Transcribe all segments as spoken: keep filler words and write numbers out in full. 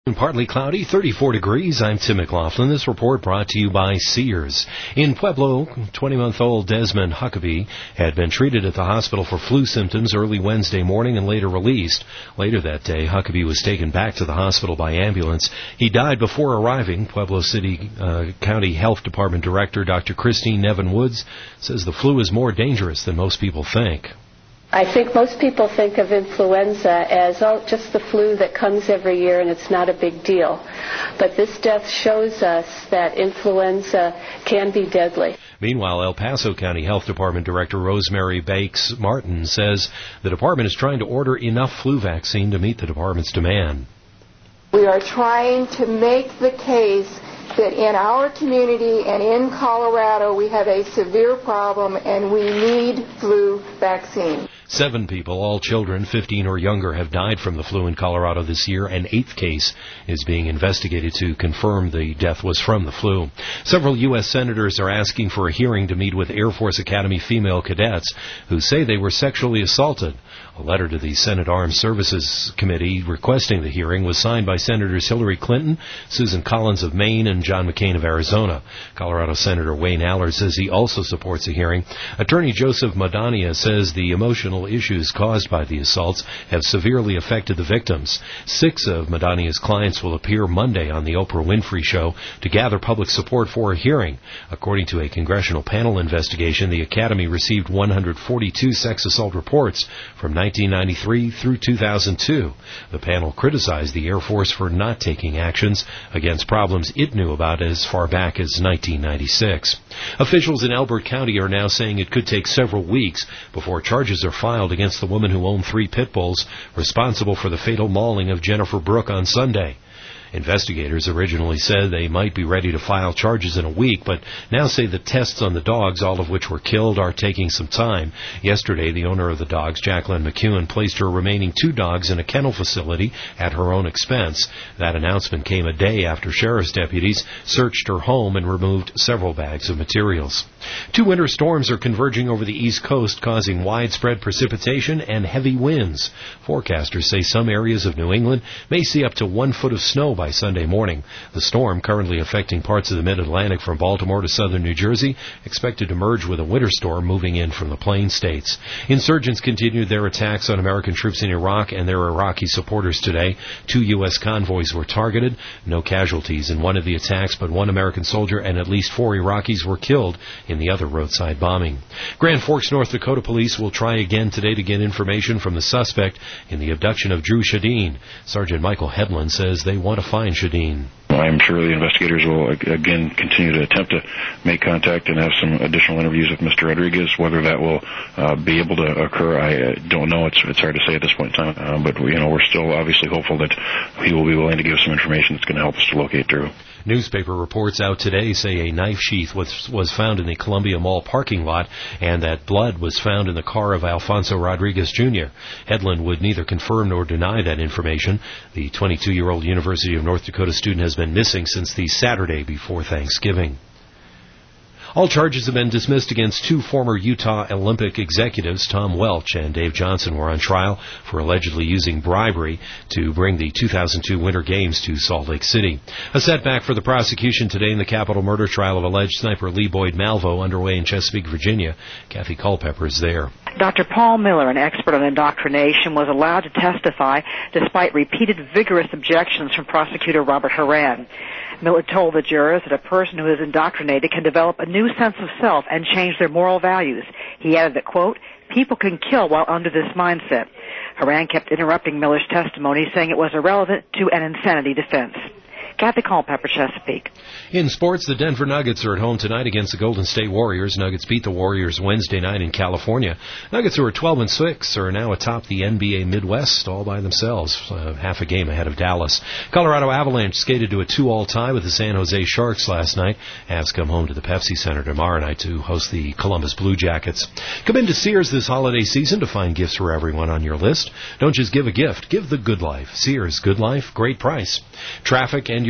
Partly cloudy, thirty-four degrees. I'm Tim McLaughlin. This report brought to you by Sears. In Pueblo, twenty-month-old Desmond Huckabee had been treated at the hospital for flu symptoms early Wednesday morning and later released. Later that day, Huckabee was taken back to the hospital by ambulance. He died before arriving. Pueblo City uh, County Health Department Director Doctor Christine Nevin Woods says the flu is more dangerous than most people think. I think most people think of influenza as oh, just the flu that comes every year and it's not a big deal. But this death shows us that influenza can be deadly. Meanwhile, El Paso County Health Department Director Rosemary Bakes Martin says the department is trying to order enough flu vaccine to meet the department's demand. We are trying to make the case that in our community and in Colorado we have a severe problem and we need flu vaccine. Seven people, all children, fifteen or younger, have died from the flu in Colorado this year. An eighth case is being investigated to confirm the death was from the flu. Several U S senators are asking for a hearing to meet with Air Force Academy female cadets who say they were sexually assaulted. A letter to the Senate Armed Services Committee requesting the hearing was signed by Senators Hillary Clinton, Susan Collins of Maine, and John McCain of Arizona. Colorado Senator Wayne Allard says he also supports a hearing. Attorney Joseph Madania says the emotional issues caused by the assaults have severely affected the victims. Six of Madania's clients will appear Monday on the Oprah Winfrey Show to gather public support for a hearing. According to a congressional panel investigation, the Academy received one hundred forty-two sex assault reports from nineteen ninety-three through two thousand two. The panel criticized the Air Force for not taking actions against problems it knew about as far back as nineteen ninety-six. Officials in Elbert County are now saying it could take several weeks before charges are filed against the woman who owned three pit bulls responsible for the fatal mauling of Jennifer Brooke on Sunday. Investigators originally said they might be ready to file charges in a week, but now say the tests on the dogs, all of which were killed, are taking some time. Yesterday, the owner of the dogs, Jacqueline McEwen, placed her remaining two dogs in a kennel facility at her own expense. That announcement came a day after sheriff's deputies searched her home and removed several bags of materials. Two winter storms are converging over the East Coast, causing widespread precipitation and heavy winds. Forecasters say some areas of New England may see up to one foot of snow by Sunday morning. The storm, currently affecting parts of the mid-Atlantic from Baltimore to southern New Jersey, expected to merge with a winter storm moving in from the Plain States. Insurgents continued their attacks on American troops in Iraq and their Iraqi supporters today. Two U S convoys were targeted. No casualties in one of the attacks, but one American soldier and at least four Iraqis were killed in the other roadside bombing. Grand Forks, North Dakota police will try again today to get information from the suspect in the abduction of Drew Shadeen. Sergeant Michael Hedlund says they want to find Shadeen. I'm sure the investigators will, again, continue to attempt to make contact and have some additional interviews with Mister Rodriguez. Whether that will uh, be able to occur, I uh, don't know. It's it's hard to say at this point in time. Uh, but, you know, we're still obviously hopeful that he will be willing to give some information that's going to help us to locate Drew. Newspaper reports out today say a knife sheath was, was found in the Columbia Mall parking lot and that blood was found in the car of Alfonso Rodriguez Junior Hedlund would neither confirm nor deny that information. The twenty-two-year-old University of North Dakota student has been missing since the Saturday before Thanksgiving. All charges have been dismissed against two former Utah Olympic executives. Tom Welch and Dave Johnson were on trial for allegedly using bribery to bring the two thousand two Winter Games to Salt Lake City. A setback for the prosecution today in the capital murder trial of alleged sniper Lee Boyd Malvo underway in Chesapeake, Virginia. Kathy Culpepper is there. Doctor Paul Miller, an expert on indoctrination, was allowed to testify despite repeated vigorous objections from prosecutor Robert Horan. Miller told the jurors that a person who is indoctrinated can develop a new sense of self and change their moral values. He added that, quote, people can kill while under this mindset. Horan kept interrupting Miller's testimony, saying it was irrelevant to an insanity defense. Kathy Culpepper, Chesapeake. In sports, the Denver Nuggets are at home tonight against the Golden State Warriors. Nuggets beat the Warriors Wednesday night in California. Nuggets, who are twelve and six, are now atop the N B A Midwest all by themselves, uh, half a game ahead of Dallas. Colorado Avalanche skated to a two-all tie with the San Jose Sharks last night. Avs come home to the Pepsi Center tomorrow night to host the Columbus Blue Jackets. Come into Sears this holiday season to find gifts for everyone on your list. Don't just give a gift, give the good life. Sears, good life, great price. Traffic and your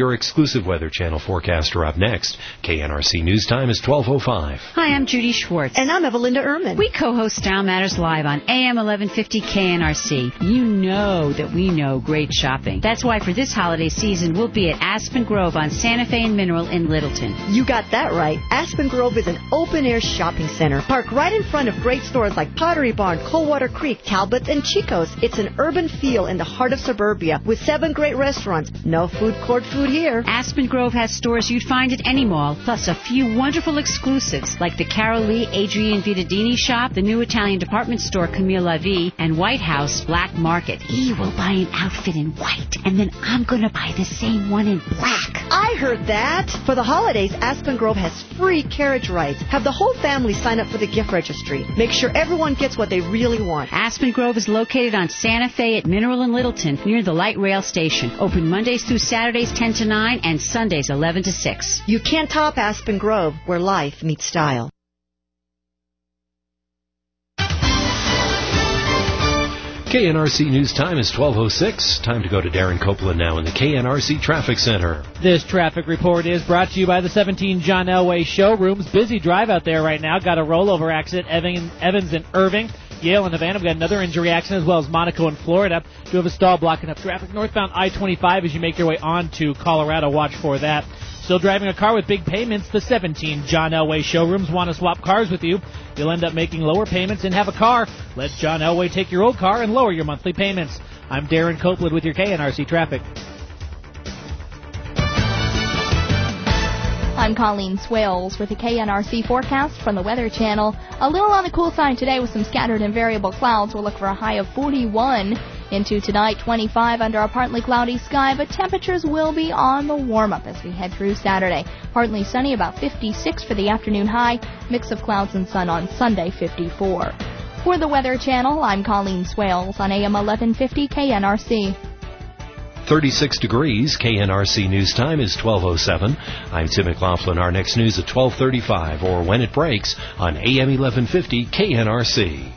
your exclusive Weather Channel forecaster up next. K N R C News Time is twelve oh five. Hi, I'm Judy Schwartz. And I'm Evelinda Ehrman. We co-host Style Matters Live on A M eleven fifty K N R C. You know that we know great shopping. That's why for this holiday season, we'll be at Aspen Grove on Santa Fe and Mineral in Littleton. You got that right. Aspen Grove is an open-air shopping center. Parked right in front of great stores like Pottery Barn, Coldwater Creek, Talbot, and Chico's. It's an urban feel in the heart of suburbia with seven great restaurants. No food court food here. Aspen Grove has stores you'd find at any mall, plus a few wonderful exclusives like the Carol Lee Adrienne Vittadini shop, the new Italian department store Camille La Vie, and White House Black Market. He will buy an outfit in white, and then I'm going to buy the same one in black. I heard that. For the holidays, Aspen Grove has free carriage rides. Have the whole family sign up for the gift registry. Make sure everyone gets what they really want. Aspen Grove is located on Santa Fe at Mineral and Littleton, near the light rail station. Open Mondays through Saturdays ten to nine and Sundays eleven to six. You can't top Aspen Grove, where life meets style. K N R C News Time is twelve oh six. Time to go to Darren Copeland now in the K N R C Traffic Center. This traffic report is brought to you by the seventeen John Elway Showrooms. Busy drive out there right now. Got a rollover accident, Evans and Irving. Yale and Havana. We've got another injury accident as well as Monaco and Florida. Do have a stall blocking up traffic. Northbound I twenty-five as you make your way on to Colorado. Watch for that. Still driving a car with big payments? The seventeen John Elway Showrooms want to swap cars with you. You'll end up making lower payments and have a car. Let John Elway take your old car and lower your monthly payments. I'm Darren Copeland with your K N R C Traffic. I'm Colleen Swales with the K N R C forecast from the Weather Channel. A little on the cool side today with some scattered and variable clouds. We'll look for a high of forty-one. Into tonight, twenty-five under a partly cloudy sky, but temperatures will be on the warm-up as we head through Saturday. Partly sunny, about fifty-six for the afternoon high. Mix of clouds and sun on Sunday, fifty-four. For the Weather Channel, I'm Colleen Swales on A M eleven fifty K N R C. thirty-six degrees. K N R C News Time is twelve oh seven. I'm Tim McLaughlin. Our next news at twelve thirty-five or when it breaks on A M eleven fifty K N R C.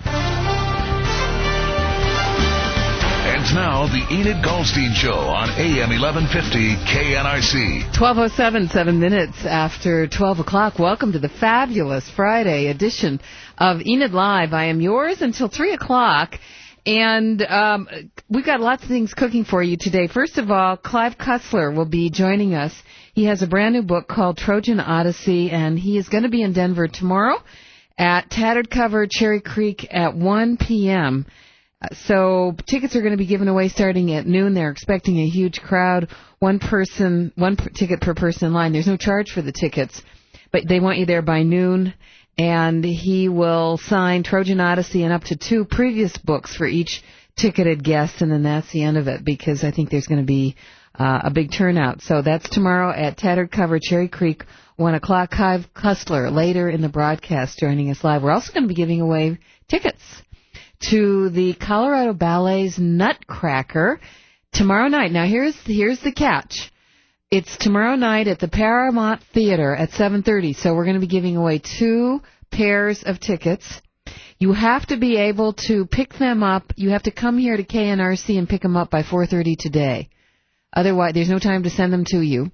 And now the Enid Goldstein Show on A M eleven fifty K N R C. twelve oh seven, seven minutes after twelve o'clock. Welcome to the fabulous Friday edition of Enid Live. I am yours until three o'clock. And um, we've got lots of things cooking for you today. First of all, Clive Cussler will be joining us. He has a brand new book called Trojan Odyssey, and he is going to be in Denver tomorrow at Tattered Cover Cherry Creek at one p.m., So tickets are going to be given away starting at noon. They're expecting a huge crowd, one person, one per ticket per person in line. There's no charge for the tickets, but they want you there by noon. And he will sign Trojan Odyssey and up to two previous books for each ticketed guest, and then that's the end of it because I think there's going to be uh, a big turnout. So that's tomorrow at Tattered Cover Cherry Creek, one o'clock. Clive Cussler later in the broadcast joining us live. We're also going to be giving away tickets to the Colorado Ballet's Nutcracker tomorrow night. Now, here's here's the catch. It's tomorrow night at the Paramount Theater at seven thirty, so we're going to be giving away two pairs of tickets. You have to be able to pick them up. You have to come here to K N R C and pick them up by four thirty today. Otherwise, there's no time to send them to you.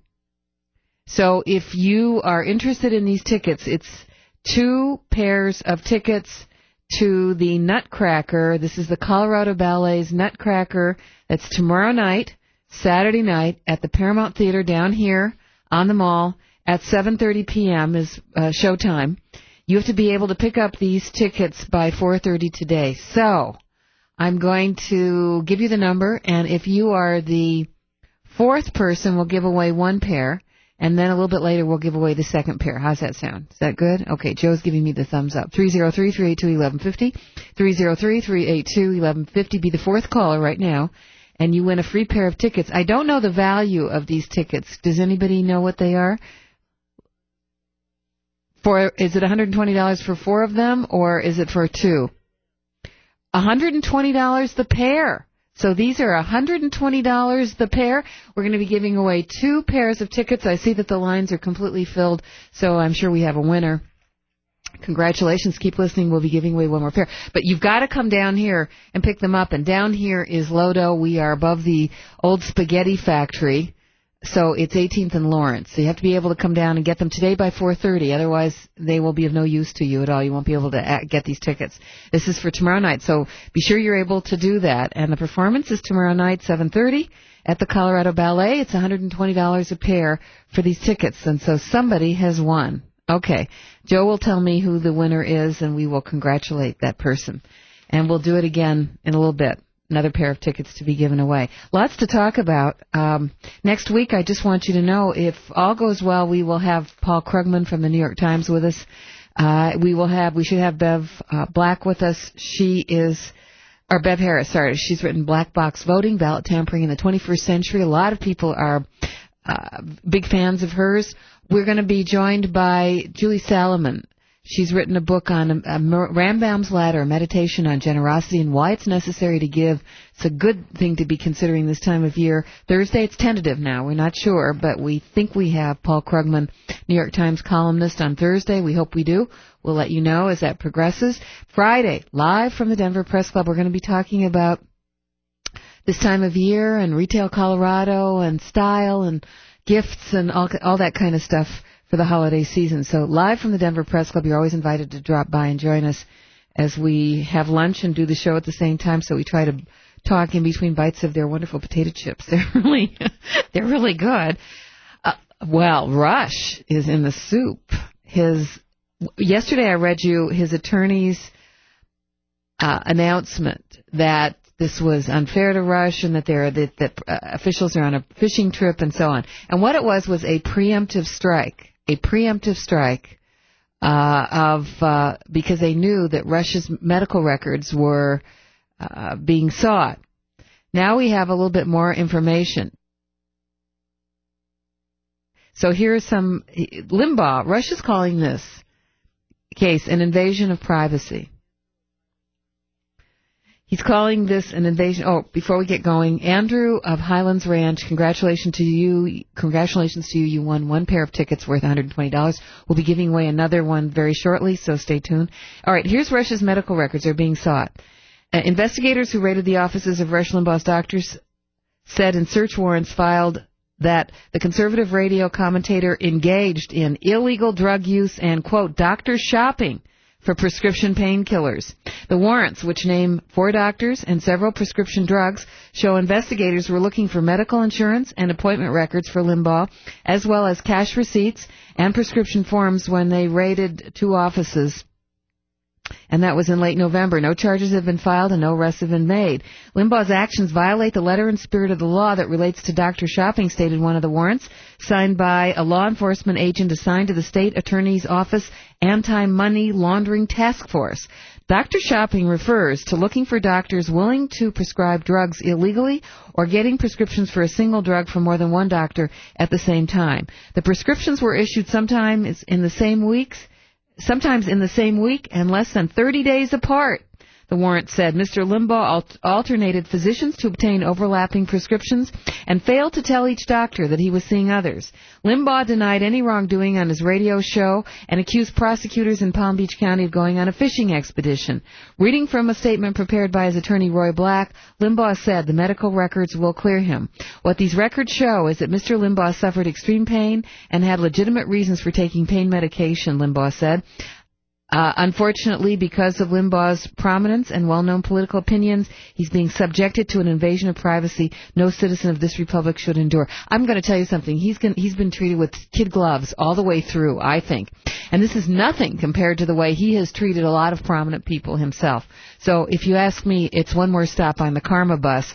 So if you are interested in these tickets, it's two pairs of tickets to the Nutcracker. This is the Colorado Ballet's Nutcracker. That's tomorrow night, Saturday night, at the Paramount Theater down here on the mall at seven thirty p.m. is uh, showtime. You have to be able to pick up these tickets by four thirty today. So I'm going to give you the number, and if you are the fourth person, we'll give away one pair. And then a little bit later, we'll give away the second pair. How's that sound? Is that good? Okay, Joe's giving me the thumbs up. three oh three, three eight two, one one five oh. three oh three, three eight two, one one five oh. Be the fourth caller right now, and you win a free pair of tickets. I don't know the value of these tickets. Does anybody know what they are? For is it one hundred twenty dollars for four of them, or is it for two? one hundred twenty dollars the pair. So these are one hundred twenty dollars the pair. We're going to be giving away two pairs of tickets. I see that the lines are completely filled, so I'm sure we have a winner. Congratulations. Keep listening. We'll be giving away one more pair. But you've got to come down here and pick them up. And down here is Lodo. We are above the old spaghetti factory. So it's eighteenth and Lawrence. So you have to be able to come down and get them today by four thirty. Otherwise, they will be of no use to you at all. You won't be able to get these tickets. This is for tomorrow night, so be sure you're able to do that. And the performance is tomorrow night, seven thirty, at the Colorado Ballet. It's one hundred twenty dollars a pair for these tickets, and so somebody has won. Okay. Joe will tell me who the winner is, and we will congratulate that person. And we'll do it again in a little bit. Another pair of tickets to be given away. Lots to talk about. Um, next week, I just want you to know, if all goes well, we will have Paul Krugman from the New York Times with us. Uh, we will have, we should have Bev uh, Black with us. She is, or Bev Harris, sorry. She's written Black Box Voting, Ballot Tampering in the twenty-first Century. A lot of people are uh, big fans of hers. We're going to be joined by Julie Salomon. She's written a book on a, a Rambam's Ladder, a meditation on generosity and why it's necessary to give. It's a good thing to be considering this time of year. Thursday, it's tentative now. We're not sure, but we think we have Paul Krugman, New York Times columnist, on Thursday. We hope we do. We'll let you know as that progresses. Friday, live from the Denver Press Club, we're going to be talking about this time of year and retail Colorado and style and gifts and all, all that kind of stuff for the holiday season. So live from the Denver Press Club, you're always invited to drop by and join us as we have lunch and do the show at the same time. So we try to talk in between bites of their wonderful potato chips. They're really, they're really good. Uh, well, Rush is in the soup. His yesterday I read you his attorney's uh, announcement that this was unfair to Rush and that there that, that uh, officials are on a fishing trip and so on. And what it was was a preemptive strike. A preemptive strike uh, of uh, because they knew that Rush's medical records were uh, being sought. Now we have a little bit more information. So here's some Limbaugh. Rush is calling this case an invasion of privacy. He's calling this an invasion. Oh, before we get going, Andrew of Highlands Ranch, congratulations to you. Congratulations to you. You won one pair of tickets worth one hundred twenty dollars. We'll be giving away another one very shortly, so stay tuned. All right, here's Rush's medical records are being sought. Uh, investigators who raided the offices of Rush Limbaugh's doctors said in search warrants filed that the conservative radio commentator engaged in illegal drug use and, quote, doctor shopping for prescription painkillers. The warrants, which name four doctors and several prescription drugs, show investigators were looking for medical insurance and appointment records for Limbaugh, as well as cash receipts and prescription forms when they raided two offices. And that was in late November. No charges have been filed and no arrests have been made. Limbaugh's actions violate the letter and spirit of the law that relates to doctor shopping, stated one of the warrants, signed by a law enforcement agent assigned to the state attorney's office anti-money laundering task force. Doctor shopping refers to looking for doctors willing to prescribe drugs illegally or getting prescriptions for a single drug from more than one doctor at the same time. The prescriptions were issued sometimes in the same weeks, sometimes in the same week and less than thirty days apart. The warrant said Mister Limbaugh alternated physicians to obtain overlapping prescriptions and failed to tell each doctor that he was seeing others. Limbaugh denied any wrongdoing on his radio show and accused prosecutors in Palm Beach County of going on a fishing expedition. Reading from a statement prepared by his attorney Roy Black, Limbaugh said the medical records will clear him. What these records show is that Mister Limbaugh suffered extreme pain and had legitimate reasons for taking pain medication, Limbaugh said. Uh, unfortunately, because of Limbaugh's prominence and well-known political opinions, he's being subjected to an invasion of privacy no citizen of this republic should endure. I'm going to tell you something. He's, gonna, he's been treated with kid gloves all the way through, I think. And this is nothing compared to the way he has treated a lot of prominent people himself. So if you ask me, it's one more stop on the karma bus.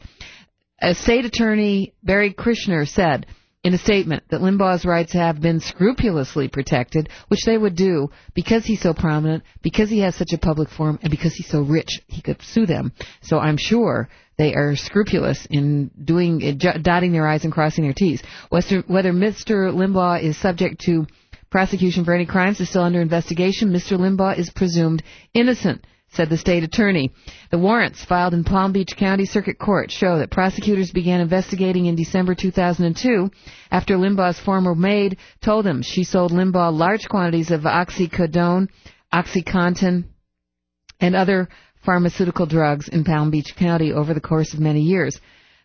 As State Attorney Barry Krishner said in a statement that Limbaugh's rights have been scrupulously protected, which they would do because he's so prominent, because he has such a public forum, and because he's so rich, he could sue them. So I'm sure they are scrupulous in doing, dotting their I's and crossing their T's. Whether Mister Limbaugh is subject to prosecution for any crimes is still under investigation. Mister Limbaugh is presumed innocent, said the state attorney. The warrants filed in Palm Beach County Circuit Court show that prosecutors began investigating in December two thousand two after Limbaugh's former maid told him she sold Limbaugh large quantities of oxycodone, OxyContin, and other pharmaceutical drugs in Palm Beach County over the course of many years.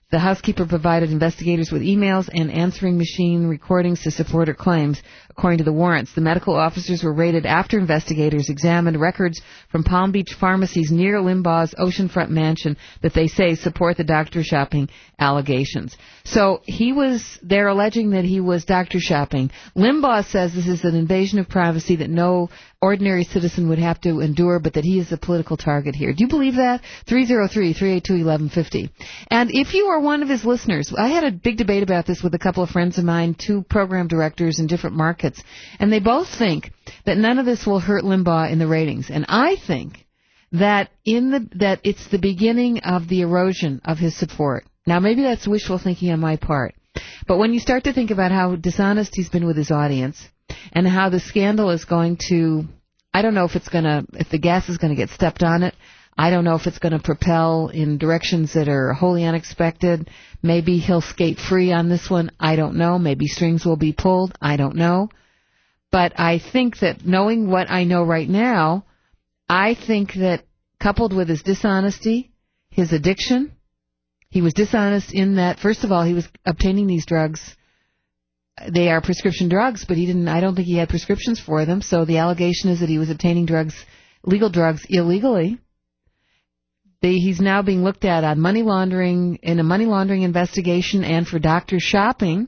The housekeeper provided investigators with emails and answering machine recordings to support her claims, according to the warrants. The medical officers were raided after investigators examined records from Palm Beach pharmacies near Limbaugh's oceanfront mansion that they say support the doctor shopping allegations. So he was, they're alleging that he was doctor shopping. Limbaugh says this is an invasion of privacy that no ordinary citizen would have to endure, but that he is a political target here. Do you believe that? three oh three, three eight two, one one five oh. And if you are one of his listeners, I had a big debate about this with a couple of friends of mine, two program directors in different markets, and they both think that none of this will hurt Limbaugh in the ratings. And I think that in the that it's the beginning of the erosion of his support. Now, maybe that's wishful thinking on my part, but when you start to think about how dishonest he's been with his audience, and how the scandal is going to, I don't know if it's going to, if the gas is going to get stepped on it. I don't know if it's going to propel in directions that are wholly unexpected. Maybe he'll skate free on this one. I don't know. Maybe strings will be pulled. I don't know. But I think that knowing what I know right now, I think that coupled with his dishonesty, his addiction, he was dishonest in that, first of all, he was obtaining these drugs. They are prescription drugs, but he didn't, I don't think he had prescriptions for them. So the allegation is that he was obtaining drugs, legal drugs, illegally. They, he's now being looked at on money laundering, in a money laundering investigation and for doctor shopping.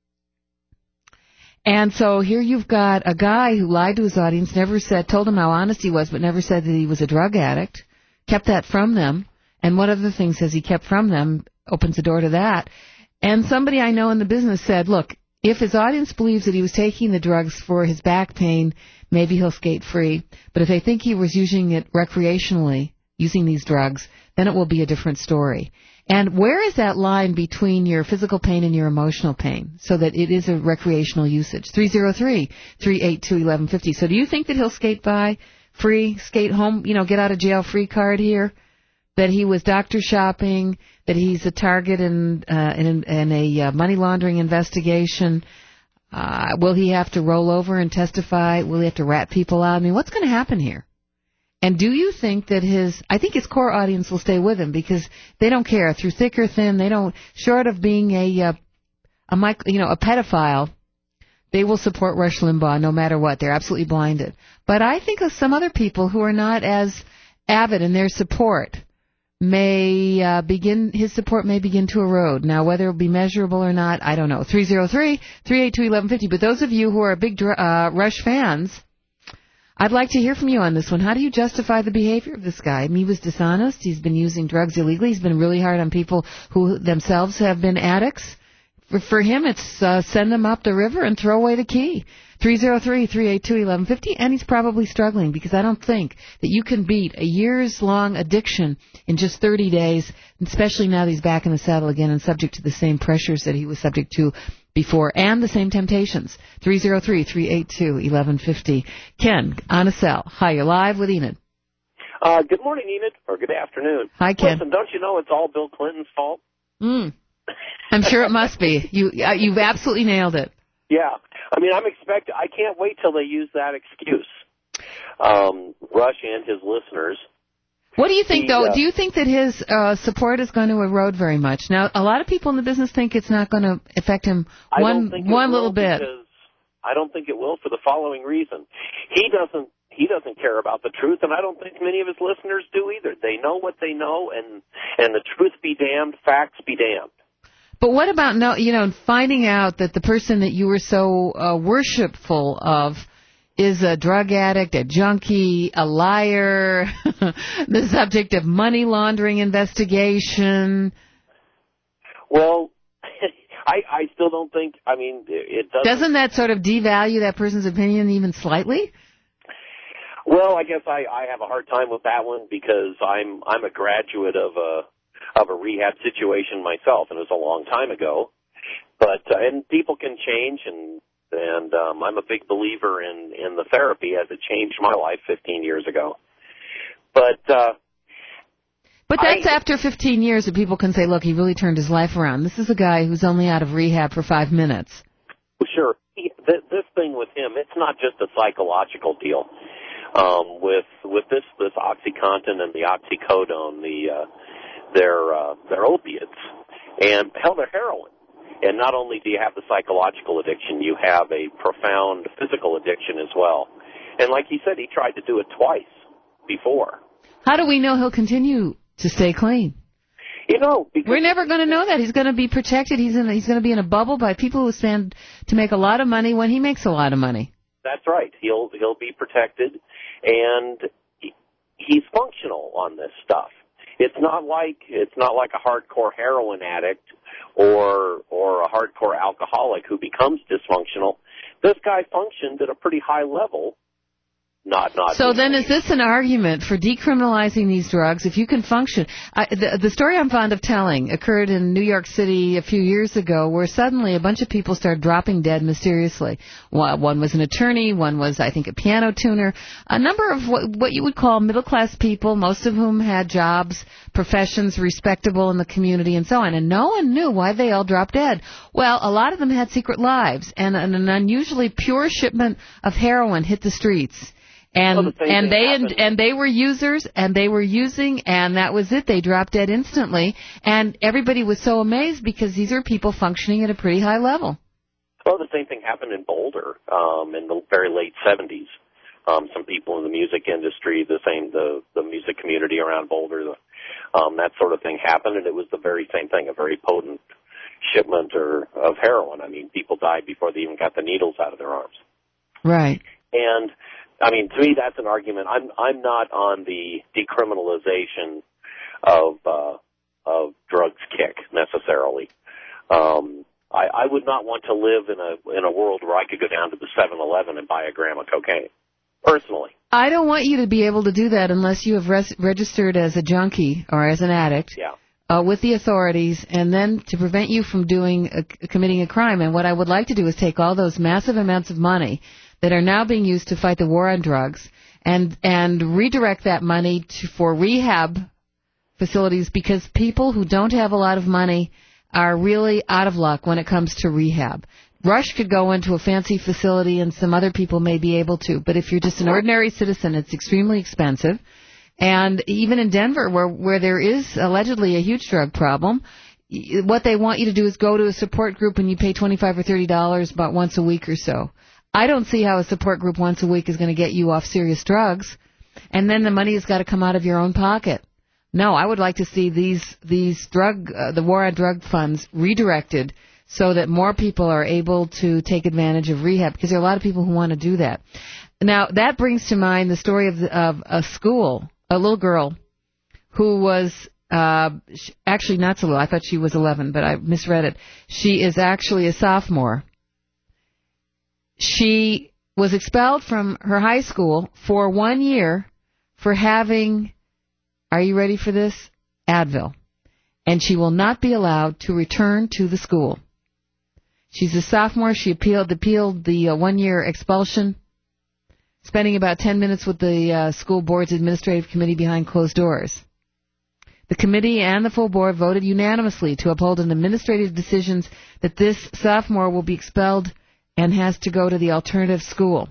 And so here you've got a guy who lied to his audience, never said, told them how honest he was, but never said that he was a drug addict, kept that from them. And what other things has he kept from them? Opens the door to that. And somebody I know in the business said, look, if his audience believes that he was taking the drugs for his back pain, maybe he'll skate free. But if they think he was using it recreationally, using these drugs, then it will be a different story. And where is that line between your physical pain and your emotional pain so that it is a recreational usage? three oh three, three eight two, one one five oh. So do you think that he'll skate by free, skate home, you know, get out of jail free card here? That he was doctor shopping, that he's a target in, uh, in, in a uh, money laundering investigation? Uh, will he have to roll over and testify? Will he have to rat people out? I mean, what's going to happen here? And do you think that his, I think his core audience will stay with him because they don't care through thick or thin. They don't, short of being a, uh, a, you know, a pedophile, they will support Rush Limbaugh no matter what. They're absolutely blinded. But I think of some other people who are not as avid in their support may uh, begin, his support may begin to erode. Now, whether it will be measurable or not, I don't know. three oh three, three eight two, one one five oh. But those of you who are big uh, Rush fans, I'd like to hear from you on this one. How do you justify the behavior of this guy? I mean, he was dishonest. He's been using drugs illegally. He's been really hard on people who themselves have been addicts. For, for him, it's uh, send them up the river and throw away the key. three oh three, three eight two, one one five oh, and he's probably struggling because I don't think that you can beat a years-long addiction in just thirty days, especially now that he's back in the saddle again and subject to the same pressures that he was subject to before and the same temptations. three oh three, three eight two, one one five oh. Ken, on a cell. Hi, you're live with Enid. Uh, good morning, Enid, or good afternoon. Hi, Ken. Listen, don't you know it's all Bill Clinton's fault? Mm. I'm sure it must be. You, uh, you've absolutely nailed it. Yeah. I mean, I'm expect. I can't wait till they use that excuse. Um, Rush and his listeners. What do you think, he, though? Uh, Do you think that his uh, support is going to erode very much? Now, a lot of people in the business think it's not going to affect him I one don't think it one will little bit. I don't think it will for the following reason. He doesn't. He doesn't care about the truth, and I don't think many of his listeners do either. They know what they know, and and the truth be damned, facts be damned. But what about, no, you know, finding out that the person that you were so uh, worshipful of is a drug addict, a junkie, a liar, the subject of money laundering investigation? Well, I, I still don't think, I mean, it doesn't... Doesn't that sort of devalue that person's opinion even slightly? Well, I guess I, I have a hard time with that one because I'm I'm a graduate of a of a rehab situation myself, and it was a long time ago. But uh, and people can change, and and um, I'm a big believer in in the therapy as it changed my life fifteen years ago. But uh, but that's I, after fifteen years that people can say, look, he really turned his life around. This is a guy who's only out of rehab for five minutes. Sure, he, th- this thing with him, it's not just a psychological deal. Um, with with this this OxyContin and the oxycodone, the uh, their uh, their opiates, and hell, their heroin. And not only do you have the psychological addiction, you have a profound physical addiction as well. And like he said, he tried to do it twice before. How do we know he'll continue to stay clean? You know, because we're never going to know that. He's going to be protected. He's in. He's going to be in a bubble by people who stand to make a lot of money when he makes a lot of money. That's right. He'll he'll be protected, and he, he's functional on this stuff. It's not like it's not like a hardcore heroin addict or or a hardcore alcoholic who becomes dysfunctional. This guy functioned at a pretty high level. Not, not. So then, is this an argument for decriminalizing these drugs? If you can function, I, the, the story I'm fond of telling occurred in New York City a few years ago, where suddenly a bunch of people started dropping dead mysteriously. One was an attorney, one was, I think, a piano tuner. A number of what, what you would call middle class people, most of whom had jobs, professions, respectable in the community, and so on. And no one knew why they all dropped dead. Well, a lot of them had secret lives, and an, an unusually pure shipment of heroin hit the streets. And well, the and they happened. and they were users, and they were using, and that was it. They dropped dead instantly, and everybody was so amazed because these are people functioning at a pretty high level. Well, the same thing happened in Boulder um, in the very late seventies. Um, some people in the music industry, the same, the the music community around Boulder, the, um, that sort of thing happened, and it was the very same thing, a very potent shipment or of heroin. I mean, people died before they even got the needles out of their arms. Right. And I mean, to me, that's an argument. I'm I'm not on the decriminalization of uh, of drugs kick necessarily. Um, I, I would not want to live in a in a world where I could go down to the seven eleven and buy a gram of cocaine, personally. I don't want you to be able to do that unless you have res- registered as a junkie or as an addict. Yeah. Uh, with the authorities, and then to prevent you from doing a, committing a crime. And what I would like to do is take all those massive amounts of money that are now being used to fight the war on drugs and and redirect that money to, for rehab facilities, because people who don't have a lot of money are really out of luck when it comes to rehab. Rush could go into a fancy facility and some other people may be able to, but if you're just an ordinary citizen, it's extremely expensive. And even in Denver, where where there is allegedly a huge drug problem, what they want you to do is go to a support group and you pay twenty-five or thirty dollars about once a week or so. I don't see how a support group once a week is going to get you off serious drugs, and then the money has got to come out of your own pocket. No, I would like to see these these drug uh, the war on drug funds redirected so that more people are able to take advantage of rehab, because there are a lot of people who want to do that. Now, that brings to mind the story of, the, of a school, a little girl who was uh, actually not so little. I thought she was eleven, but I misread it. She is actually a sophomore. She was expelled from her high school for one year for having, are you ready for this? Advil. And she will not be allowed to return to the school. She's a sophomore. She appealed, appealed the uh, one-year expulsion, spending about ten minutes with the uh, school board's administrative committee behind closed doors. The committee and the full board voted unanimously to uphold an administrative decision that this sophomore will be expelled and has to go to the alternative school.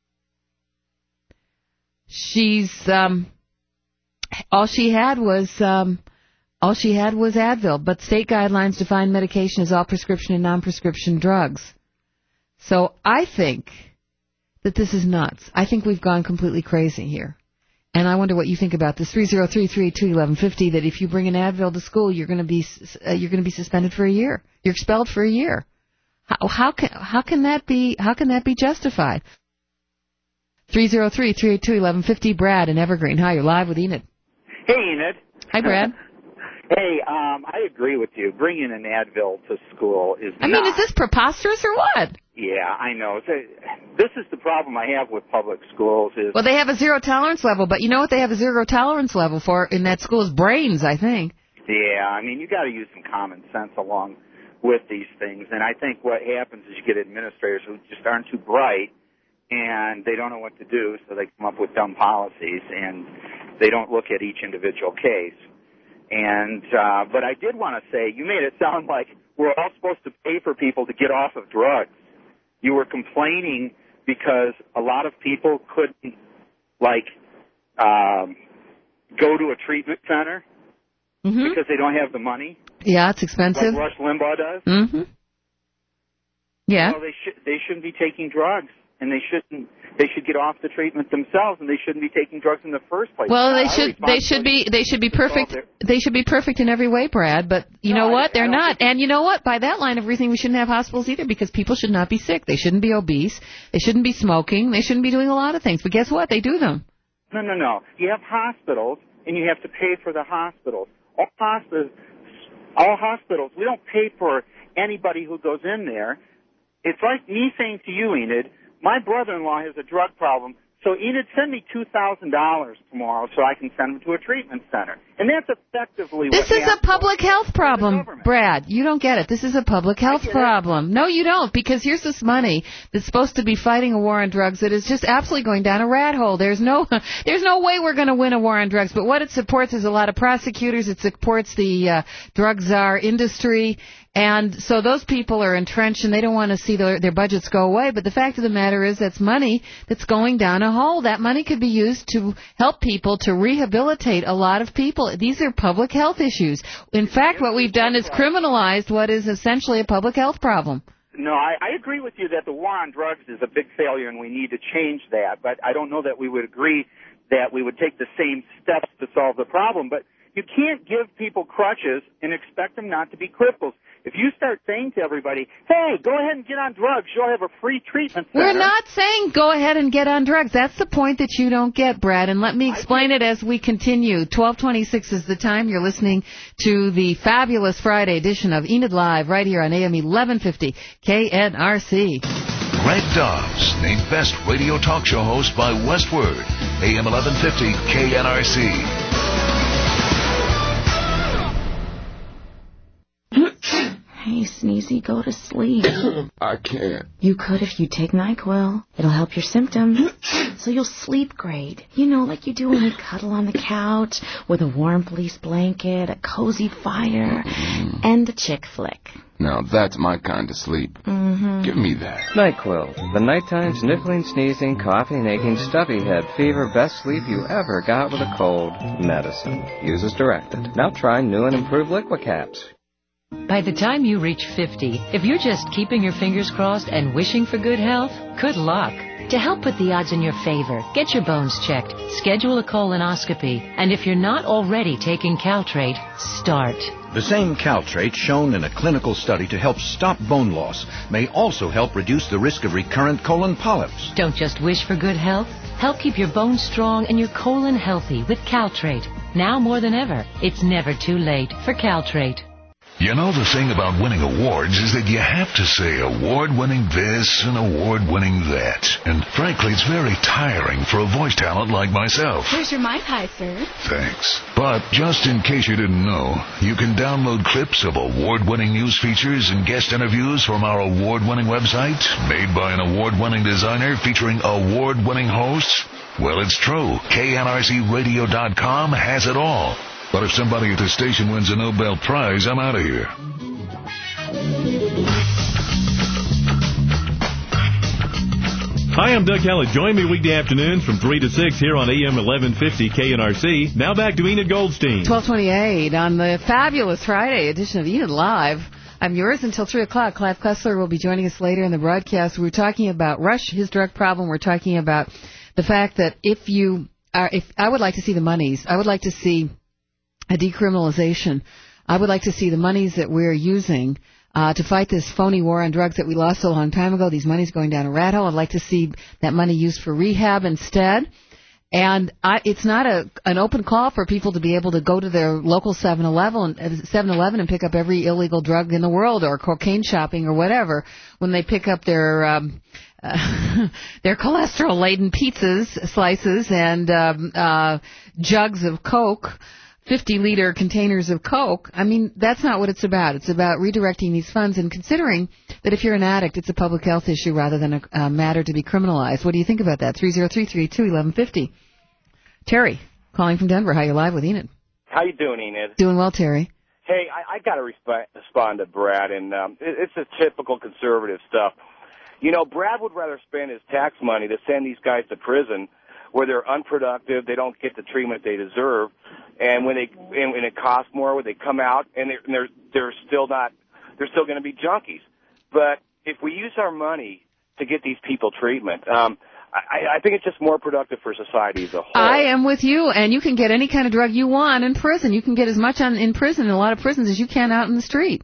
She's um, all she had was um, all she had was Advil, but state guidelines define medication as all prescription and non-prescription drugs. So I think that this is nuts. I think we've gone completely crazy here. And I wonder what you think about this. three oh three, three eight two, one one five oh, that if you bring an Advil to school, you're going to be uh, you're going to be suspended for a year. You're expelled for a year. How, how can how can that be how can that be justified? three oh three, three eight two, one one five oh, Brad in Evergreen. Hi, you're live with Enid. Hey, Enid. Hi, Brad. Hey, um, I agree with you. Bringing an Advil to school is I not... mean, is this preposterous or what? Yeah, I know. This is the problem I have with public schools is... Well, they have a zero tolerance level, but you know what they have a zero tolerance level for in that school's brains, I think. Yeah, I mean, you got to use some common sense along with these things. And I think what happens is you get administrators who just aren't too bright, and they don't know what to do, so they come up with dumb policies, and they don't look at each individual case. And uh, but I did want to say, you made it sound like we're all supposed to pay for people to get off of drugs. You were complaining because a lot of people couldn't, like, um, go to a treatment center Mm-hmm. because they don't have the money. Yeah, it's expensive. Like Rush Limbaugh does. Mm-hmm. Yeah. Well, they should they shouldn't be taking drugs, and they shouldn't. They should get off the treatment themselves, and they shouldn't be taking drugs in the first place. Well, they Our should they should be they should be perfect. They should be perfect in every way, Brad. But you No, know I- what? I They're don't not. think- And you know what? By that line of reasoning, we shouldn't have hospitals either because people should not be sick. They shouldn't be obese. They shouldn't be smoking. They shouldn't be doing a lot of things. But guess what? They do them. No, no, no. You have hospitals, and you have to pay for the hospitals. All hospitals, all hospitals. We don't pay for anybody who goes in there. It's like me saying to you, Enid, my brother-in-law has a drug problem, so Enid, send me two thousand dollars tomorrow so I can send him to a treatment center. And that's effectively This what is a happens. public health problem, Brad. You don't get it. This is a public health problem. No, you don't, because here's this money that's supposed to be fighting a war on drugs that is just absolutely going down a rat hole. There's no, there's no way we're going to win a war on drugs. But what it supports is a lot of prosecutors. It supports the uh, drug czar industry. And so those people are entrenched, and they don't want to see their, their budgets go away. But the fact of the matter is that's money that's going down a hole. That money could be used to help people, to rehabilitate a lot of people. These are public health issues. In fact, what we've done is criminalized what is essentially a public health problem. No, I, I agree with you that the war on drugs is a big failure, and we need to change that. But I don't know that we would agree that we would take the same steps to solve the problem. But you can't give people crutches and expect them not to be cripples. If you start saying to everybody, hey, go ahead and get on drugs, you'll have a free treatment center. We're not saying go ahead and get on drugs. That's the point that you don't get, Brad, and let me explain it as we continue. twelve twenty-six is the time. You're listening to the fabulous Friday edition of Enid Live right here on A M eleven fifty K N R C. Greg Dobbs, named Best Radio Talk Show Host by Westword, A M eleven fifty K N R C. Hey, Sneezy, go to sleep. I can't. You could if you take NyQuil. It'll help your symptoms, so you'll sleep great. You know, like you do when you cuddle on the couch with a warm fleece blanket, a cozy fire, and a chick flick. Now that's my kind of sleep. Mm-hmm. Give me that. NyQuil, the nighttime sniffling, sneezing, coughing, aching, stuffy head, fever, best sleep you ever got with a cold. Medicine. Use as directed. Now try new and improved Liquicaps. By the time you reach fifty, if you're just keeping your fingers crossed and wishing for good health, good luck. To help put the odds in your favor, get your bones checked, schedule a colonoscopy, and if you're not already taking Caltrate, start. The same Caltrate shown in a clinical study to help stop bone loss may also help reduce the risk of recurrent colon polyps. Don't just wish for good health. Help keep your bones strong and your colon healthy with Caltrate. Now more than ever, it's never too late for Caltrate. You know, the thing about winning awards is that you have to say award-winning this and award-winning that. And frankly, it's very tiring for a voice talent like myself. Here's your Mai Tai, sir. Thanks. But just in case you didn't know, you can download clips of award-winning news features and guest interviews from our award-winning website, made by an award-winning designer featuring award-winning hosts. Well, it's true. K N R C radio dot com has it all. But if somebody at the station wins a Nobel Prize, I'm out of here. Hi, I'm Doug Kelly. Join me weekday afternoons from three to six here on A M eleven fifty K N R C. Now back to Enid Goldstein. twelve twenty-eight on the fabulous Friday edition of Enid Live. I'm yours until three o'clock. Clive Cussler will be joining us later in the broadcast. We're talking about Rush, his drug problem. We're talking about the fact that if you are, if I would like to see the monies, I would like to see a decriminalization. I would like to see the monies that we're using uh, to fight this phony war on drugs that we lost a long time ago. These monies going down a rat hole. I'd like to see that money used for rehab instead. And I, it's not a an open call for people to be able to go to their local seven eleven and pick up every illegal drug in the world, or cocaine shopping or whatever, when they pick up their um, uh, their cholesterol-laden pizzas, slices, and um, uh, jugs of Coke. fifty-liter containers of Coke. I mean, that's not what it's about. It's about redirecting these funds and considering that if you're an addict, it's a public health issue rather than a, a matter to be criminalized. What do you think about that? three oh three, three two, one one five oh. Terry, calling from Denver. How you live with Enid? How you doing, Enid? Doing well, Terry. Hey, I, I got to resp- respond to Brad, and um, it, it's the typical conservative stuff. You know, Brad would rather spend his tax money to send these guys to prison where they're unproductive, they don't get the treatment they deserve, and when they and when it costs more, when they come out and they're and they're, they're still not, they're still going to be junkies. But if we use our money to get these people treatment, um, I, I think it's just more productive for society as a whole. I am with you, and you can get any kind of drug you want in prison. You can get as much on, in prison, in a lot of prisons, as you can out in the street.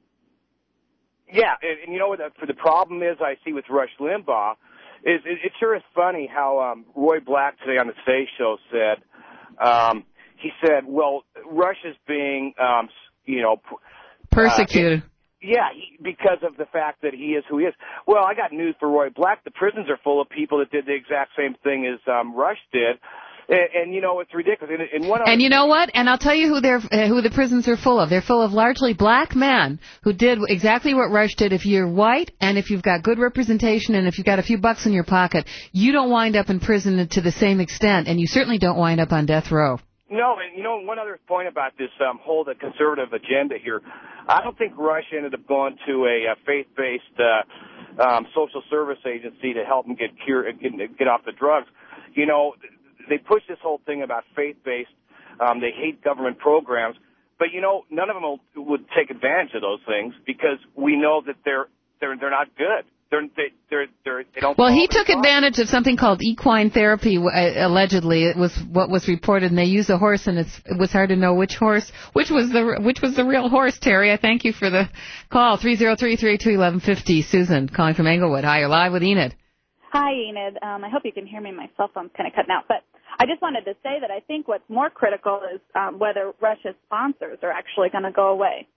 Yeah, and, and you know what the, for the problem is I see with Rush Limbaugh is it, it sure is funny how um, Roy Black today on the Today Show said, um, he said, well, Rush is being, um, you know... Persecuted. Uh, Yeah, he, because of the fact that he is who he is. Well, I got news for Roy Black. The prisons are full of people that did the exact same thing as um, Rush did. And, and, you know, it's ridiculous. And, and, one and you know what? And I'll tell you who they're uh, who the prisons are full of. They're full of largely black men who did exactly what Rush did. If you're white and if you've got good representation and if you've got a few bucks in your pocket, you don't wind up in prison to the same extent, and you certainly don't wind up on death row. No, and you know, one other point about this um, whole the conservative agenda here, I don't think Rush ended up going to a, a faith-based uh, um, social service agency to help him get cure, get, get off the drugs. You know, they push this whole thing about faith-based. Um, they hate government programs, but you know, none of them will, would take advantage of those things because we know that they're they're they're not good. They're, they, they're, they're, they don't well, he took advantage of something called equine therapy, uh, allegedly. It was what was reported, and they used a horse, and it's, it was hard to know which horse, which was the which was the real horse, Terry. I thank you for the call. three oh three, three eight two, one one five oh. Susan, calling from Englewood. Hi, you're live with Enid. Hi, Enid. Um, I hope you can hear me. My cell phone's kind of cutting out. But I just wanted to say that I think what's more critical is um, whether Russia's sponsors are actually going to go away.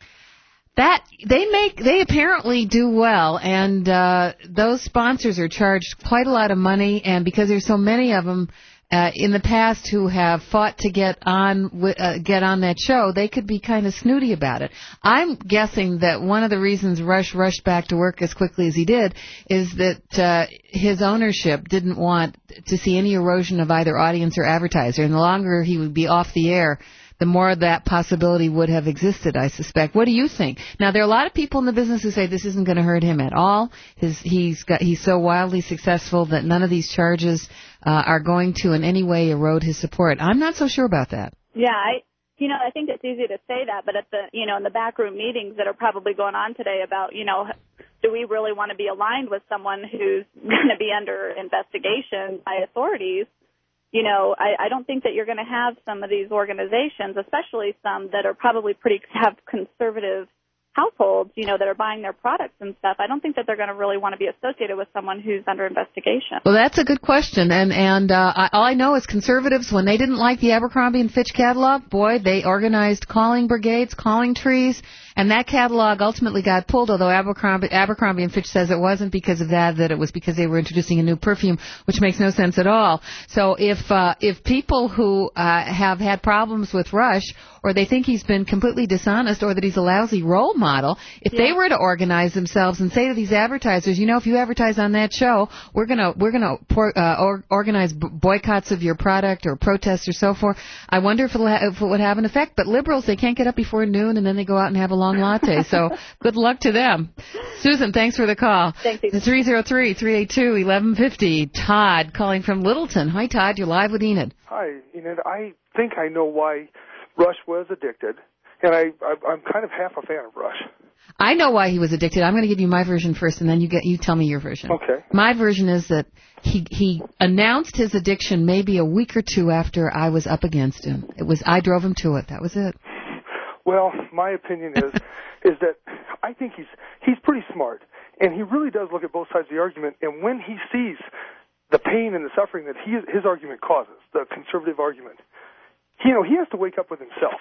That they make they apparently do well, and uh, those sponsors are charged quite a lot of money. And because there's so many of them uh, in the past who have fought to get on uh, get on that show, they could be kind of snooty about it. I'm guessing that one of the reasons Rush rushed back to work as quickly as he did is that uh, his ownership didn't want to see any erosion of either audience or advertiser, and the longer he would be off the air, the more that possibility would have existed, I suspect. What do you think? Now, there are a lot of people in the business who say this isn't going to hurt him at all. His, he's got, he's so wildly successful that none of these charges uh, are going to in any way erode his support. I'm not so sure about that. Yeah, I, you know, I think it's easy to say that, but at the, you know, in the backroom meetings that are probably going on today about, you know, do we really want to be aligned with someone who's going to be under investigation by authorities? You know, I, I don't think that you're going to have some of these organizations, especially some that are probably pretty have conservative households, you know, that are buying their products and stuff. I don't think that they're going to really want to be associated with someone who's under investigation. Well, that's a good question. And and uh, I, all I know is conservatives, when they didn't like the Abercrombie and Fitch catalog, boy, they organized calling brigades, calling trees, and that catalog ultimately got pulled, although Abercrombie, Abercrombie and Fitch says it wasn't because of that, that it was because they were introducing a new perfume, which makes no sense at all. So if uh, if people who uh, have had problems with Rush, or they think he's been completely dishonest, or that he's a lousy role model, if yeah. they were to organize themselves and say to these advertisers, you know, if you advertise on that show, we're gonna we're gonna por- uh, or, organize b- boycotts of your product or protests or so forth. I wonder if, it'll ha- if it would have an effect. But liberals, they can't get up before noon, and then they go out and have a long latte. So good luck to them. Susan, thanks for the call. Thanks. three oh three, three eight two, one one five oh. Todd calling from Littleton. Hi, Todd. You're live with Enid. Hi, Enid. I think I know why Rush was addicted, and I, I, I'm kind of half a fan of Rush. I know why he was addicted. I'm going to give you my version first, and then you get you tell me your version. Okay. My version is that he he announced his addiction maybe a week or two after I was up against him. It was I drove him to it. That was it. Well, my opinion is is that I think he's he's pretty smart, and he really does look at both sides of the argument. And when he sees the pain and the suffering that he his argument causes, the conservative argument, you know, he has to wake up with himself.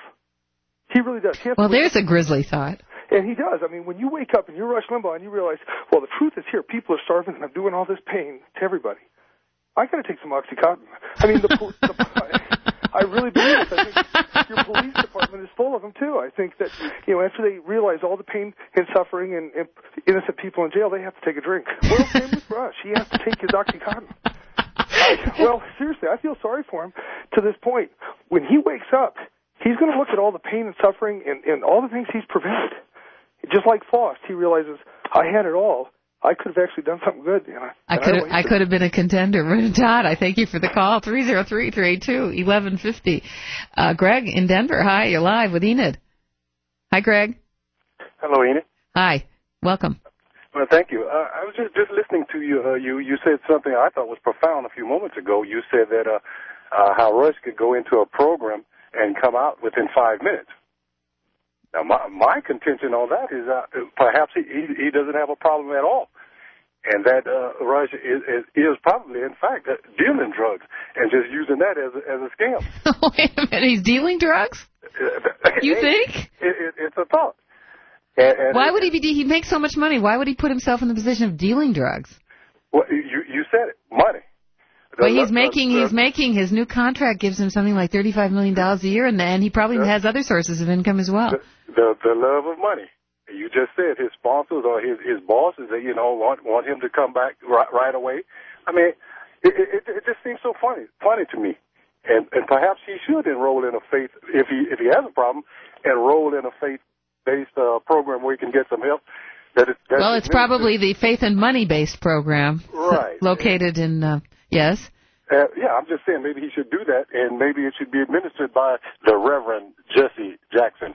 He really does. He has well, to there's a grisly thought. And he does. I mean, when you wake up and you're Rush Limbaugh and you realize, well, the truth is here. People are starving and I'm doing all this pain to everybody. I got to take some OxyContin. I mean, the, the, I really believe this. I think your police department is full of them, too. I think that, you know, after they realize all the pain and suffering and, and innocent people in jail, they have to take a drink. Well, same with Rush. He has to take his OxyContin. I, well, seriously, I feel sorry for him to this point. When he wakes up, he's going to look at all the pain and suffering and, and all the things he's prevented. Just like Faust, he realizes, I had it all, I could have actually done something good. You know, I could I, I could have been a contender. Todd, I thank you for the call. three oh three, three eight two, eleven fifty. Uh, Greg in Denver. Hi, you're live with Enid. Hi, Greg. Hello, Enid. Hi. Welcome. Well, thank you. Uh, I was just, just listening to you. Uh, you. You said something I thought was profound a few moments ago. You said that uh, uh, how Rush could go into a program and come out within five minutes. Now, my, my contention on that is uh, perhaps he, he, he doesn't have a problem at all. And that uh, Rush is, is, is probably, in fact, uh, dealing drugs and just using that as a, as a scam. Wait a minute, he's dealing drugs? You Hey, think? It, it, it's a thought. And, and Why it, would he be? He makes so much money. Why would he put himself in the position of dealing drugs? Well, you you said it, money. The, Well, he's the, making the, he's making his new contract gives him something like thirty-five million dollars a year, and and he probably Yeah. has other sources of income as well. the, the the love of money. You just said his sponsors or his his bosses, they, you know, want want him to come back right, right away. I mean, it, it it just seems so funny funny to me. And and perhaps he should enroll in a faith if he if he has a problem, enroll in a faith based uh, program where he can get some help. That it, that Well, it's probably the Faith and Money based program, Right. located in uh, yes. Uh, yeah, I'm just saying maybe he should do that, and maybe it should be administered by the Reverend Jesse Jackson.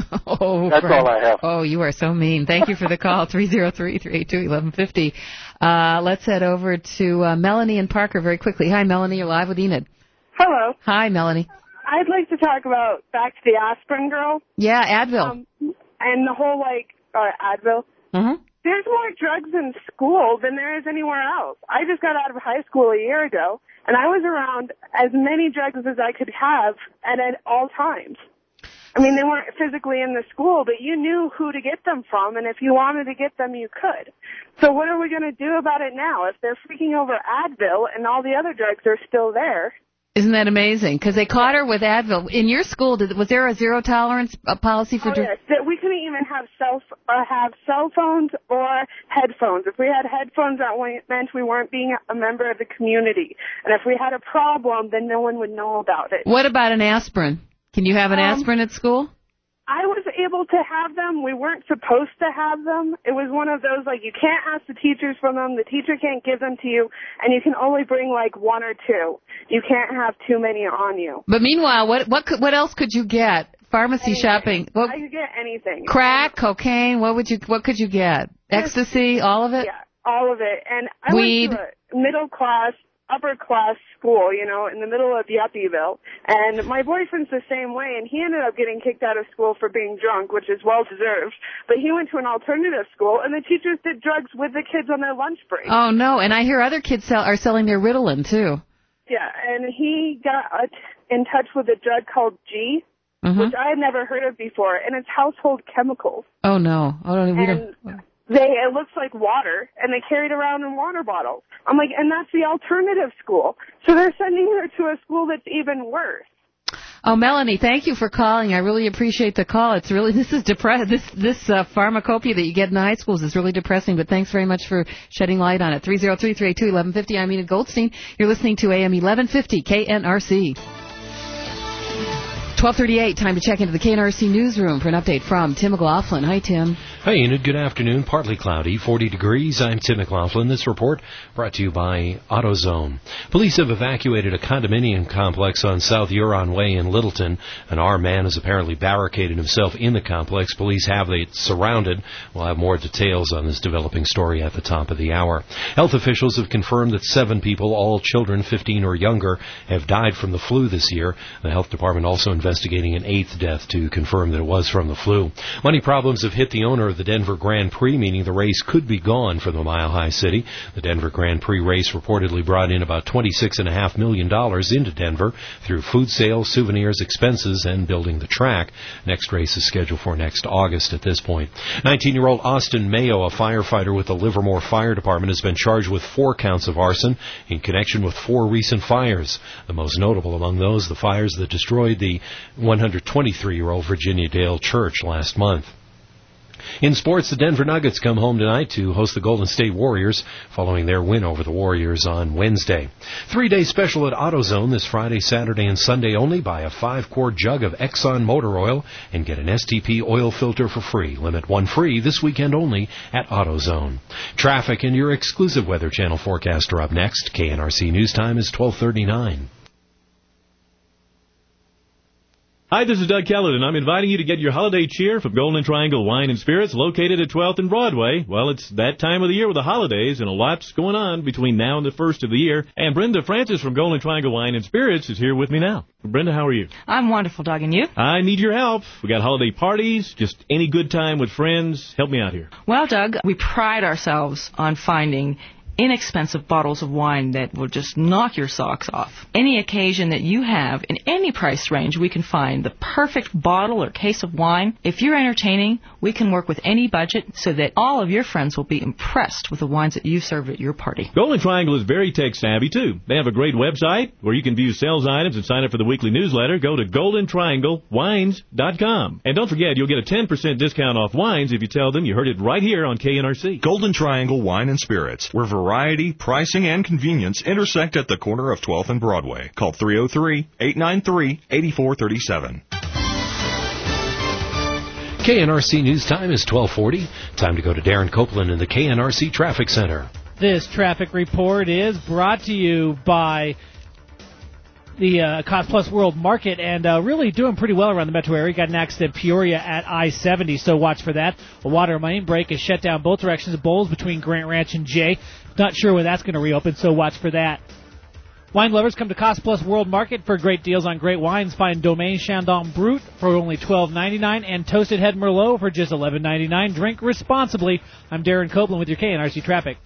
Oh, That's Frank. all I have. Oh, you are so mean. Thank you for the call. three oh three, three eight two, eleven fifty. Uh, let's head over to uh, Melanie and Parker very quickly. Hi, Melanie. You're live with Enid. Hello. Hi, Melanie. I'd like to talk about back to the aspirin girl. Yeah, Advil. Um, and the whole, like, uh, Advil. Mm-hmm. There's more drugs in school than there is anywhere else. I just got out of high school a year ago, and I was around as many drugs as I could have and at all times. I mean, they weren't physically in the school, but you knew who to get them from, and if you wanted to get them, you could. So what are we going to do about it now? If they're freaking over Advil and all the other drugs are still there. Isn't that amazing? Because they caught her with Advil. In your school, did, was there a zero tolerance uh, policy for Oh, drugs? yes. That we couldn't even have cell f- uh, have cell phones or headphones. If we had headphones, that wa- meant we weren't being a member of the community. And if we had a problem, then no one would know about it. What about an aspirin? Can you have an Um, aspirin at school? I was able to have them. We weren't supposed to have them. It was one of those, like, you can't ask the teachers for them. The teacher can't give them to you. And you can only bring, like, one or two. You can't have too many on you. But meanwhile, what what could, what else could you get? Pharmacy Anything. shopping. What, I could get anything. crack, cocaine. What would you what could you get? Ecstasy, all of it. Yeah, all of it. And I Weed. went to a middle class, upper class school, you know, in the middle of Yuppieville. And my boyfriend's the same way, and he ended up getting kicked out of school for being drunk, which is well deserved. But he went to an alternative school, and the teachers did drugs with the kids on their lunch break. Oh no! And I hear other kids sell, are selling their Ritalin too. Yeah, and he got uh, in touch with a drug called G, Mhm. which I had never heard of before, and it's household chemicals. Oh no! Oh, no, we And don't. they, it looks like water, and they carry it around in water bottles. I'm like, and that's the alternative school. So they're sending her to a school that's even worse. Oh, Melanie, thank you for calling. I really appreciate the call. It's really this is depress this this uh, pharmacopoeia that you get in high schools is really depressing. But thanks very much for shedding light on it. three oh three, three eight two, eleven fifty. I'm Enid Goldstein. You're listening to A M eleven fifty K N R C. twelve thirty-eight, time to check into the K N R C newsroom for an update from Tim McLaughlin. Hi, Tim. Hi, Enid. Good afternoon. Partly cloudy, forty degrees. I'm Tim McLaughlin. This report brought to you by AutoZone. Police have evacuated a condominium complex on South Huron Way in Littleton. An armed man has apparently barricaded himself in the complex. Police have it surrounded. We'll have more details on this developing story at the top of the hour. Health officials have confirmed that seven people, all children fifteen or younger, have died from the flu this year. The health department also investigating an eighth death to confirm that it was from the flu. Money problems have hit the owner of the Denver Grand Prix, meaning the race could be gone for the Mile High City. The Denver Grand Prix race reportedly brought in about twenty-six point five million dollars into Denver through food sales, souvenirs, expenses, and building the track. Next race is scheduled for next August at this point. nineteen-year-old Austin Mayo, a firefighter with the Livermore Fire Department, has been charged with four counts of arson in connection with four recent fires. The most notable among those, the fires that destroyed the one hundred twenty-three-year-old Virginia Dale Church last month. In sports, the Denver Nuggets come home tonight to host the Golden State Warriors following their win over the Warriors on Wednesday. Three-day special at AutoZone this Friday, Saturday, and Sunday only. Buy a five-quart jug of Exxon motor oil and get an S T P oil filter for free. Limit one free this weekend only at AutoZone. Traffic and your exclusive Weather Channel forecast are up next. K N R C News Time is twelve thirty-nine. Hi, this is Doug Kellett, and I'm inviting you to get your holiday cheer from Golden Triangle Wine and Spirits, located at twelfth and Broadway. Well, it's that time of the year with the holidays, and a lot's going on between now and the first of the year. And Brenda Francis from Golden Triangle Wine and Spirits is here with me now. Brenda, how are you? I'm wonderful, Doug, and you? I need your help. We got holiday parties, just any good time with friends. Help me out here. Well, Doug, we pride ourselves on finding inexpensive bottles of wine that will just knock your socks off. Any occasion that you have, in any price range, we can find the perfect bottle or case of wine. If you're entertaining, we can work with any budget so that all of your friends will be impressed with the wines that you serve at your party. Golden Triangle is very tech-savvy, too. They have a great website where you can view sales items and sign up for the weekly newsletter. Go to golden triangle wines dot com. And don't forget, you'll get a ten percent discount off wines if you tell them you heard it right here on K N R C. Golden Triangle Wine and Spirits, where variety, pricing, and convenience intersect at the corner of twelfth and Broadway. Call three oh three, eight nine three, eight four three seven. K N R C News Time is twelve forty. Time to go to Darren Copeland in the K N R C Traffic Center. This traffic report is brought to you by the uh, Cost Plus World Market, and uh, really doing pretty well around the metro area. Got an accident in Peoria at I seventy, so watch for that. A water main break is shut down both directions of Bowles between Grant Ranch and Jay. Not sure when that's going to reopen, so watch for that. Wine lovers, come to Cost Plus World Market for great deals on great wines. Find Domaine Chandon Brut for only twelve ninety-nine and Toasted Head Merlot for just eleven ninety-nine. Drink responsibly. I'm Darren Copeland with your K N R C traffic.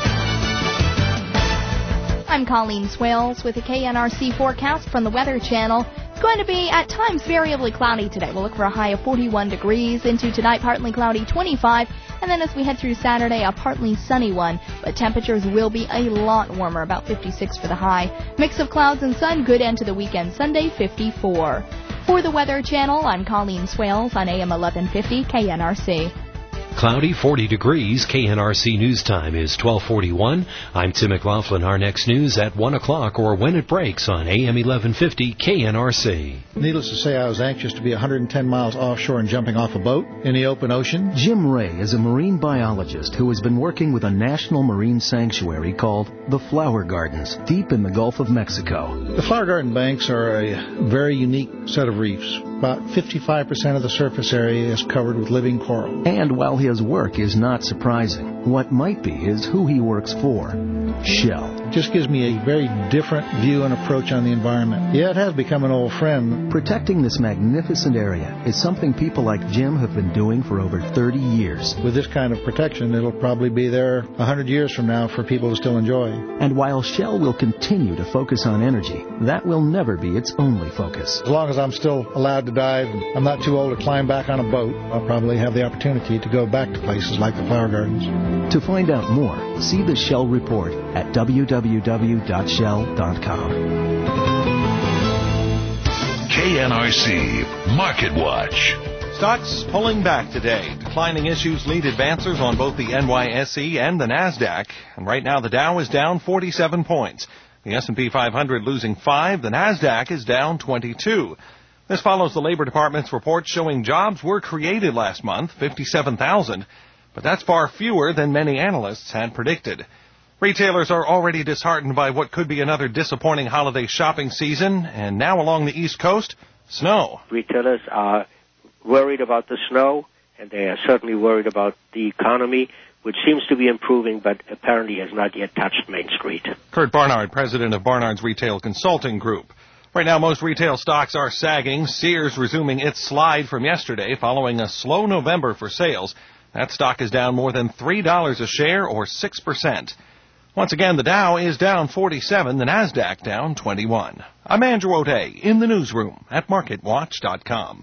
I'm Colleen Swales with the K N R C forecast from the Weather Channel. It's going to be at times variably cloudy today. We'll look for a high of forty-one degrees. Into tonight, partly cloudy, twenty-five. And then as we head through Saturday, a partly sunny one. But temperatures will be a lot warmer, about fifty-six for the high. Mix of clouds and sun, good end to the weekend. Sunday, fifty-four. For the Weather Channel, I'm Colleen Swales on A M eleven fifty K N R C. Cloudy, forty degrees. K N R C News Time is twelve forty-one. I'm Tim McLaughlin. Our next news at one o'clock or when it breaks on A M eleven fifty K N R C. Needless to say, I was anxious to be one hundred ten miles offshore and jumping off a boat in the open ocean. Jim Ray is a marine biologist who has been working with a national marine sanctuary called the Flower Gardens, deep in the Gulf of Mexico. The Flower Garden banks are a very unique set of reefs. About fifty-five percent of the surface area is covered with living coral. And while his work is not surprising, what might be is who he works for, Shell. It just gives me a very different view and approach on the environment. Yeah, it has become an old friend. Protecting this magnificent area is something people like Jim have been doing for over thirty years. With this kind of protection, it'll probably be there one hundred years from now for people to still enjoy. And while Shell will continue to focus on energy, that will never be its only focus. As long as I'm still allowed to dive, I'm not too old to climb back on a boat, I'll probably have the opportunity to go back to places like the Flower Gardens. To find out more, see the Shell report at w w w dot shell dot com. K N R C Market Watch. Stocks pulling back today. Declining issues lead advancers on both the N Y S E and the NASDAQ. And right now the Dow is down forty-seven points. The S and P five hundred losing five. The NASDAQ is down twenty-two. This follows the Labor Department's report showing jobs were created last month, fifty-seven thousand. But that's far fewer than many analysts had predicted. Retailers are already disheartened by what could be another disappointing holiday shopping season. And now along the East Coast, snow. Retailers are worried about the snow, and they are certainly worried about the economy, which seems to be improving, but apparently has not yet touched Main Street. Kurt Barnard, president of Barnard's Retail Consulting Group. Right now, most retail stocks are sagging. Sears resuming its slide from yesterday following a slow November for sales. That stock is down more than three dollars a share, or six percent. Once again, the Dow is down forty-seven, the NASDAQ down twenty-one. I'm Andrew O'Day in the newsroom at market watch dot com.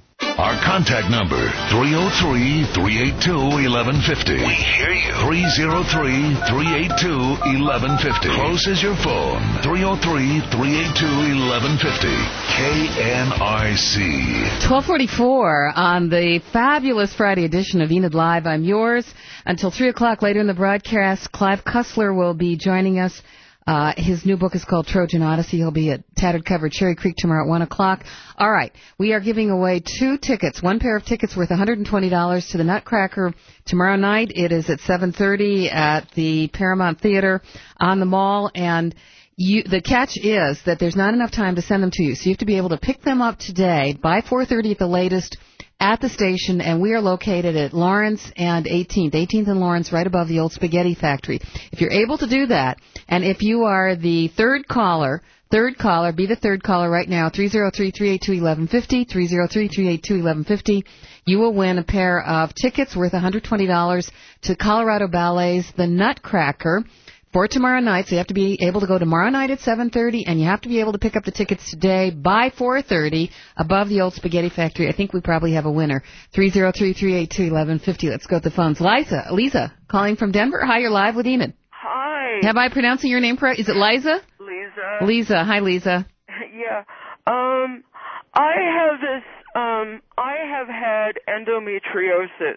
Our contact number, three oh three, three eight two, eleven fifty. We hear you. three oh three, three eight two, eleven fifty. Close as your phone. three oh three, three eight two, eleven fifty. K N R C. twelve forty-four on the fabulous Friday edition of Enid Live. I'm yours until three o'clock later in the broadcast. Clive Cussler will be joining us. Uh, his new book is called Trojan Odyssey. He'll be at Tattered Cover Cherry Creek tomorrow at one o'clock. All right. We are giving away two tickets, one pair of tickets worth one hundred twenty dollars to the Nutcracker tomorrow night. It is at seven thirty at the Paramount Theater on the Mall. And you, the catch is that there's not enough time to send them to you. So you have to be able to pick them up today by four thirty at the latest at the station, and we are located at Lawrence and eighteenth, eighteenth and Lawrence, right above the old spaghetti factory. If you're able to do that, and if you are the third caller, third caller, be the third caller right now, three oh three, three eight two, eleven fifty, three oh three, three eight two, eleven fifty, you will win a pair of tickets worth one hundred twenty dollars to Colorado Ballet's The Nutcracker for tomorrow night. So you have to be able to go tomorrow night at seven thirty, and you have to be able to pick up the tickets today by four thirty above the old spaghetti factory. I think we probably have a winner. three oh three, three eight two, eleven fifty. Let's go to the phones. Liza, Lisa, calling from Denver. Hi, you're live with Enid. Hi. Have I pronouncing your name correct? Is it Liza? Lisa. Lisa. Hi, Lisa. Yeah. Um, I have this, um, I have had endometriosis.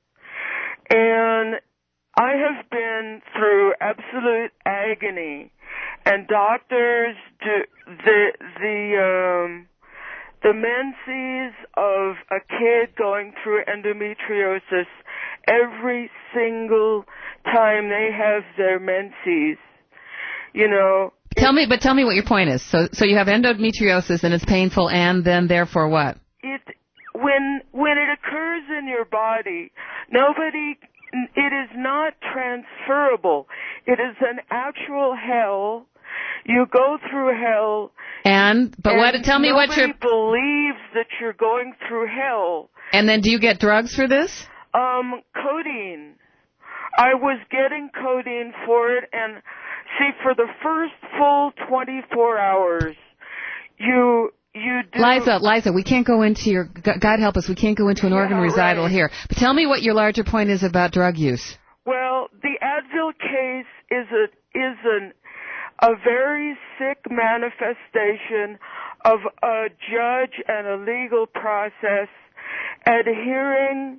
And I have been through absolute agony, and doctors do the the um, the menses of a kid going through endometriosis every single time they have their menses. You know. Tell me, but tell me what your point is. So, so you have endometriosis and it's painful, and then therefore what? It when when it occurs in your body, nobody. It is not transferable. It is an actual hell. You go through hell. And, but and what, tell me what your... Nobody believes that you're going through hell. And then do you get drugs for this? Um, codeine. I was getting codeine for it, and see, for the first full twenty-four hours, you... You do. Liza, Liza, we can't go into your, God help us, we can't go into an Yeah, organ recital right. here. But tell me what your larger point is about drug use. Well, the Advil case is a is an a very sick manifestation of a judge and a legal process adhering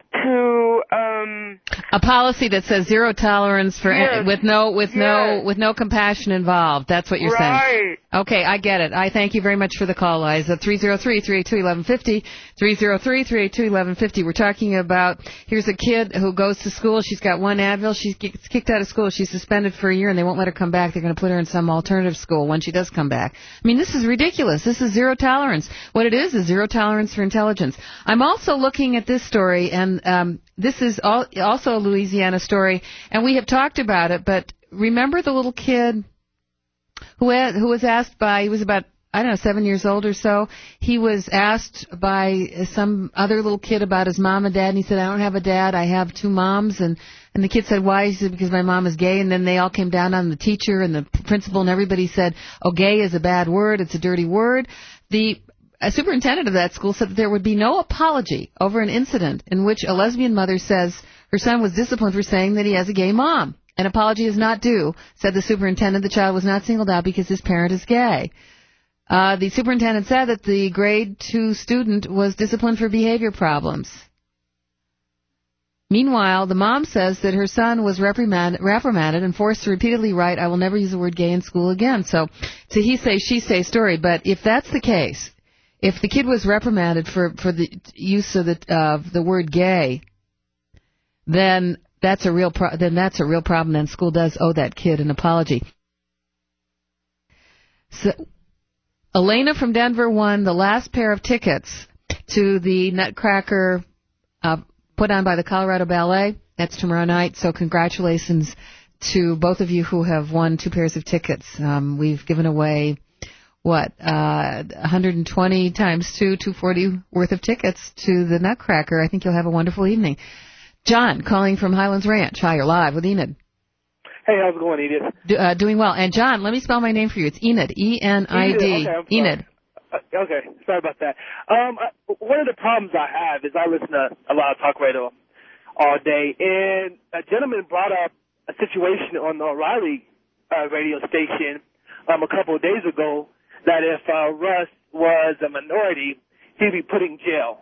to um a policy that says zero tolerance for yes, with no with yes. no with no compassion involved. That's what you're right. saying. Okay, I get it. I thank you very much for the call, Liza. three oh three, three eight two, eleven fifty, three oh three, three eight two, eleven fifty. We're talking about, here's a kid who goes to school. She's got one Advil. She gets kicked out of school. She's suspended for a year, and they won't let her come back. They're going to put her in some alternative school when she does come back. I mean, this is ridiculous. This is zero tolerance. What it is is zero tolerance for intelligence. I'm also looking at this story, and um, this is all, also a Louisiana story, and we have talked about it, but remember the little kid who had, who was asked by, he was about, I don't know, seven years old or so. He was asked by some other little kid about his mom and dad, and he said, I don't have a dad, I have two moms. And, and the kid said, why? He said, because my mom is gay. And then they all came down on the teacher and the principal, and everybody said, oh, gay is a bad word, it's a dirty word. The a superintendent of that school said that there would be no apology over an incident in which a lesbian mother says her son was disciplined for saying that he has a gay mom. An apology is not due, said the superintendent. The child was not singled out because his parent is gay. Uh, the superintendent said that the grade two student was disciplined for behavior problems. Meanwhile, the mom says that her son was reprimanded, reprimanded and forced to repeatedly write, I will never use the word gay in school again. So it's a he say, she say story. But if that's the case, if the kid was reprimanded for, for the use of the, uh, the word gay, then that's a real pro- then that's a real problem, and school does owe that kid an apology. So, Elena from Denver won the last pair of tickets to the Nutcracker uh, put on by the Colorado Ballet. That's tomorrow night, so congratulations to both of you who have won two pairs of tickets. Um, we've given away, what, uh, one hundred twenty times two, two hundred forty worth of tickets to the Nutcracker. I think you'll have a wonderful evening. John, calling from Highlands Ranch. Hi, you're live with Enid. Hey, how's it going, Edith? Do, uh, doing well. And John, let me spell my name for you. It's Enid, E N I D. Enid, okay, Enid. Okay, sorry about that. Um, I, one of the problems I have is I listen to a lot of talk radio all day, and a gentleman brought up a situation on the O'Reilly uh, radio station um, a couple of days ago that if uh, Russ was a minority, he'd be put in jail.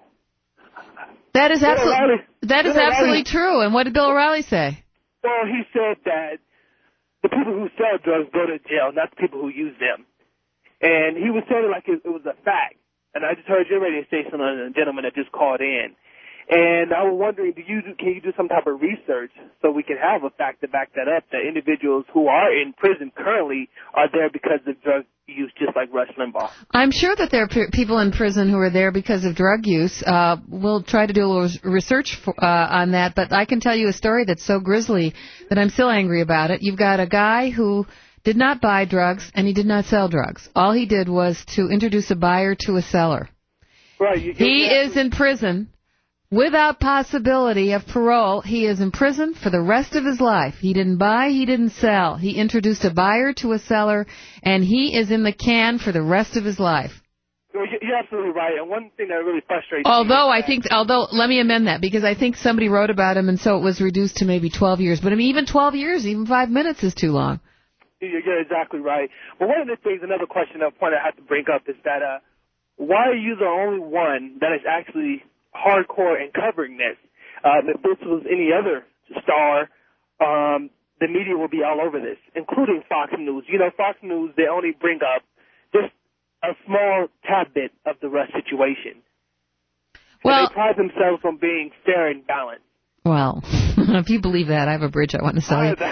That is Bill absolutely O'Reilly, that is Bill absolutely O'Reilly, true. And what did Bill O'Reilly say? Well, he said that the people who sell drugs go to jail, not the people who use them. And he was saying it like it, it was a fact. And I just heard your radio station on a gentleman that just called in. And I was wondering, do you do, can you do some type of research so we can have a fact to back that up, that individuals who are in prison currently are there because of drug use, just like Rush Limbaugh? I'm sure that there are p- people in prison who are there because of drug use. Uh, we'll try to do a little research for, uh, on that, but I can tell you a story that's so grisly that I'm still angry about it. You've got a guy who did not buy drugs, and he did not sell drugs. All he did was to introduce a buyer to a seller. Right. You, he is in prison without possibility of parole. He is in prison for the rest of his life. He didn't buy, he didn't sell. He introduced a buyer to a seller, and he is in the can for the rest of his life. You're absolutely right. And one thing that really frustrates Although me I think, although, let me amend that, because I think somebody wrote about him, and so it was reduced to maybe twelve years. But I mean, even twelve years, even five minutes is too long. You're exactly right. But one of the things, another question, a point I have to bring up is that uh, why are you the only one that is actually hardcore in covering this? Um, if this was any other star, um, the media will be all over this, including Fox News. You know, Fox News, they only bring up just a small tad bit of the Rush situation. Well, and they pride themselves on being fair and balanced. Well, if you believe that, I have a bridge I want to sell you.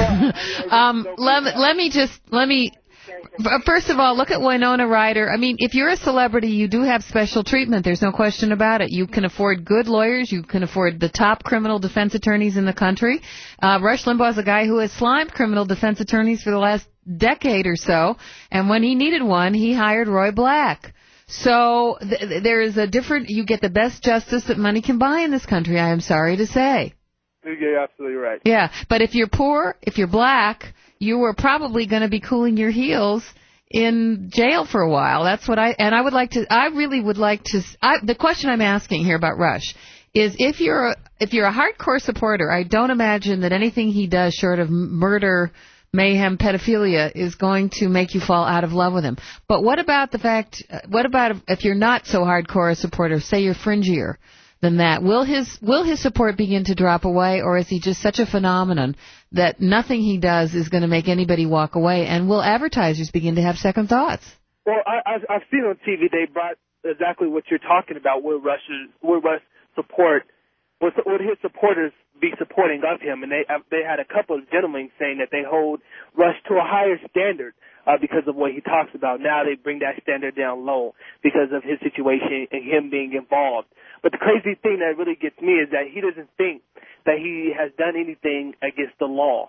um, let, let me just, let me, first of all, look at Winona Ryder. I mean, if you're a celebrity, you do have special treatment. There's no question about it. You can afford good lawyers. You can afford the top criminal defense attorneys in the country. Uh, Rush Limbaugh is a guy who has slimed criminal defense attorneys for the last decade or so. And when he needed one, he hired Roy Black. So th- there is a different, you get the best justice that money can buy in this country, I am sorry to say. You're absolutely right. Yeah, but if you're poor, if you're black, you are probably going to be cooling your heels in jail for a while. That's what I, and I would like to, I really would like to, I, the question I'm asking here about Rush is if you're, a, if you're a hardcore supporter, I don't imagine that anything he does short of murder, mayhem, pedophilia is going to make you fall out of love with him. But what about the fact, what about if you're not so hardcore a supporter, say you're fringier than that, will his will his support begin to drop away, or is he just such a phenomenon that nothing he does is going to make anybody walk away, and will advertisers begin to have second thoughts? Well, I, I've, I've seen on T V they brought exactly what you're talking about, where Rush's, where Rush support, would his supporters be supporting of him, and they they had a couple of gentlemen saying that they hold Rush to a higher standard uh, because of what he talks about. Now they bring that standard down low because of his situation and him being involved. But the crazy thing that really gets me is that he doesn't think that he has done anything against the law.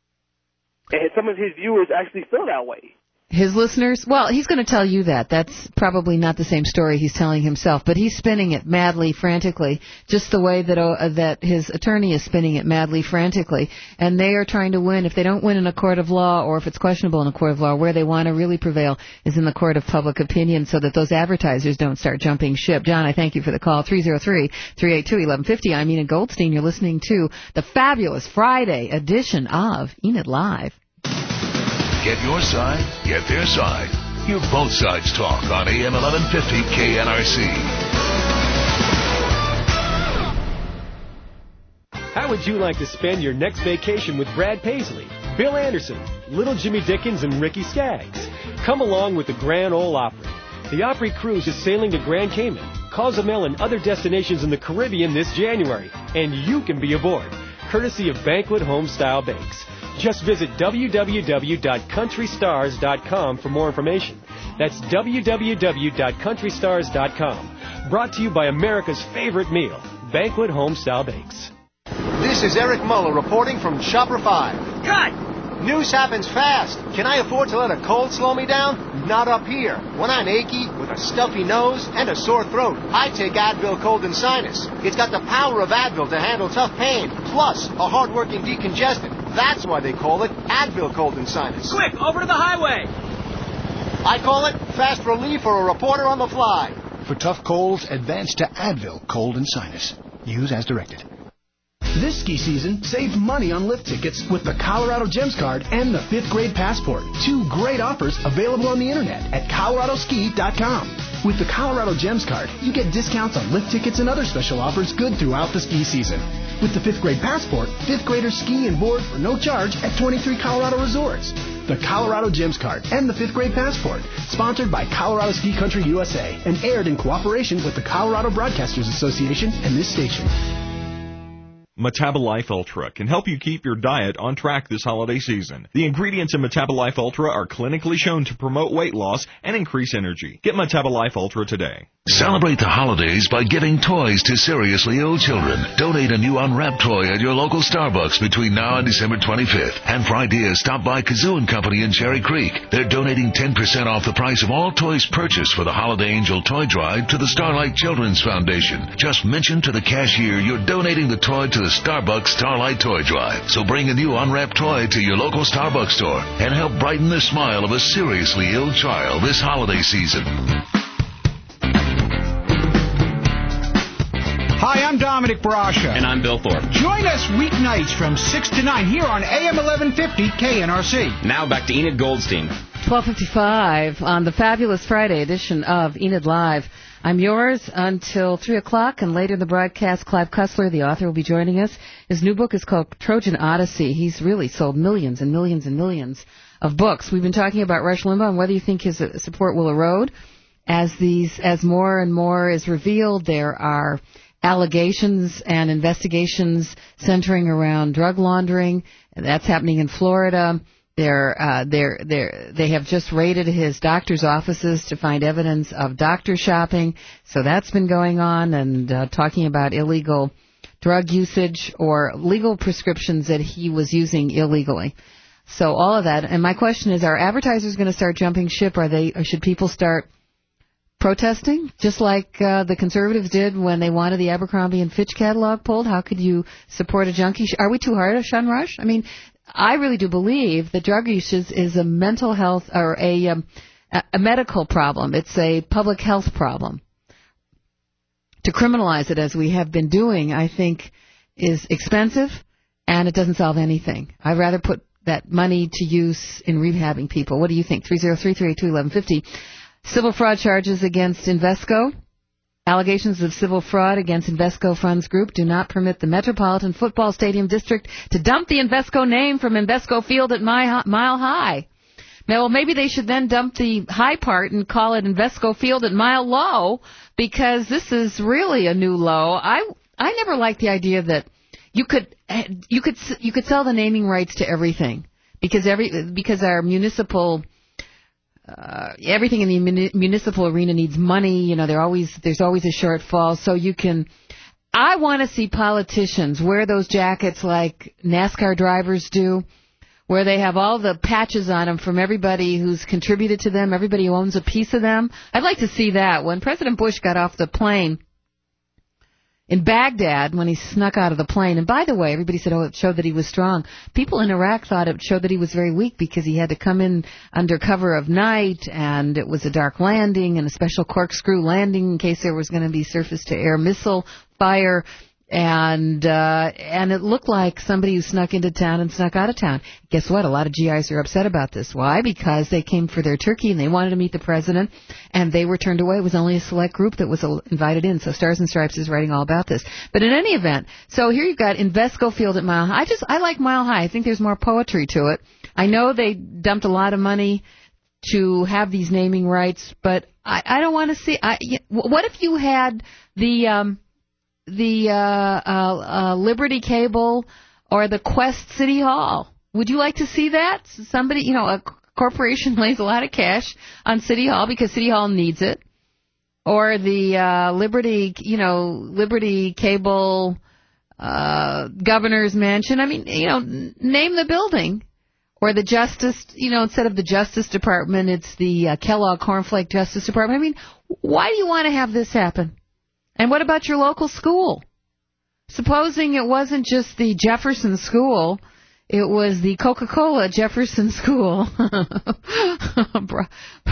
And some of his viewers actually feel that way. His listeners? Well, he's going to tell you that. That's probably not the same story he's telling himself, but he's spinning it madly, frantically, just the way that uh, that his attorney is spinning it madly, frantically. And they are trying to win. If they don't win in a court of law, or if it's questionable in a court of law, where they want to really prevail is in the court of public opinion, so that those advertisers don't start jumping ship. John, I thank you for the call. three oh three, three eight two, one one five oh. I'm Enid Goldstein. You're listening to the fabulous Friday edition of Enid Live. Get your side, get their side. Hear both sides talk on A M eleven fifty K N R C. How would you like to spend your next vacation with Brad Paisley, Bill Anderson, Little Jimmy Dickens, and Ricky Skaggs? Come along with the Grand Ole Opry. The Opry Cruise is sailing to Grand Cayman, Cozumel, and other destinations in the Caribbean this January, and you can be aboard, courtesy of Banquet Homestyle Bakes. Just visit w w w dot country stars dot com for more information. That's w w w dot country stars dot com. Brought to you by America's favorite meal, Banquet Homestyle Bakes. This is Eric Muller reporting from Shopper five. Cut! News happens fast. Can I afford to let a cold slow me down? Not up here. When I'm achy, with a stuffy nose, and a sore throat, I take Advil Cold and Sinus. It's got the power of Advil to handle tough pain, plus a hard-working decongestant. That's why they call it Advil Cold and Sinus. Quick, over to the highway! I call it fast relief or a reporter on the fly. For tough colds, advance to Advil Cold and Sinus. Use as directed. This ski season, save money on lift tickets with the Colorado Gems Card and the fifth grade Passport. Two great offers available on the internet at colorado ski dot com. With the Colorado Gems Card, you get discounts on lift tickets and other special offers good throughout the ski season. With the fifth grade Passport, fifth graders ski and board for no charge at twenty-three Colorado resorts. The Colorado Gems Card and the fifth grade Passport, sponsored by Colorado Ski Country U S A and aired in cooperation with the Colorado Broadcasters Association and this station. Metabolife Ultra can help you keep your diet on track this holiday season. The ingredients in Metabolife Ultra are clinically shown to promote weight loss and increase energy. Get Metabolife Ultra today. Celebrate the holidays by giving toys to seriously ill children. Donate a new unwrapped toy at your local Starbucks between now and December twenty-fifth. And for ideas, stop by Kazoo and Company in Cherry Creek. They're donating ten percent off the price of all toys purchased for the Holiday Angel Toy Drive to the Starlight Children's Foundation. Just mention to the cashier you're donating the toy to the Starbucks Starlight Toy Drive. So bring a new unwrapped toy to your local Starbucks store and help brighten the smile of a seriously ill child this holiday season. Hi, I'm Dominic Brasha. And I'm Bill Thorpe. Join us weeknights from six to nine here on A M eleven fifty K N R C. Now back to Enid Goldstein. twelve fifty-five on the fabulous Friday edition of Enid Live. I'm yours until three o'clock, and later in the broadcast, Clive Cussler, the author, will be joining us. His new book is called Trojan Odyssey. He's really sold millions and millions and millions of books. We've been talking about Rush Limbaugh and whether you think his support will erode. As these, as more and more is revealed, there are allegations and investigations centering around drug laundering. That's happening in Florida. They're, uh, they're, they're, they have just raided his doctor's offices to find evidence of doctor shopping. So that's been going on, and uh, talking about illegal drug usage or legal prescriptions that he was using illegally. So all of that. And my question is, are advertisers going to start jumping ship? Are they, or should people start protesting, just like uh, the conservatives did when they wanted the Abercrombie and Fitch catalog pulled? How could you support a junkie? Are we too hard on Sean Rush? I mean, I really do believe that drug use is, is a mental health or a, um, a medical problem. It's a public health problem. To criminalize it, as we have been doing, I think is expensive, and it doesn't solve anything. I'd rather put that money to use in rehabbing people. What do you think? three oh three, three eight two, eleven fifty. Civil fraud charges against Invesco. Allegations of civil fraud against Invesco Funds Group do not permit the Metropolitan Football Stadium District to dump the Invesco name from Invesco Field at Mile High. Well, maybe they should then dump the high part and call it Invesco Field at Mile Low, because this is really a new low. I I never liked the idea that you could you could you could sell the naming rights to everything, because every because our municipal Uh, everything in the muni- municipal arena needs money. You know, there always there's always a shortfall. So you can. I want to see politicians wear those jackets like NASCAR drivers do, where they have all the patches on them from everybody who's contributed to them, everybody who owns a piece of them. I'd like to see that. When President Bush got off the plane in Baghdad, when he snuck out of the plane, and by the way, everybody said, oh, it showed that he was strong. People in Iraq thought it showed that he was very weak, because he had to come in under cover of night, and it was a dark landing and a special corkscrew landing in case there was going to be surface-to-air missile fire. And uh and it looked like somebody who snuck into town and snuck out of town. Guess what? A lot of G Is are upset about this. Why? Because they came for their turkey and they wanted to meet the president, and they were turned away. It was only a select group that was invited in. So Stars and Stripes is writing all about this. But in any event, so here you've got Invesco Field at Mile High. I just I like Mile High. I think there's more poetry to it. I know they dumped a lot of money to have these naming rights, but I, I don't want to see. I, what if you had the um, the uh, uh, uh, Liberty Cable or the Quest City Hall? Would you like to see that? Somebody, you know, a corporation lays a lot of cash on City Hall because City Hall needs it. Or the uh, Liberty, you know, Liberty Cable uh, Governor's Mansion. I mean, you know, name the building. Or the Justice, you know, instead of the Justice Department, it's the uh, Kellogg Cornflake Justice Department. I mean, why do you want to have this happen? And what about your local school? Supposing it wasn't just the Jefferson School, it was the Coca-Cola Jefferson School.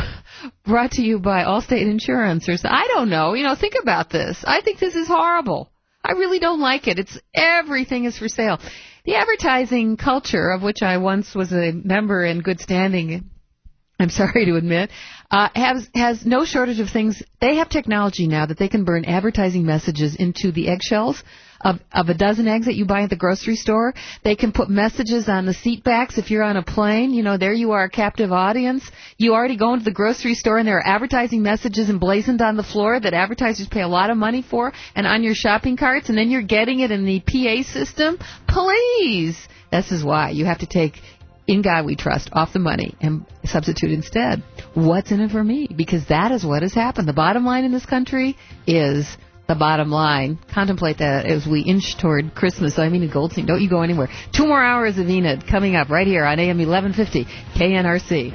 Brought to you by Allstate Insurance. Or so, I don't know. You know, think about this. I think this is horrible. I really don't like it. It's everything is for sale. The advertising culture, of which I once was a member in good standing, I'm sorry to admit, uh, has has no shortage of things. They have technology now that they can burn advertising messages into the eggshells of, of a dozen eggs that you buy at the grocery store. They can put messages on the seat backs if you're on a plane. You know, there you are, a captive audience. You already go into the grocery store and there are advertising messages emblazoned on the floor that advertisers pay a lot of money for and on your shopping carts, and then you're getting it in the P A system. Please! This is why you have to take In God We Trust off the money and substitute instead what's in it for me, because that is what has happened. The bottom line in this country is the bottom line. Contemplate that as we inch toward Christmas. I mean, Enid Goldstein, don't you go anywhere. Two more hours of Enid coming up right here on A M eleven fifty K N R C.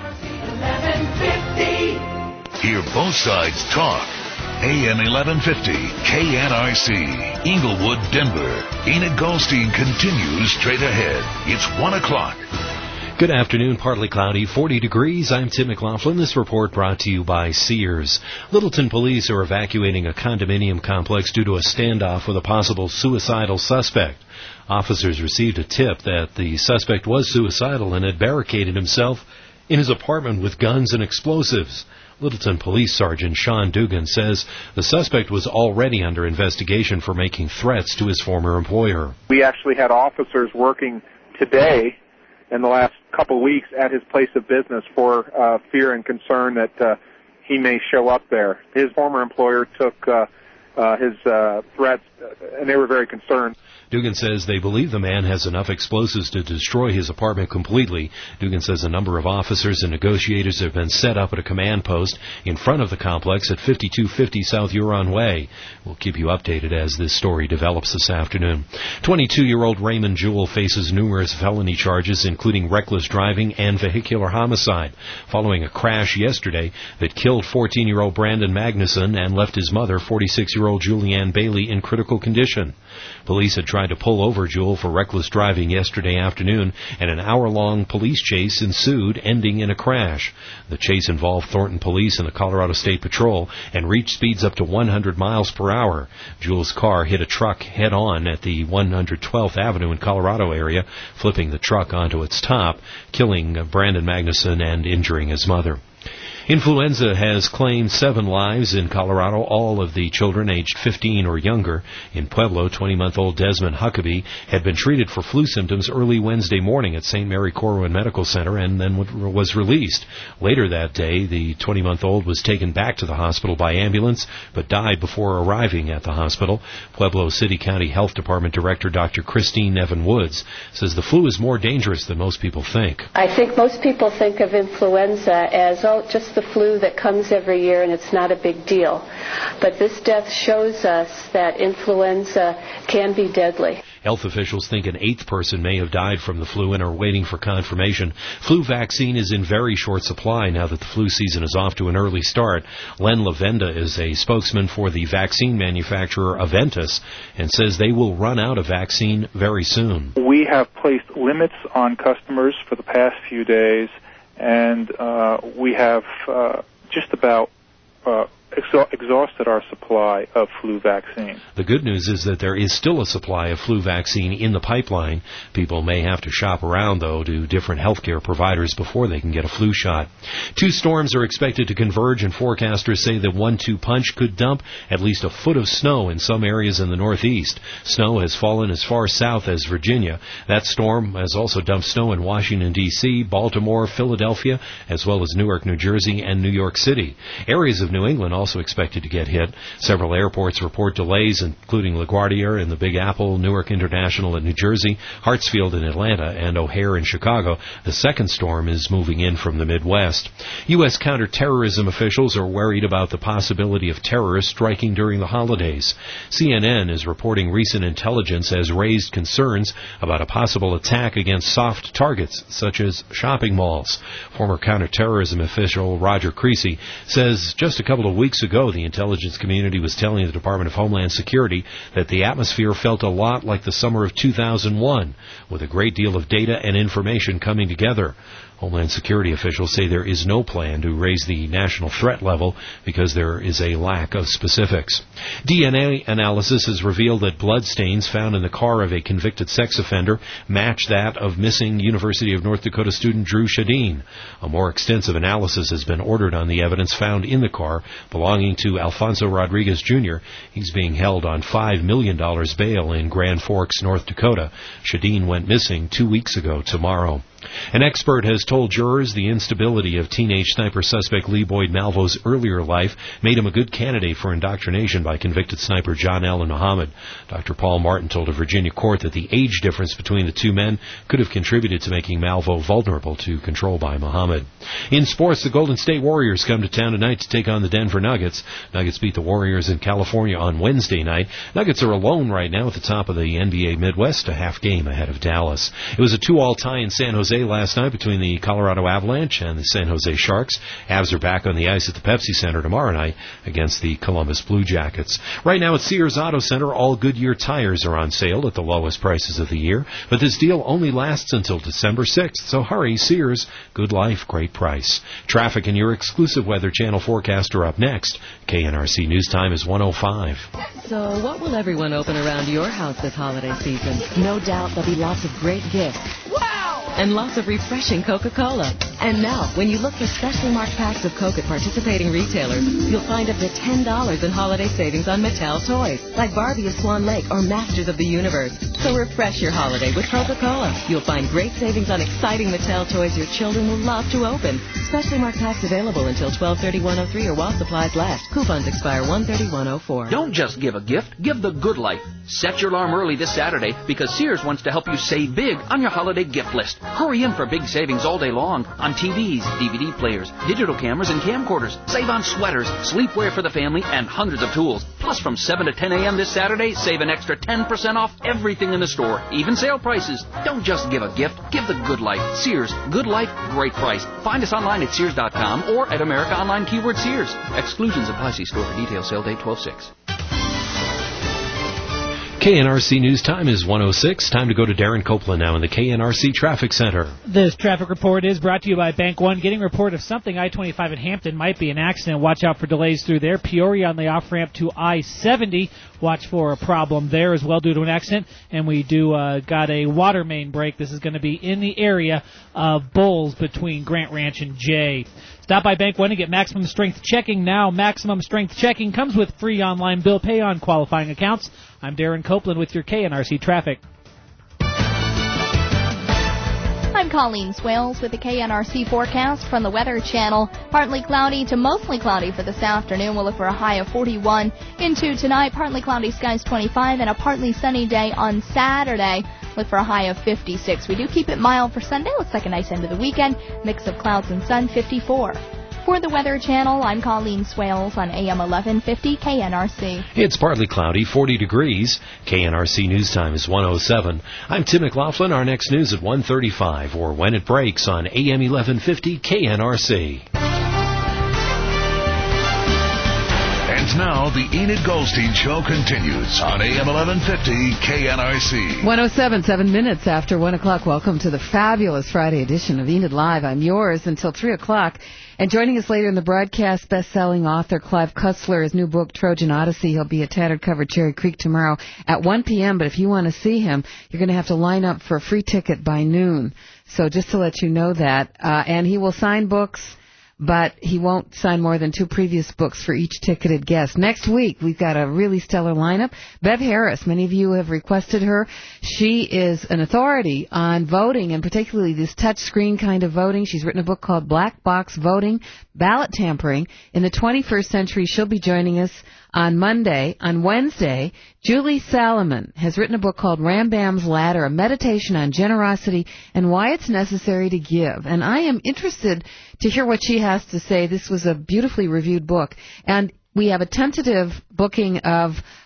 Hear both sides talk. A M eleven fifty K N R C, Inglewood, Denver. Enid Goldstein continues straight ahead. It's one o'clock. Good afternoon, partly cloudy, forty degrees. I'm Tim McLaughlin. This report brought to you by Sears. Littleton police are evacuating a condominium complex due to a standoff with a possible suicidal suspect. Officers received a tip that the suspect was suicidal and had barricaded himself in his apartment with guns and explosives. Littleton Police Sergeant Sean Dugan says the suspect was already under investigation for making threats to his former employer. We actually had officers working today in the last couple of weeks at his place of business for uh, fear and concern that uh, he may show up there. His former employer took uh, uh, his uh, threats, and they were very concerned. Dugan says they believe the man has enough explosives to destroy his apartment completely. Dugan says a number of officers and negotiators have been set up at a command post in front of the complex at fifty-two fifty South Huron Way. We'll keep you updated as this story develops this afternoon. twenty-two-year-old Raymond Jewell faces numerous felony charges, including reckless driving and vehicular homicide, following a crash yesterday that killed fourteen-year-old Brandon Magnuson and left his mother, forty-six-year-old Julianne Bailey, in critical condition. Police had tried to pull over Jewell for reckless driving yesterday afternoon, and an hour-long police chase ensued, ending in a crash. The chase involved Thornton Police and the Colorado State Patrol and reached speeds up to one hundred miles per hour. Jewell's car hit a truck head-on at the one hundred twelfth Avenue in Colorado area, flipping the truck onto its top, killing Brandon Magnuson and injuring his mother. Influenza has claimed seven lives in Colorado, all of the children aged fifteen or younger. In Pueblo, twenty-month-old Desmond Huckabee had been treated for flu symptoms early Wednesday morning at Saint Mary Corwin Medical Center and then was released. Later that day, the twenty-month-old was taken back to the hospital by ambulance but died before arriving at the hospital. Pueblo City County Health Department Director Doctor Christine Nevin Woods says the flu is more dangerous than most people think. I think most people think of influenza as, oh, just the flu that comes every year and it's not a big deal. But this death shows us that influenza can be deadly. Health officials think an eighth person may have died from the flu and are waiting for confirmation. Flu vaccine is in very short supply now that the flu season is off to an early start. Len Lavenda is a spokesman for the vaccine manufacturer Aventis and says they will run out of vaccine very soon. We have placed limits on customers for the past few days, and uh, we have uh, just about uh, exa- exhausted our supply of flu vaccine. The good news is that there is still a supply of flu vaccine in the pipeline. People may have to shop around, though, to different healthcare providers before they can get a flu shot. Two storms are expected to converge, and forecasters say the one two punch could dump at least a foot of snow in some areas in the northeast. Snow has fallen as far south as Virginia. That storm has also dumped snow in Washington, D C, Baltimore, Philadelphia, as well as Newark, New Jersey, and New York City. Areas of New England also expected to get hit. Several airports report delays, including LaGuardia in the Big Apple, Newark International in New Jersey, Hartsfield in Atlanta, and O'Hare in Chicago. The second storm is moving in from the Midwest. U S counterterrorism officials are worried about the possibility of terrorists striking during the holidays. C N N is reporting recent intelligence has raised concerns about a possible attack against soft targets, such as shopping malls. Former counterterrorism official Roger Creasy says just a couple of weeks weeks ago, the intelligence community was telling the Department of Homeland Security that the atmosphere felt a lot like the summer of two thousand one, with a great deal of data and information coming together. Homeland Security officials say there is no plan to raise the national threat level because there is a lack of specifics. D N A analysis has revealed that blood stains found in the car of a convicted sex offender match that of missing University of North Dakota student Drew Shadeen. A more extensive analysis has been ordered on the evidence found in the car belonging to Alfonso Rodriguez Junior He's being held on five million dollars bail in Grand Forks, North Dakota. Shadeen went missing two weeks ago tomorrow. An expert has told jurors the instability of teenage sniper suspect Lee Boyd Malvo's earlier life made him a good candidate for indoctrination by convicted sniper John Allen Muhammad. Doctor Paul Martin told a Virginia court that the age difference between the two men could have contributed to making Malvo vulnerable to control by Muhammad. In sports, the Golden State Warriors come to town tonight to take on the Denver Nuggets. Nuggets beat the Warriors in California on Wednesday night. Nuggets are alone right now at the top of the N B A Midwest, a half game ahead of Dallas. It was a two-all tie in San Jose last night between the Colorado Avalanche and the San Jose Sharks. Avs are back on the ice at the Pepsi Center tomorrow night against the Columbus Blue Jackets. Right now at Sears Auto Center, all Goodyear tires are on sale at the lowest prices of the year, but this deal only lasts until December sixth, so hurry. Sears, good life, great price. Traffic and your exclusive Weather Channel forecast are up next. K N R C News Time is one oh five. So what will everyone open around your house this holiday season? No doubt there'll be lots of great gifts. Wow! And lots of refreshing Coca-Cola. And now, when you look for specially marked packs of Coke at participating retailers, you'll find up to ten dollars in holiday savings on Mattel toys, like Barbie of Swan Lake or Masters of the Universe. So refresh your holiday with Coca-Cola. You'll find great savings on exciting Mattel toys your children will love to open. Specially marked packs available until twelve thirty-one oh three or while supplies last. Coupons expire one thirty-one oh four. Don't just give a gift, give the good life. Set your alarm early this Saturday because Sears wants to help you save big on your holiday gift list. Hurry in for big savings all day long on T Vs, D V D players, digital cameras, and camcorders. Save on sweaters, sleepwear for the family, and hundreds of tools. Plus, from seven to ten a.m. this Saturday, save an extra ten percent off everything in the store, even sale prices. Don't just give a gift, give the good life. Sears, good life, great price. Find us online at Sears dot com or at America Online keyword Sears. Exclusions apply. See store for details. Sale date twelve six. K N R C News Time is one oh six. Time to go to Darren Copeland now in the K N R C Traffic Center. This traffic report is brought to you by Bank One. Getting a report of something I twenty-five in Hampton might be an accident. Watch out for delays through there. Peoria on the off-ramp to I seventy. Watch for a problem there as well due to an accident. And we do uh, got a water main break. This is going to be in the area of Bulls between Grant Ranch and Jay. Stop by Bank One to get maximum strength checking now. Maximum strength checking comes with free online bill pay on qualifying accounts. I'm Darren Copeland with your K N R C traffic. I'm Colleen Swales with the K N R C forecast from the Weather Channel. Partly cloudy to mostly cloudy for this afternoon. We'll look for a high of forty-one. Into tonight, partly cloudy skies twenty-five and a partly sunny day on Saturday. Look for a high of fifty-six. We do keep it mild for Sunday. Looks like a nice end of the weekend. Mix of clouds and sun, fifty-four. For the Weather Channel, I'm Colleen Swales on A M eleven fifty K N R C. It's partly cloudy, forty degrees. K N R C News Time is one oh seven. I'm Tim McLaughlin. Our next news at one thirty-five or when it breaks on A M eleven fifty K N R C. And now the Enid Goldstein Show continues on A M eleven fifty K N R C. one oh seven, seven minutes after one o'clock. Welcome to the fabulous Friday edition of Enid Live. I'm yours until three o'clock. And joining us later in the broadcast, best-selling author Clive Cussler, his new book, Trojan Odyssey. He'll be at Tattered Cover Cherry Creek tomorrow at one p.m., but if you want to see him, you're going to have to line up for a free ticket by noon. So just to let you know that. Uh, and he will sign books, but he won't sign more than two previous books for each ticketed guest. Next week, we've got a really stellar lineup. Bev Harris, many of you have requested her. She is an authority on voting, and particularly this touch-screen kind of voting. She's written a book called Black Box Voting, Ballot Tampering in the twenty-first Century. She'll be joining us on Monday. On Wednesday, Julie Salomon has written a book called Rambam's Ladder, a meditation on generosity and why it's necessary to give. And I am interested to hear what she has to say. This was a beautifully reviewed book. And we have a tentative booking of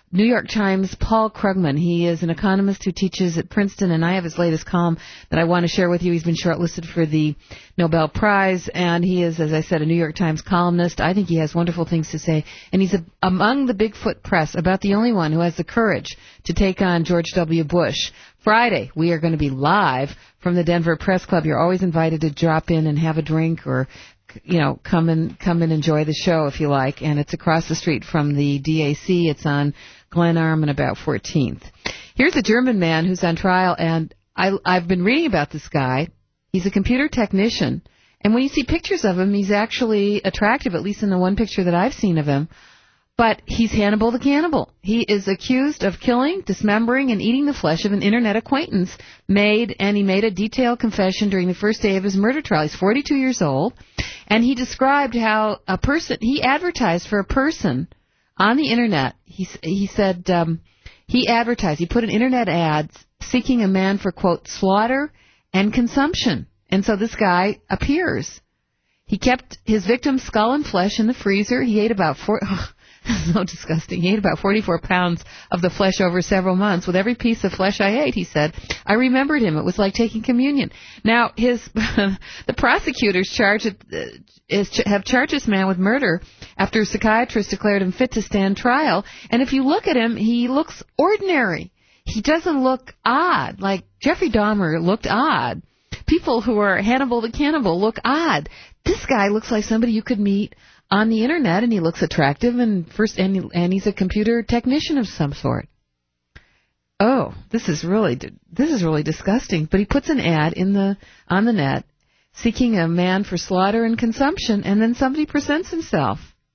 New York Times' Paul Krugman. He is an economist who teaches at Princeton, and I have his latest column that I want to share with you. He's been shortlisted for the Nobel Prize, and he is, as I said, a New York Times columnist. I think he has wonderful things to say, and he's a, among the Bigfoot press, about the only one who has the courage to take on George W. Bush. Friday, we are going to be live from the Denver Press Club. You're always invited to drop in and have a drink or, you know, come and come and enjoy the show if you like. And it's across the street from the D A C. It's on Glenarm and about fourteenth. Here's a German man who's on trial, and I, I've been reading about this guy. He's a computer technician, and when you see pictures of him, he's actually attractive, at least in the one picture that I've seen of him. But he's Hannibal the Cannibal. He is accused of killing, dismembering, and eating the flesh of an Internet acquaintance. Made and he made a detailed confession during the first day of his murder trial. He's forty-two years old, and he described how a person he advertised for a person on the Internet. He he said um, he advertised. He put an Internet ad seeking a man for, quote, slaughter and consumption. And so this guy appears. He kept his victim's skull and flesh in the freezer. He ate about four. Oh, so disgusting. He ate about forty-four pounds of the flesh over several months. With every piece of flesh I ate, he said, I remembered him. It was like taking communion. Now, his the prosecutors charge, uh, is, have charged this man with murder after a psychiatrist declared him fit to stand trial. And if you look at him, he looks ordinary. He doesn't look odd, like Jeffrey Dahmer looked odd. People who are Hannibal the Cannibal look odd. This guy looks like somebody you could meet on the Internet, and he looks attractive, and first, and, he, and he's a computer technician of some sort. Oh, this is really this is really disgusting. But he puts an ad in the on the net seeking a man for slaughter and consumption, and then somebody presents himself.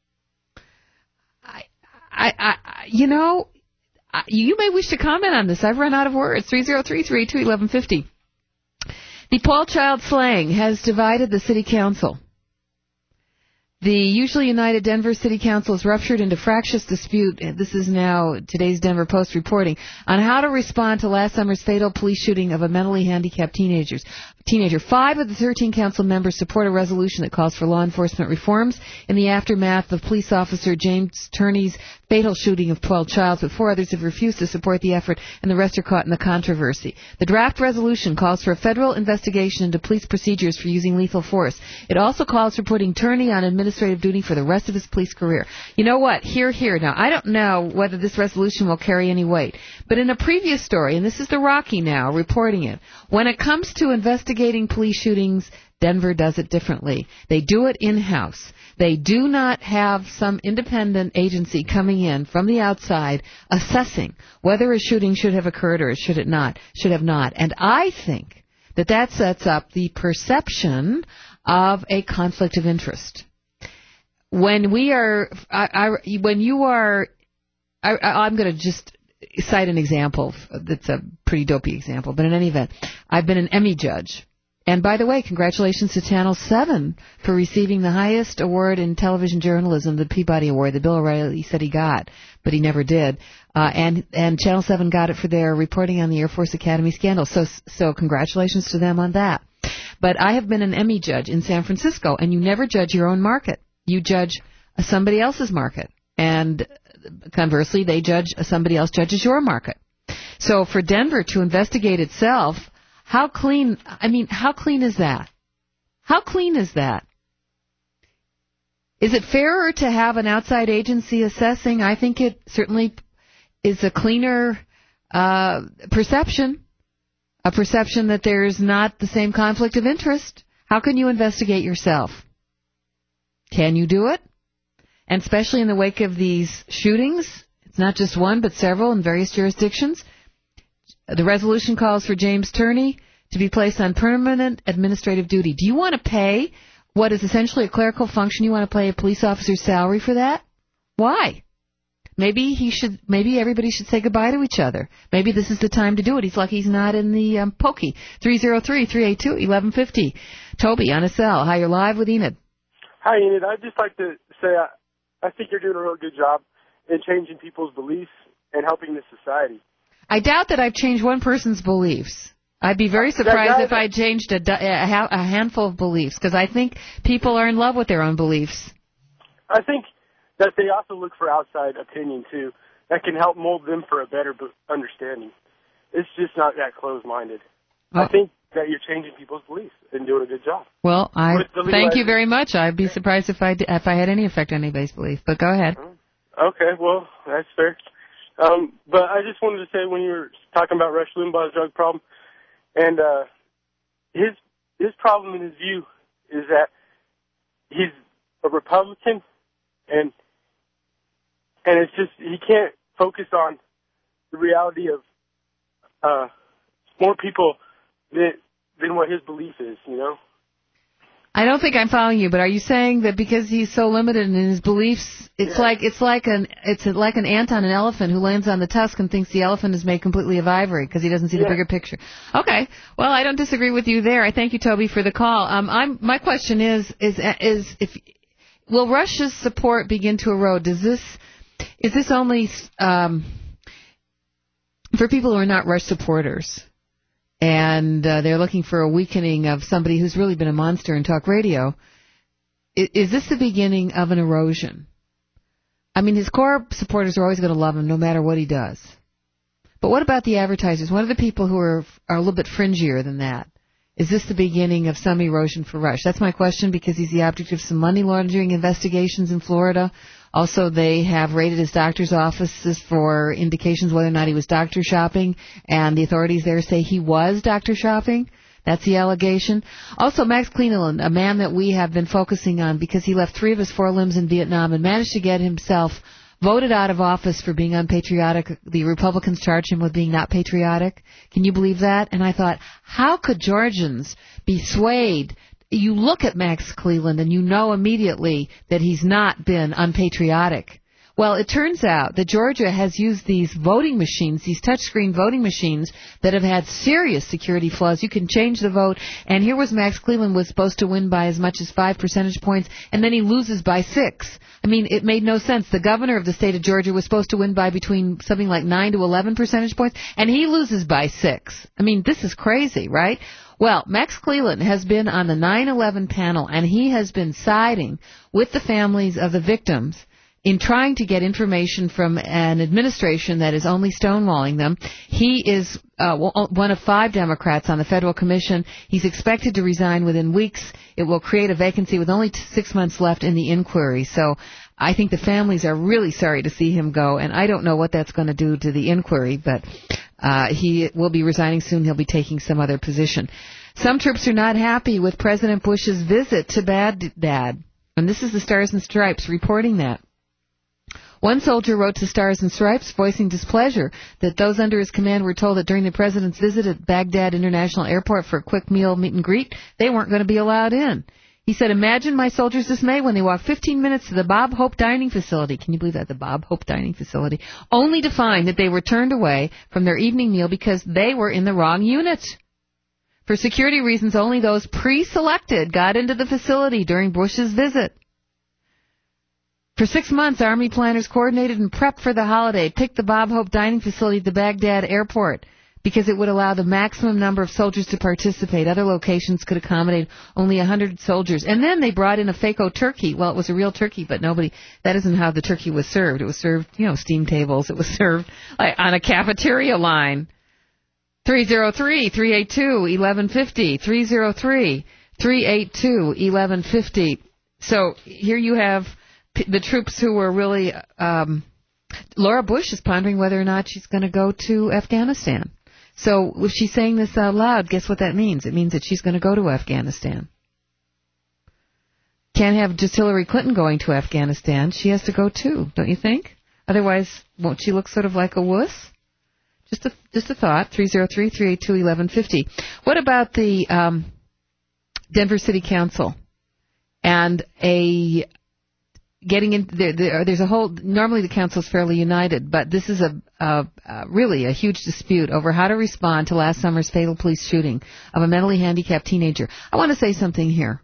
I, I, I you know, I, you may wish to comment on this. I've run out of words. three oh three, three eight two, one one five oh. The Paul Child slaying has divided the city council. The usually united Denver City Council is ruptured into fractious dispute. This is now today's Denver Post reporting on how to respond to last summer's fatal police shooting of a mentally handicapped teenagers. Teenager. Five of the thirteen council members support a resolution that calls for law enforcement reforms in the aftermath of police officer James Turney's fatal shooting of twelve children, but four others have refused to support the effort, and the rest are caught in the controversy. The draft resolution calls for a federal investigation into police procedures for using lethal force. It also calls for putting Turney on administrative duty for the rest of his police career. You know what? Here, here. Now, I don't know whether this resolution will carry any weight, but in a previous story, and this is the Rocky now reporting it, when it comes to investigating police shootings, Denver does it differently. They do it in-house. They do not have some independent agency coming in from the outside assessing whether a shooting should have occurred or should it not, should have not. And I think that that sets up the perception of a conflict of interest. When we are, I, I, when you are, I, I'm going to just cite an example that's a pretty dopey example, but in any event, I've been an Emmy judge. And by the way, congratulations to Channel seven for receiving the highest award in television journalism, the Peabody Award that Bill O'Reilly said he got, but he never did. Uh, and, and Channel seven got it for their reporting on the Air Force Academy scandal. So, so congratulations to them on that. But I have been an Emmy judge in San Francisco, and you never judge your own market. You judge somebody else's market. And conversely, they judge, somebody else judges your market. So for Denver to investigate itself, how clean, I mean, how clean is that? How clean is that? Is it fairer to have an outside agency assessing? I think it certainly is a cleaner uh, perception, a perception that there's not the same conflict of interest. How can you investigate yourself? Can you do it? And especially in the wake of these shootings, it's not just one, but several in various jurisdictions. The resolution calls for James Turney to be placed on permanent administrative duty. Do you want to pay what is essentially a clerical function? You want to pay a police officer's salary for that? Why? Maybe he should. Maybe everybody should say goodbye to each other. Maybe this is the time to do it. He's lucky he's not in the um, pokey. three oh three, three eight two, one one five oh. Toby on a cell. Hi, you're live with Enid. Hi, Enid. I'd just like to say I, I think you're doing a real good job in changing people's beliefs and helping the society. I doubt that I've changed one person's beliefs. I'd be very surprised if I changed a, a, a handful of beliefs, because I think people are in love with their own beliefs. I think that they also look for outside opinion, too. that can help mold them for a better b- understanding. It's just not that closed-minded. Oh. I think that you're changing people's beliefs and doing a good job. Well, I With the thank you legalization- very much. I'd be surprised if I d- if I had any effect on anybody's belief. But go ahead. Okay, well, that's fair. Um, but I just wanted to say when you were talking about Rush Limbaugh's drug problem, and uh, his his problem in his view is that he's a Republican, and and it's just he can't focus on the reality of uh, more people than than what his belief is, you know. I don't think I'm following you, but are you saying that because he's so limited in his beliefs, it's Yeah. like it's like an it's like an ant on an elephant who lands on the tusk and thinks the elephant is made completely of ivory because he doesn't see Yeah. the bigger picture? Okay, well, I don't disagree with you there. I thank you, Toby, for the call. Um, I'm my question is is is if will Rush's support begin to erode? Does this is this only um, for people who are not Rush supporters? And uh, they're looking for a weakening of somebody who's really been a monster in talk radio. Is, is this the beginning of an erosion? I mean, his core supporters are always going to love him no matter what he does. But what about the advertisers? What are the people who are are a little bit fringier than that? Is this the beginning of some erosion for Rush? That's my question, because he's the object of some money laundering investigations in Florida. Also, they have raided his doctor's offices for indications whether or not he was doctor shopping, and the authorities there say he was doctor shopping. That's the allegation. Also, Max Cleveland, a man that we have been focusing on because he left three of his four limbs in Vietnam and managed to get himself voted out of office for being unpatriotic. The Republicans charged him with being not patriotic. Can you believe that? And I thought, how could Georgians be swayed? You look at Max Cleveland and you know immediately that he's not been unpatriotic. Well, it turns out that Georgia has used these voting machines, these touchscreen voting machines that have had serious security flaws. You can change the vote, and here was Max Cleveland was supposed to win by as much as five percentage points, and then he loses by six. I mean, it made no sense. The governor of the state of Georgia was supposed to win by between something like nine to eleven percentage points, and he loses by six. I mean, this is crazy, right? Well, Max Cleveland has been on the nine eleven panel, and he has been siding with the families of the victims in trying to get information from an administration that is only stonewalling them. He is uh, one of five Democrats on the federal commission. He's expected to resign within weeks. It will create a vacancy with only six months left in the inquiry. So I think the families are really sorry to see him go, and I don't know what that's going to do to the inquiry, but uh, he will be resigning soon. He'll be taking some other position. Some troops are not happy with President Bush's visit to Baghdad, and this is the Stars and Stripes reporting that. One soldier wrote to Stars and Stripes voicing displeasure that those under his command were told that during the president's visit at Baghdad International Airport for a quick meal meet and greet, they weren't going to be allowed in. He said, imagine my soldiers' dismay when they walked fifteen minutes to the Bob Hope Dining Facility. Can you believe that? The Bob Hope Dining Facility. Only to find that they were turned away from their evening meal because they were in the wrong unit. For security reasons, only those pre-selected got into the facility during Bush's visit. For six months, Army planners coordinated and prepped for the holiday, picked the Bob Hope Dining Facility at the Baghdad airport because it would allow the maximum number of soldiers to participate. Other locations could accommodate only one hundred soldiers. And then they brought in a Fako turkey. Well, it was a real turkey, but nobody, that isn't how the turkey was served. It was served, you know, steam tables. It was served like, on a cafeteria line. three oh three, three eight two, eleven fifty, three oh three, three eight two, eleven fifty. So here you have the troops who were really, um, Laura Bush is pondering whether or not she's going to go to Afghanistan. So if she's saying this out loud, guess what that means? It means that she's going to go to Afghanistan. Can't have just Hillary Clinton going to Afghanistan. She has to go too, don't you think? Otherwise, won't she look sort of like a wuss? Just a, just a thought, three oh three, three eight two, eleven fifty. What about the um, Denver City Council and a... Getting in there, there, there's a whole. Normally, the council is fairly united, but this is a, a, a really a huge dispute over how to respond to last summer's fatal police shooting of a mentally handicapped teenager. I want to say something here.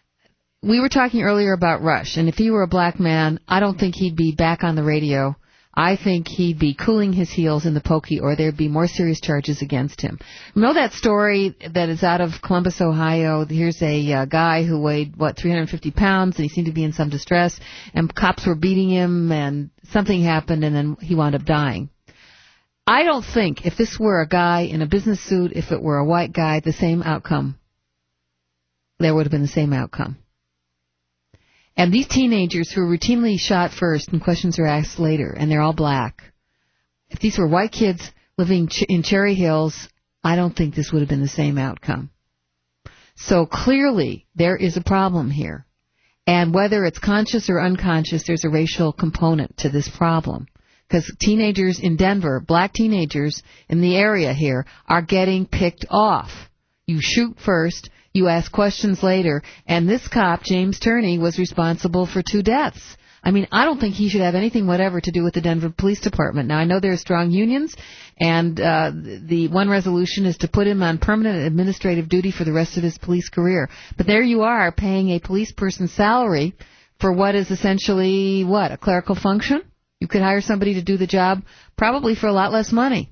We were talking earlier about Rush, and if he were a black man, I don't think he'd be back on the radio I think he'd be cooling his heels in the pokey, or there'd be more serious charges against him. You know that story that is out of Columbus, Ohio? Here's a uh, guy who weighed, what, three hundred fifty pounds, and he seemed to be in some distress, and cops were beating him, and something happened, and then he wound up dying. I don't think if this were a guy in a business suit, if it were a white guy, the same outcome. There would have been the same outcome. And these teenagers who are routinely shot first and questions are asked later, and they're all black. If these were white kids living ch- in Cherry Hills, I don't think this would have been the same outcome. So clearly, there is a problem here. And whether it's conscious or unconscious, there's a racial component to this problem. Because teenagers in Denver, black teenagers in the area here, are getting picked off. You shoot first, you ask questions later, and this cop, James Turney, was responsible for two deaths. I mean, I don't think he should have anything whatever to do with the Denver Police Department. Now, I know there are strong unions, and uh, the one resolution is to put him on permanent administrative duty for the rest of his police career. But there you are, paying a police person's salary for what is essentially, what, a clerical function? You could hire somebody to do the job probably for a lot less money.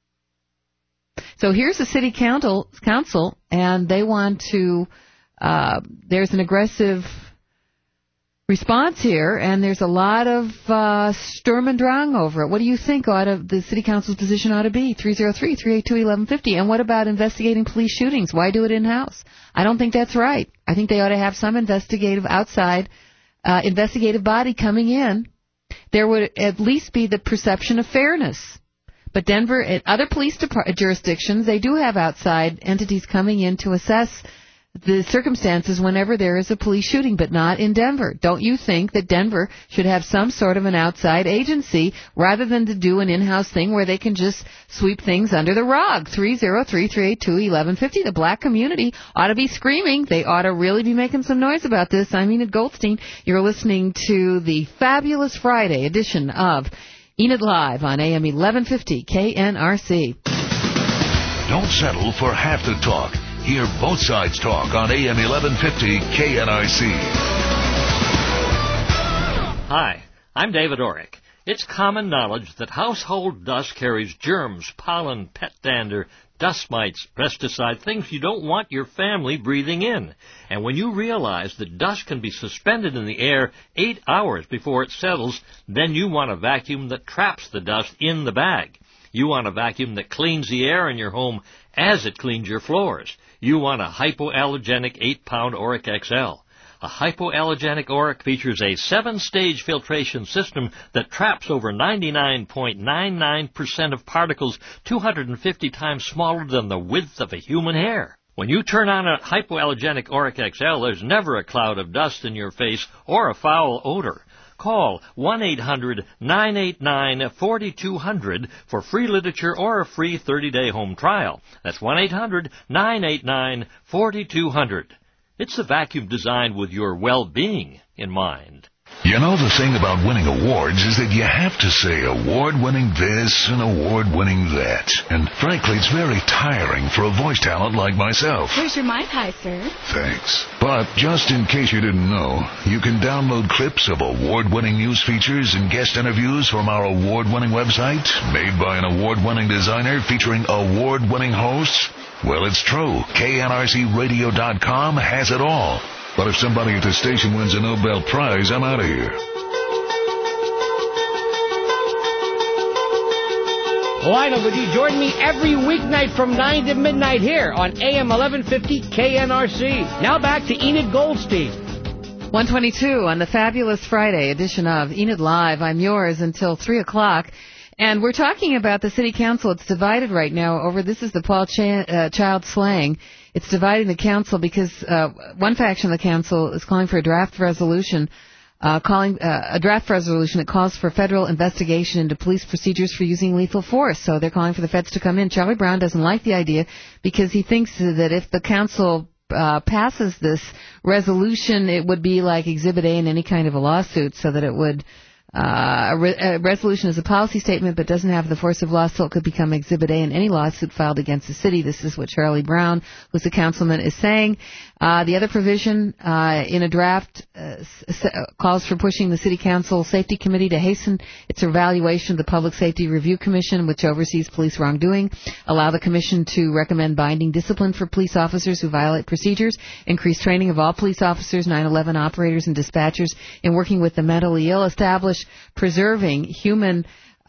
So here's the city council, council and they want to, uh, there's an aggressive response here, and there's a lot of uh, Sturm und Drang over it. What do you think ought to, the city council's position ought to be? three oh three, three eight two, eleven fifty. And what about investigating police shootings? Why do it in-house? I don't think that's right. I think they ought to have some investigative outside, uh, investigative body coming in. There would at least be the perception of fairness. But Denver and other police depart- jurisdictions, they do have outside entities coming in to assess the circumstances whenever there is a police shooting, but not in Denver. Don't you think that Denver should have some sort of an outside agency rather than to do an in-house thing where they can just sweep things under the rug? three oh three, three eight two, eleven fifty. The black community ought to be screaming. They ought to really be making some noise about this. I'm Enid Goldstein. You're listening to the Fabulous Friday edition of Enid Live on A M eleven fifty K N R C. Don't settle for half the talk. Hear both sides talk on A M eleven fifty K N R C. Hi, I'm David Orrick. It's common knowledge that household dust carries germs, pollen, pet dander, dust mites, pesticide, things you don't want your family breathing in. And when you realize that dust can be suspended in the air eight hours before it settles, then you want a vacuum that traps the dust in the bag. You want a vacuum that cleans the air in your home as it cleans your floors. You want a hypoallergenic eight pound Oreck X L. A hypoallergenic Oreck features a seven-stage filtration system that traps over ninety-nine point nine nine percent of particles two hundred fifty times smaller than the width of a human hair. When you turn on a hypoallergenic Oreck X L, there's never a cloud of dust in your face or a foul odor. Call one eight hundred, nine eight nine, four two zero zero for free literature or a free thirty-day home trial. That's one eight hundred, nine eight nine, four two zero zero. It's a vacuum designed with your well-being in mind. You know, the thing about winning awards is that you have to say award-winning this and award-winning that. And frankly, it's very tiring for a voice talent like myself. Where's your Mai Tai, sir? Thanks. But just in case you didn't know, you can download clips of award-winning news features and guest interviews from our award-winning website, made by an award-winning designer featuring award-winning hosts. Well, it's true. K N R C radio dot com has it all. But if somebody at the station wins a Nobel Prize, I'm out of here. Lionel, would you join me every weeknight from nine to midnight here on A M eleven fifty K N R C? Now back to Enid Goldstein. one twenty-two on the Fabulous Friday edition of Enid Live. I'm yours until three o'clock. And we're talking about the city council. It's divided right now over, this is the Paul Ch- uh, Child slang. It's dividing the council because uh, one faction of the council is calling for a draft resolution, uh, calling uh, a draft resolution that calls for federal investigation into police procedures for using lethal force. So they're calling for the feds to come in. Charlie Brown doesn't like the idea because he thinks that if the council uh, passes this resolution, it would be like Exhibit A in any kind of a lawsuit, so that it would Uh, a, re- a resolution is a policy statement but doesn't have the force of law, so it could become Exhibit A in any lawsuit filed against the city. This is what Charlie Brown, who's a councilman, is saying. Uh, the other provision uh, in a draft uh, s- calls for pushing the City Council Safety Committee to hasten its evaluation of the Public Safety Review Commission, which oversees police wrongdoing, allow the commission to recommend binding discipline for police officers who violate procedures, increase training of all police officers, nine eleven operators, and dispatchers in working with the mentally ill, establish preserving human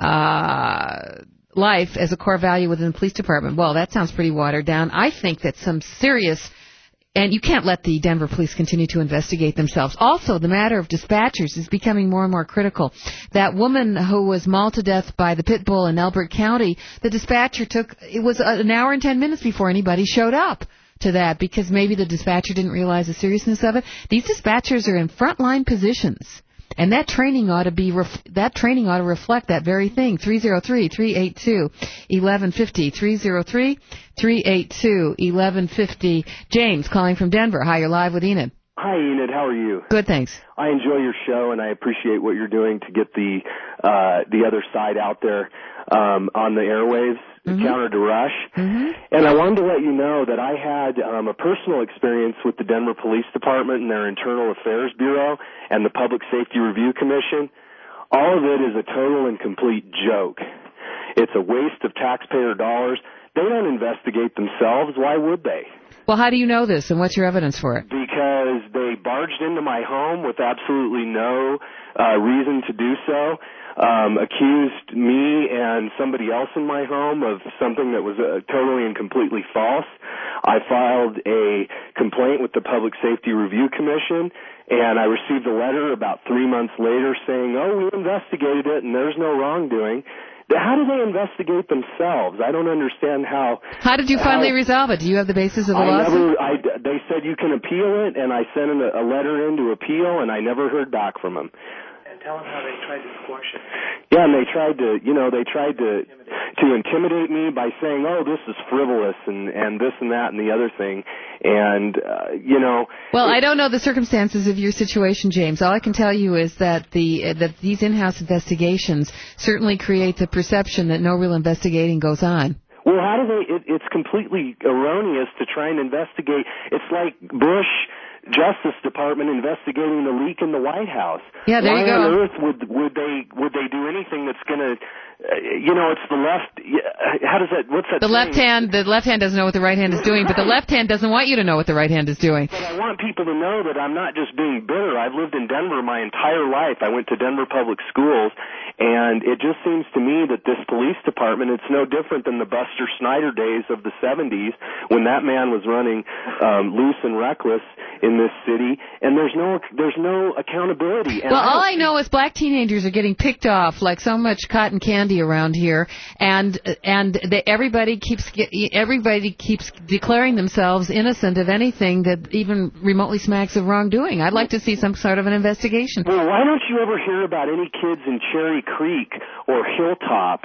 uh life as a core value within the police department. Well, that sounds pretty watered down. I think that some serious, and you can't let the Denver police continue to investigate themselves. Also, the matter of dispatchers is becoming more and more critical. That woman who was mauled to death by the pit bull in Elbert County, the dispatcher took, it was an hour and ten minutes before anybody showed up to that because maybe the dispatcher didn't realize the seriousness of it. These dispatchers are in frontline positions. And that training ought to be ref- that training ought to reflect that very thing. three oh three, three eight two, one one five oh. three oh three, three eight two, one one five oh. James calling from Denver. Hi, you're live with Enid. Hi, Enid. How are you? Good, thanks. I enjoy your show, and I appreciate what you're doing to get the uh, the other side out there um, on the airwaves, mm-hmm. counter to Rush. Mm-hmm. And I wanted to let you know that I had um, a personal experience with the Denver Police Department and their Internal Affairs Bureau and the Public Safety Review Commission. All of it is a total and complete joke. It's a waste of taxpayer dollars. They don't investigate themselves. Why would they? Well, how do you know this, and what's your evidence for it? Because they barged into my home with absolutely no uh, reason to do so, um, accused me and somebody else in my home of something that was uh, totally and completely false. I filed a complaint with the Public Safety Review Commission, and I received a letter about three months later saying, oh, we investigated it, and there's no wrongdoing. How do they investigate themselves? I don't understand how. How did you finally how, resolve it? Do you have the basis of the I lawsuit? never. I, they said you can appeal it, and I sent in a, a letter in to appeal, and I never heard back from them. And tell them how they tried to squash it. Yeah, and they tried to, you know, they tried to to intimidate me by saying, "Oh, this is frivolous," and and this and that and the other thing, and uh, you know. Well, I don't know the circumstances of your situation, James. All I can tell you is that the uh, that these in-house investigations certainly create the perception that no real investigating goes on. Well, how do they? It, it's completely erroneous to try and investigate. It's like Bush Justice Department investigating the leak in the White House. Yeah, there Why you go. on earth would would they would they do anything that's going to, uh, you know, it's the left. How does that? What's that? The saying? left hand, the left hand doesn't know what the right hand is doing, but the left hand doesn't want you to know what the right hand is doing. But I want people to know that I'm not just being bitter. I've lived in Denver my entire life. I went to Denver Public Schools, and it just seems to me that this police department, it's no different than the Buster Snyder days of the seventies when that man was running um, loose and reckless in this city, and there's no there's no accountability. And well, I all I know is black teenagers are getting picked off like so much cotton candy around here, and and they, everybody keeps everybody keeps declaring themselves innocent of anything that even remotely smacks of wrongdoing. I'd like to see some sort of an investigation. Well, why don't you ever hear about any kids in Cherry Creek or Hilltop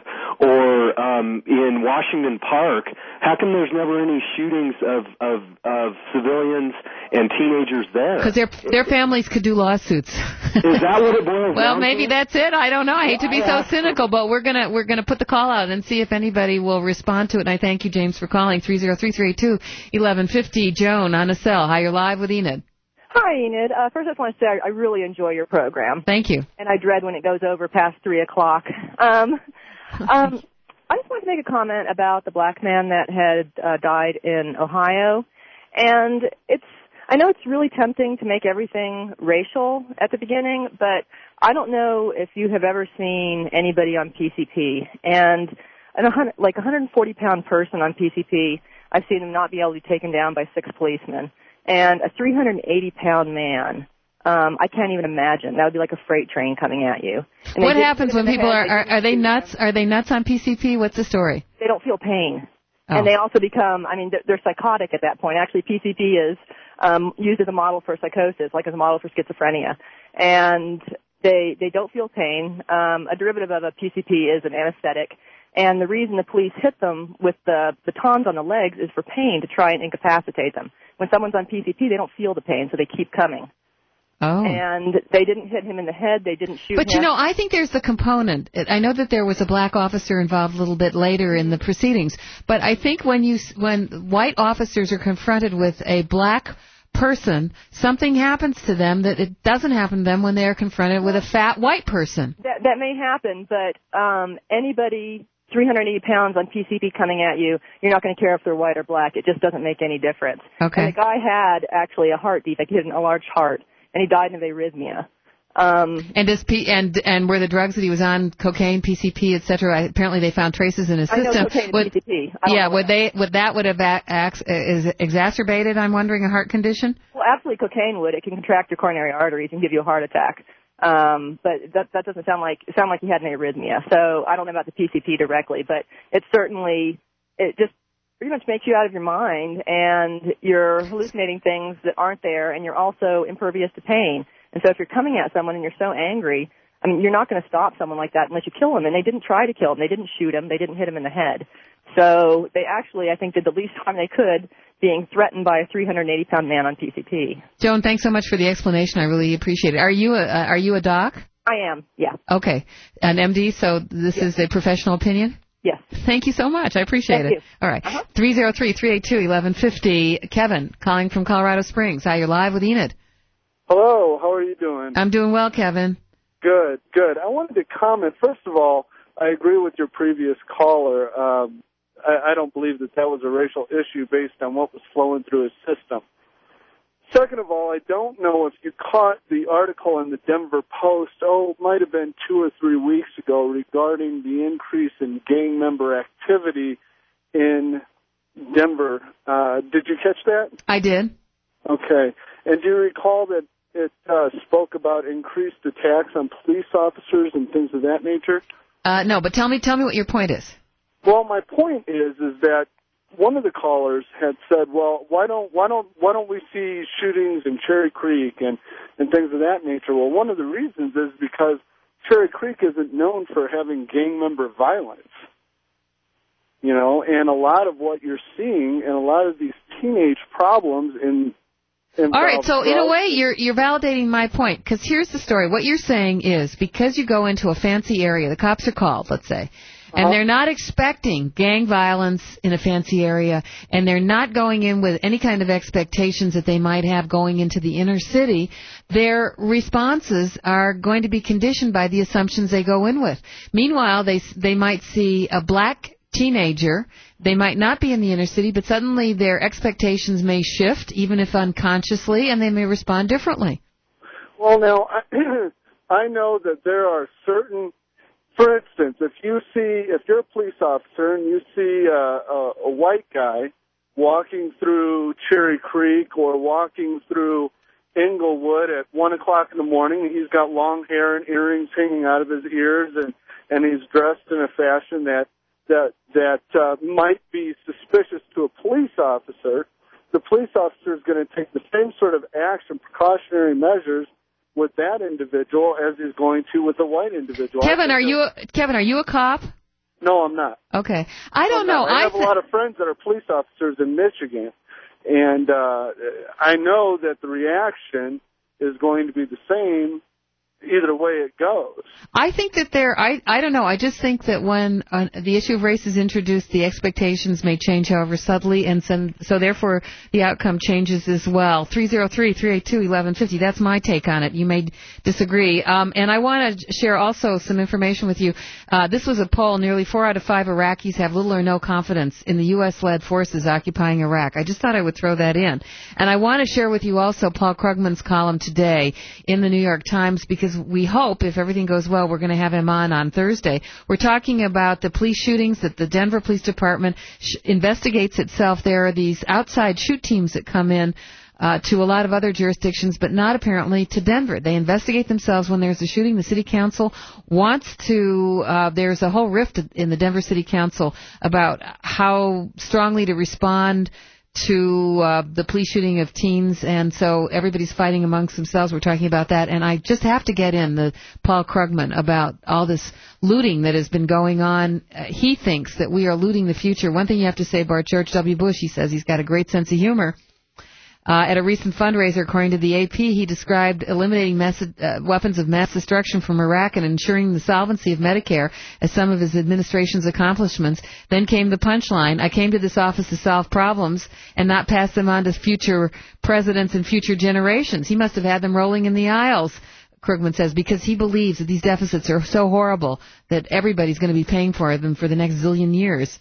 or um, in Washington Park? How come there's never any shootings of of, of civilians and teenagers there? Because their their families could do lawsuits. Is that what it boils well, down maybe to? that's it. I don't know. I hate to be so cynical, but we're gonna we're gonna put the call out and see if anybody will respond to it. And I thank you, James, for calling three zero three, three eight two, one one five oh. Joan on a cell. Hi, you're live with Enid. Hi, Enid. Uh, first, I just want to say I, I really enjoy your program. Thank you. And I dread when it goes over past three o'clock. Um, um, I just wanted to make a comment about the black man that had uh, died in Ohio, and it's. I know it's really tempting to make everything racial at the beginning, but I don't know if you have ever seen anybody on P C P. And an, like a one hundred forty pound person on P C P, I've seen him not be able to be taken down by six policemen. And a three hundred eighty pound man, um, I can't even imagine. That would be like a freight train coming at you. And what happens when people are, are, are they nuts? Are they nuts on P C P? What's the story? They don't feel pain. Oh. And they also become, I mean, they're, they're psychotic at that point. Actually, P C P is um, used as a model for psychosis, like as a model for schizophrenia. And they they don't feel pain. Um, a derivative of a P C P is an anesthetic. And the reason the police hit them with the batons on the legs is for pain, to try and incapacitate them. When someone's on P C P, they don't feel the pain, so they keep coming. Oh. And they didn't hit him in the head. They didn't shoot but, him. you know, I think there's the component. I know that there was a black officer involved a little bit later in the proceedings. But I think when you when white officers are confronted with a black person, something happens to them that it doesn't happen to them when they're confronted with a fat white person. That that may happen, but um, anybody three hundred eighty pounds on P C P coming at you, you're not going to care if they're white or black. It just doesn't make any difference. Okay. And the guy had actually a heart defect. He had a large heart, and he died of arrhythmia. Um, and does P and and were the drugs that he was on cocaine, P C P, et cetera? Apparently, they found traces in his system. I know cocaine would, and P C P. I don't yeah, know would that. they would that would have a- ex- is exacerbated? I'm wondering a heart condition. Well, absolutely, cocaine would. It can contract your coronary arteries and give you a heart attack. Um, but that that doesn't sound like sound like he had an arrhythmia. So I don't know about the P C P directly, but it certainly it just pretty much makes you out of your mind, and you're hallucinating things that aren't there, and you're also impervious to pain. And so if you're coming at someone and you're so angry, I mean, you're not going to stop someone like that unless you kill him. And they didn't try to kill him. They didn't shoot him. They didn't hit him in the head. So they actually, I think, did the least harm they could, being threatened by a three hundred eighty pound man on P C P. Joan, thanks so much for the explanation. I really appreciate it. Are you a, uh, are you a doc? I am, yeah. Okay. An M D, so this Yes. is a professional opinion? Yes. Thank you so much. I appreciate Thank it. you. All right. Uh-huh. three oh three, three eight two, one one five oh. Kevin, calling from Colorado Springs. Hi, you're live with Enid. Hello, how are you doing? I'm doing well, Kevin. Good, good. I wanted to comment. First of all, I agree with your previous caller. Um, I, I don't believe that that was a racial issue based on what was flowing through his system. Second of all, I don't know if you caught the article in the Denver Post, oh, it might have been two or three weeks ago, regarding the increase in gang member activity in Denver. Uh, did you catch that? I did. Okay. And do you recall that it uh, spoke about increased attacks on police officers and things of that nature? Uh, no, but tell me, tell me what your point is. Well, my point is, is that one of the callers had said, well, why don't, why don't, why don't we see shootings in Cherry Creek and, and things of that nature? Well, one of the reasons is because Cherry Creek isn't known for having gang member violence. You know, and a lot of what you're seeing and a lot of these teenage problems in All right, so drugs. in a way, you're you're validating my point, because here's the story. What you're saying is, because you go into a fancy area, the cops are called, let's say, and Uh-huh. they're not expecting gang violence in a fancy area, and they're not going in with any kind of expectations that they might have going into the inner city, their responses are going to be conditioned by the assumptions they go in with. Meanwhile, they they might see a black teenager. They might not be in the inner city, but suddenly their expectations may shift, even if unconsciously, and they may respond differently. Well, now, I, I know that there are certain, for instance, if you see, if you're a police officer and you see uh, a, a white guy walking through Cherry Creek or walking through Inglewood at one o'clock in the morning, and he's got long hair and earrings hanging out of his ears, and, and he's dressed in a fashion that that that uh, might be suspicious to a police officer, the police officer is going to take the same sort of action, precautionary measures with that individual as he's going to with the white individual. Kevin, are you a, Kevin? Are you a cop? No, I'm not. Okay, I don't I'm know. not. I have th- a lot of friends that are police officers in Michigan, and uh, I know that the reaction is going to be the same either way it goes. I think that there, I, I don't know, I just think that when uh, the issue of race is introduced, the expectations may change, however, subtly, and some, so therefore the outcome changes as well. three oh three, three eight two, one one five oh, that's my take on it. You may disagree. Um, and I want to share also some information with you. Uh, this was a poll. Nearly four out of five Iraqis have little or no confidence in the U S-led forces occupying Iraq. I just thought I would throw that in. And I want to share with you also Paul Krugman's column today in the New York Times, because we hope, if everything goes well, we're going to have him on on Thursday. We're talking about the police shootings that the Denver Police Department sh- investigates itself. There are these outside shoot teams that come in uh, to a lot of other jurisdictions, but not apparently to Denver. They investigate themselves when there's a shooting. The city council wants to, uh, there's a whole rift in the Denver City Council about how strongly to respond to uh, the police shooting of teens, and so everybody's fighting amongst themselves. We're talking about that, and I just have to get in the Paul Krugman about all this looting that has been going on. Uh, he thinks that we are looting the future. One thing you have to say about George W. Bush, he says he's got a great sense of humor. Uh, at a recent fundraiser, according to the A P, he described eliminating mass, uh, weapons of mass destruction from Iraq and ensuring the solvency of Medicare as some of his administration's accomplishments. Then came the punchline: I came to this office to solve problems and not pass them on to future presidents and future generations. He must have had them rolling in the aisles, Krugman says, because he believes that these deficits are so horrible that everybody's going to be paying for them for the next zillion years.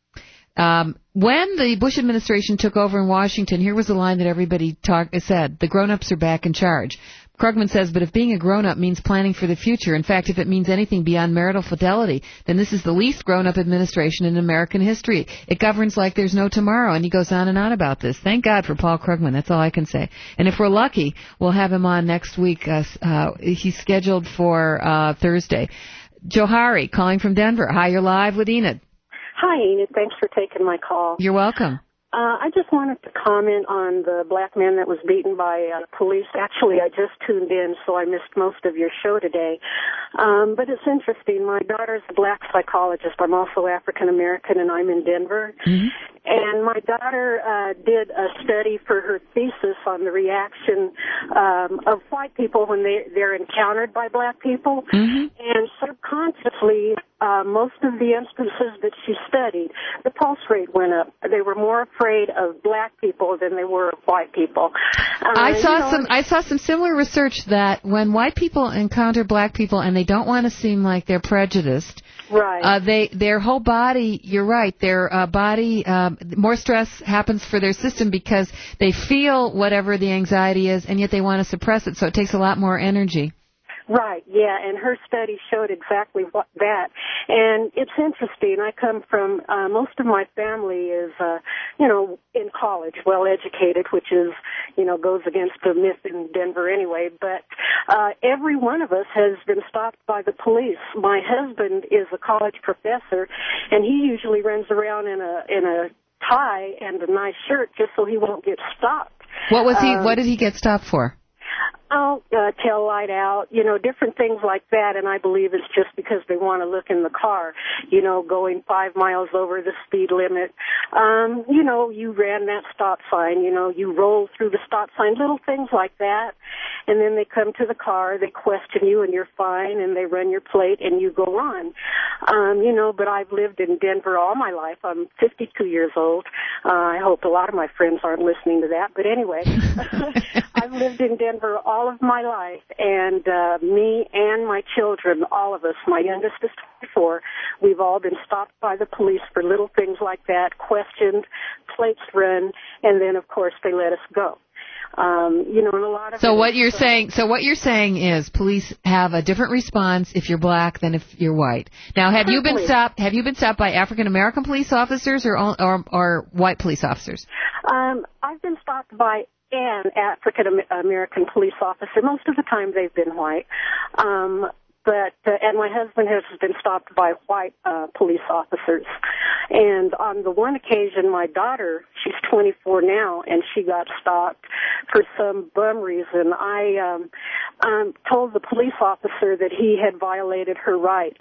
Um, when the Bush administration took over in Washington, here was the line that everybody talk, said: the grown-ups are back in charge. Krugman says, but if being a grown-up means planning for the future, in fact, if it means anything beyond marital fidelity, then this is the least grown-up administration in American history. It governs like there's no tomorrow, and he goes on and on about this. Thank God for Paul Krugman. That's all I can say. And if we're lucky, we'll have him on next week. Uh, uh, he's scheduled for uh, Thursday. Johari, calling from Denver. Hi, you're live with Enid. Hi, Enid. Thanks for taking my call. You're welcome. Uh, I just wanted to comment on the black man that was beaten by uh, police. Actually, I just tuned in, so I missed most of your show today. Um, but it's interesting. My daughter's a black psychologist. I'm also African American, and I'm in Denver. Mm-hmm. And my daughter uh, did a study for her thesis on the reaction um, of white people when they, they're encountered by black people. Mm-hmm. And subconsciously, uh, most of the instances that she studied, the pulse rate went up. They were more afraid of black people than they were of white people. Uh, I saw you know, some. I saw some similar research that when white people encounter black people and they don't want to seem like they're prejudiced, right? Uh, they their whole body. You're right. Their uh, body um, more stress happens for their system because they feel whatever the anxiety is, and yet they want to suppress it. So it takes a lot more energy. Right, yeah, and her study showed exactly what that. And it's interesting. I come from, uh, most of my family is, uh, you know, in college, well educated, which is, you know, goes against the myth in Denver anyway. But uh, every one of us has been stopped by the police. My husband is a college professor, and he usually runs around in a in a tie and a nice shirt just so he won't get stopped. What was he? Um, what did he get stopped for? Oh, uh, tail light out, you know, different things like that, and I believe it's just because they want to look in the car, you know, going five miles over the speed limit. Um, you know, you ran that stop sign, you know, you roll through the stop sign, little things like that, and then they come to the car, they question you, and you're fine, and they run your plate, and you go on. Um, you know, but I've lived in Denver all my life. I'm fifty-two years old. Uh, I hope a lot of my friends aren't listening to that, but anyway, I've lived in Denver all of my life, and uh, me and my children, all of us, my youngest is twenty-four, we've all been stopped by the police for little things like that, questioned, plates run, and then, of course, they let us go. Um, you know, and a lot of so what you're saying. So what you're saying is police have a different response if you're black than if you're white. Now, have you been stopped? Have you been stopped by African American police officers or or, or white police officers? Um, I've been stopped by an African American police officer. Most of the time, they've been white. Um, But, uh, and my husband has been stopped by white uh, police officers. And on the one occasion, my daughter, she's twenty-four now, and she got stopped for some bum reason. I um, um, told the police officer that he had violated her rights.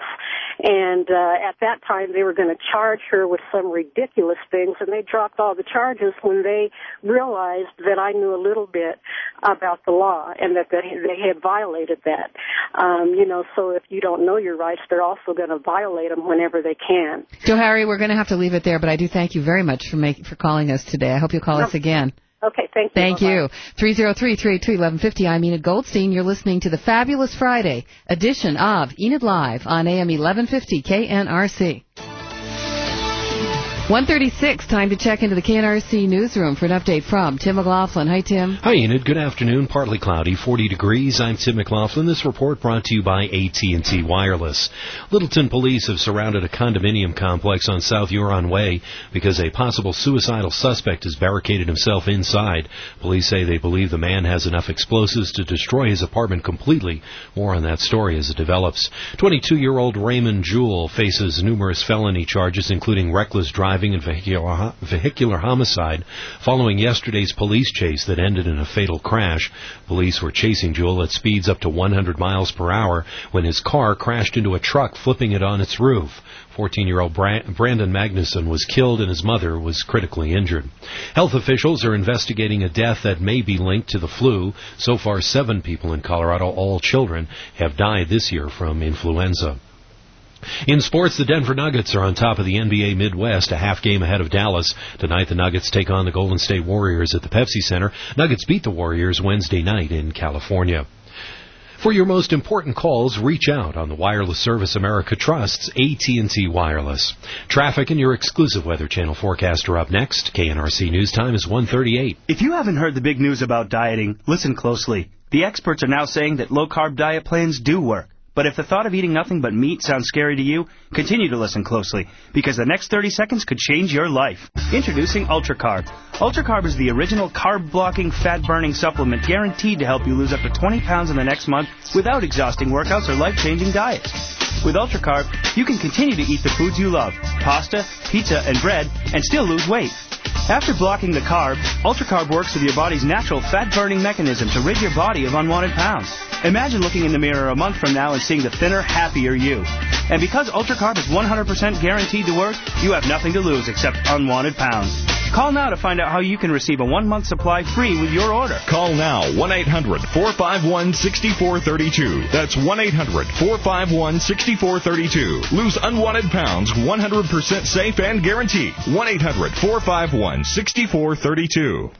And uh, at that time, they were going to charge her with some ridiculous things, and they dropped all the charges when they realized that I knew a little bit about the law and that they, they had violated that. Um, you know, so if you don't know your rights, they're also going to violate them whenever they can. So, Harry, we're going to have to leave it there, but I do thank you very much for make, for calling us today. I hope you'll call no. us again. Okay, thank you. Thank Bye-bye. you. three oh three, three eight two, one one five oh. I'm Enid Goldstein. You're listening to the Fabulous Friday edition of Enid Live on A M eleven fifty K N R C. one thirty-six, time to check into the K N R C newsroom for an update from Tim McLaughlin. Hi, Tim. Hi, Enid. Good afternoon. Partly cloudy, forty degrees. I'm Tim McLaughlin. This report brought to you by A T and T Wireless. Littleton police have surrounded a condominium complex on South Huron Way because a possible suicidal suspect has barricaded himself inside. Police say they believe the man has enough explosives to destroy his apartment completely. More on that story as it develops. twenty-two-year-old Raymond Jewell faces numerous felony charges, including reckless driving driving and vehicular, vehicular homicide following yesterday's police chase that ended in a fatal crash. Police were chasing Jewell at speeds up to one hundred miles per hour when his car crashed into a truck, flipping it on its roof. fourteen-year-old Brandon Magnuson was killed and his mother was critically injured. Health officials are investigating a death that may be linked to the flu. So far, seven people in Colorado, all children, have died this year from influenza. In sports, the Denver Nuggets are on top of the N B A Midwest, a half game ahead of Dallas. Tonight, the Nuggets take on the Golden State Warriors at the Pepsi Center. Nuggets beat the Warriors Wednesday night in California. For your most important calls, reach out on the wireless service America trusts, A T and T Wireless. Traffic and your exclusive Weather Channel forecast are up next. K N R C News Time is one thirty-eight. If you haven't heard the big news about dieting, listen closely. The experts are now saying that low-carb diet plans do work. But if the thought of eating nothing but meat sounds scary to you, continue to listen closely, because the next thirty seconds could change your life. Introducing UltraCarb. UltraCarb is the original carb-blocking, fat-burning supplement guaranteed to help you lose up to twenty pounds in the next month without exhausting workouts or life-changing diets. With UltraCarb, you can continue to eat the foods you love, pasta, pizza, and bread, and still lose weight. After blocking the carb, UltraCarb works with your body's natural fat-burning mechanism to rid your body of unwanted pounds. Imagine looking in the mirror a month from now and seeing the thinner, happier you. And because UltraCarb is one hundred percent guaranteed to work, you have nothing to lose except unwanted pounds. Call now to find out how you can receive a one-month supply free with your order. Call now, one eight hundred four five one six four three two. That's one eight hundred four five one six four three two. Lose unwanted pounds, one hundred percent safe and guaranteed. one eight hundred four five one six four three two.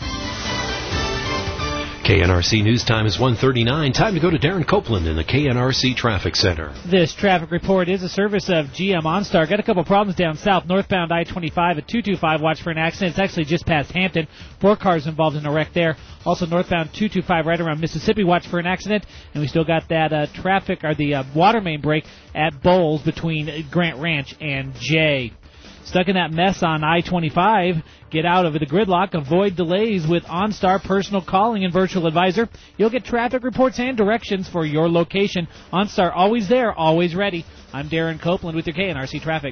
K N R C News Time is one thirty-nine. Time to go to Darren Copeland in the K N R C Traffic Center. This traffic report is a service of G M OnStar. Got a couple problems down south. Northbound I twenty-five at two twenty-five. Watch for an accident. It's actually just past Hampton. Four cars involved in a wreck there. Also northbound two twenty-five right around Mississippi. Watch for an accident. And we still got that uh, traffic, or the uh, water main break at Bowles between Grant Ranch and Jay. Stuck in that mess on I twenty-five, get out of the gridlock, avoid delays with OnStar Personal Calling and Virtual Advisor. You'll get traffic reports and directions for your location. OnStar, always there, always ready. I'm Darren Copeland with your K N R C Traffic.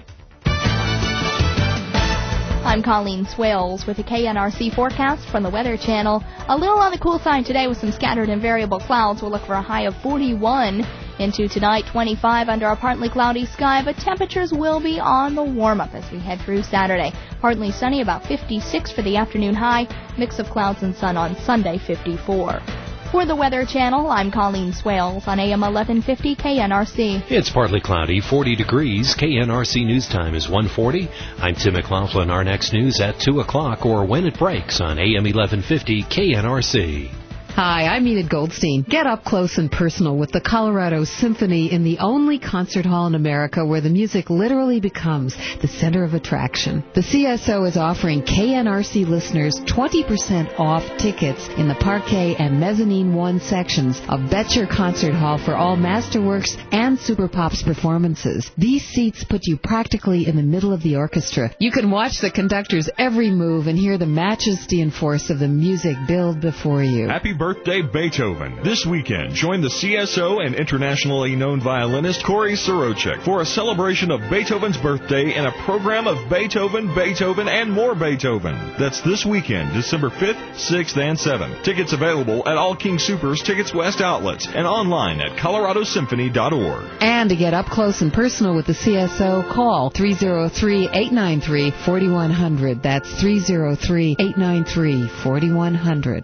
I'm Colleen Swales with a K N R C forecast from the Weather Channel. A little on the cool side today with some scattered and variable clouds. We'll look for a high of forty-one. Into tonight, twenty-five under a partly cloudy sky, but temperatures will be on the warm-up as we head through Saturday. Partly sunny, about fifty-six for the afternoon high. Mix of clouds and sun on Sunday, fifty-four. For the Weather Channel, I'm Colleen Swales on A M eleven fifty K N R C. It's partly cloudy, forty degrees. K N R C News Time is one forty. I'm Tim McLaughlin. Our next news at two o'clock or when it breaks on A M eleven fifty K N R C. Hi, I'm Enid Goldstein. Get up close and personal with the Colorado Symphony in the only concert hall in America where the music literally becomes the center of attraction. The C S O is offering K N R C listeners twenty percent off tickets in the Parquet and Mezzanine one sections of Betcher Concert Hall for all Masterworks and Super Pops performances. These seats put you practically in the middle of the orchestra. You can watch the conductor's every move and hear the majesty and force of the music build before you. Happy birthday. Birthday Beethoven. This weekend, join the C S O and internationally known violinist Corey Sorochek for a celebration of Beethoven's birthday and a program of Beethoven, Beethoven, and more Beethoven. That's this weekend, December fifth, sixth, and seventh. Tickets available at all King Soopers Tickets West outlets and online at colorado symphony dot org. And to get up close and personal with the C S O, call three oh three, eight nine three, four one zero zero. That's three oh three, eight nine three, four one zero zero.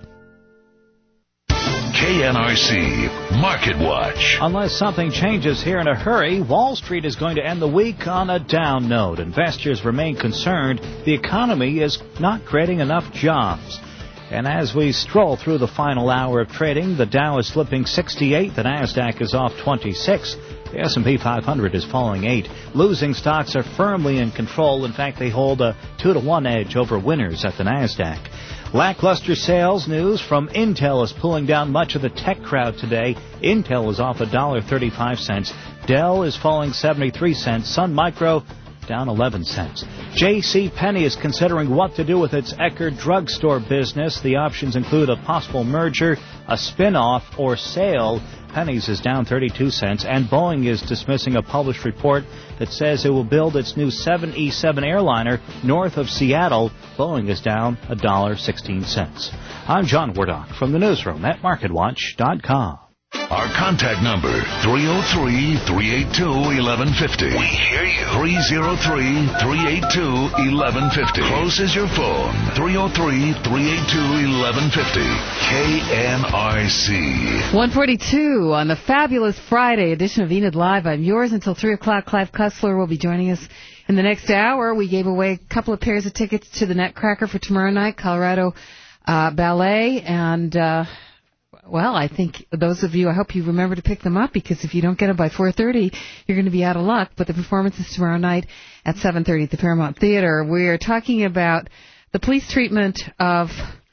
K N R C Market Watch. Unless something changes here in a hurry, Wall Street is going to end the week on a down note. Investors remain concerned the economy is not creating enough jobs. And as we stroll through the final hour of trading, the Dow is slipping sixty-eight, the NASDAQ is off twenty-six, the S and P five hundred is falling eight. Losing stocks are firmly in control. In fact, they hold a two to one edge over winners at the NASDAQ. Lackluster sales news from Intel is pulling down much of the tech crowd today. Intel is off one dollar and thirty-five cents. Dell is falling seventy-three cents. Sun Micro down eleven cents. J C. Penney is considering what to do with its Eckerd drugstore business. The options include a possible merger, a spin-off, or sale. Penny's is down thirty-two cents, and Boeing is dismissing a published report that says it will build its new seven E seven airliner north of Seattle. Boeing is down one dollar and sixteen cents. I'm John Wardock from the newsroom at market watch dot com. Our contact number, three oh three, three eight two, one one five oh. We hear you. three oh three, three eight two, one one five oh. Close is your phone. three oh three, three eight two, one one five oh. K N R C. one forty-two on the fabulous Friday edition of Enid Live. I'm yours until three o'clock. Clive Cussler will be joining us in the next hour. We gave away a couple of pairs of tickets to the Nutcracker for tomorrow night, Colorado uh, Ballet, and... Uh, Well, I think those of you, I hope you remember to pick them up, because if you don't get them by four thirty, you're going to be out of luck. But the performance is tomorrow night at seven thirty at the Paramount Theater. We're talking about the police treatment of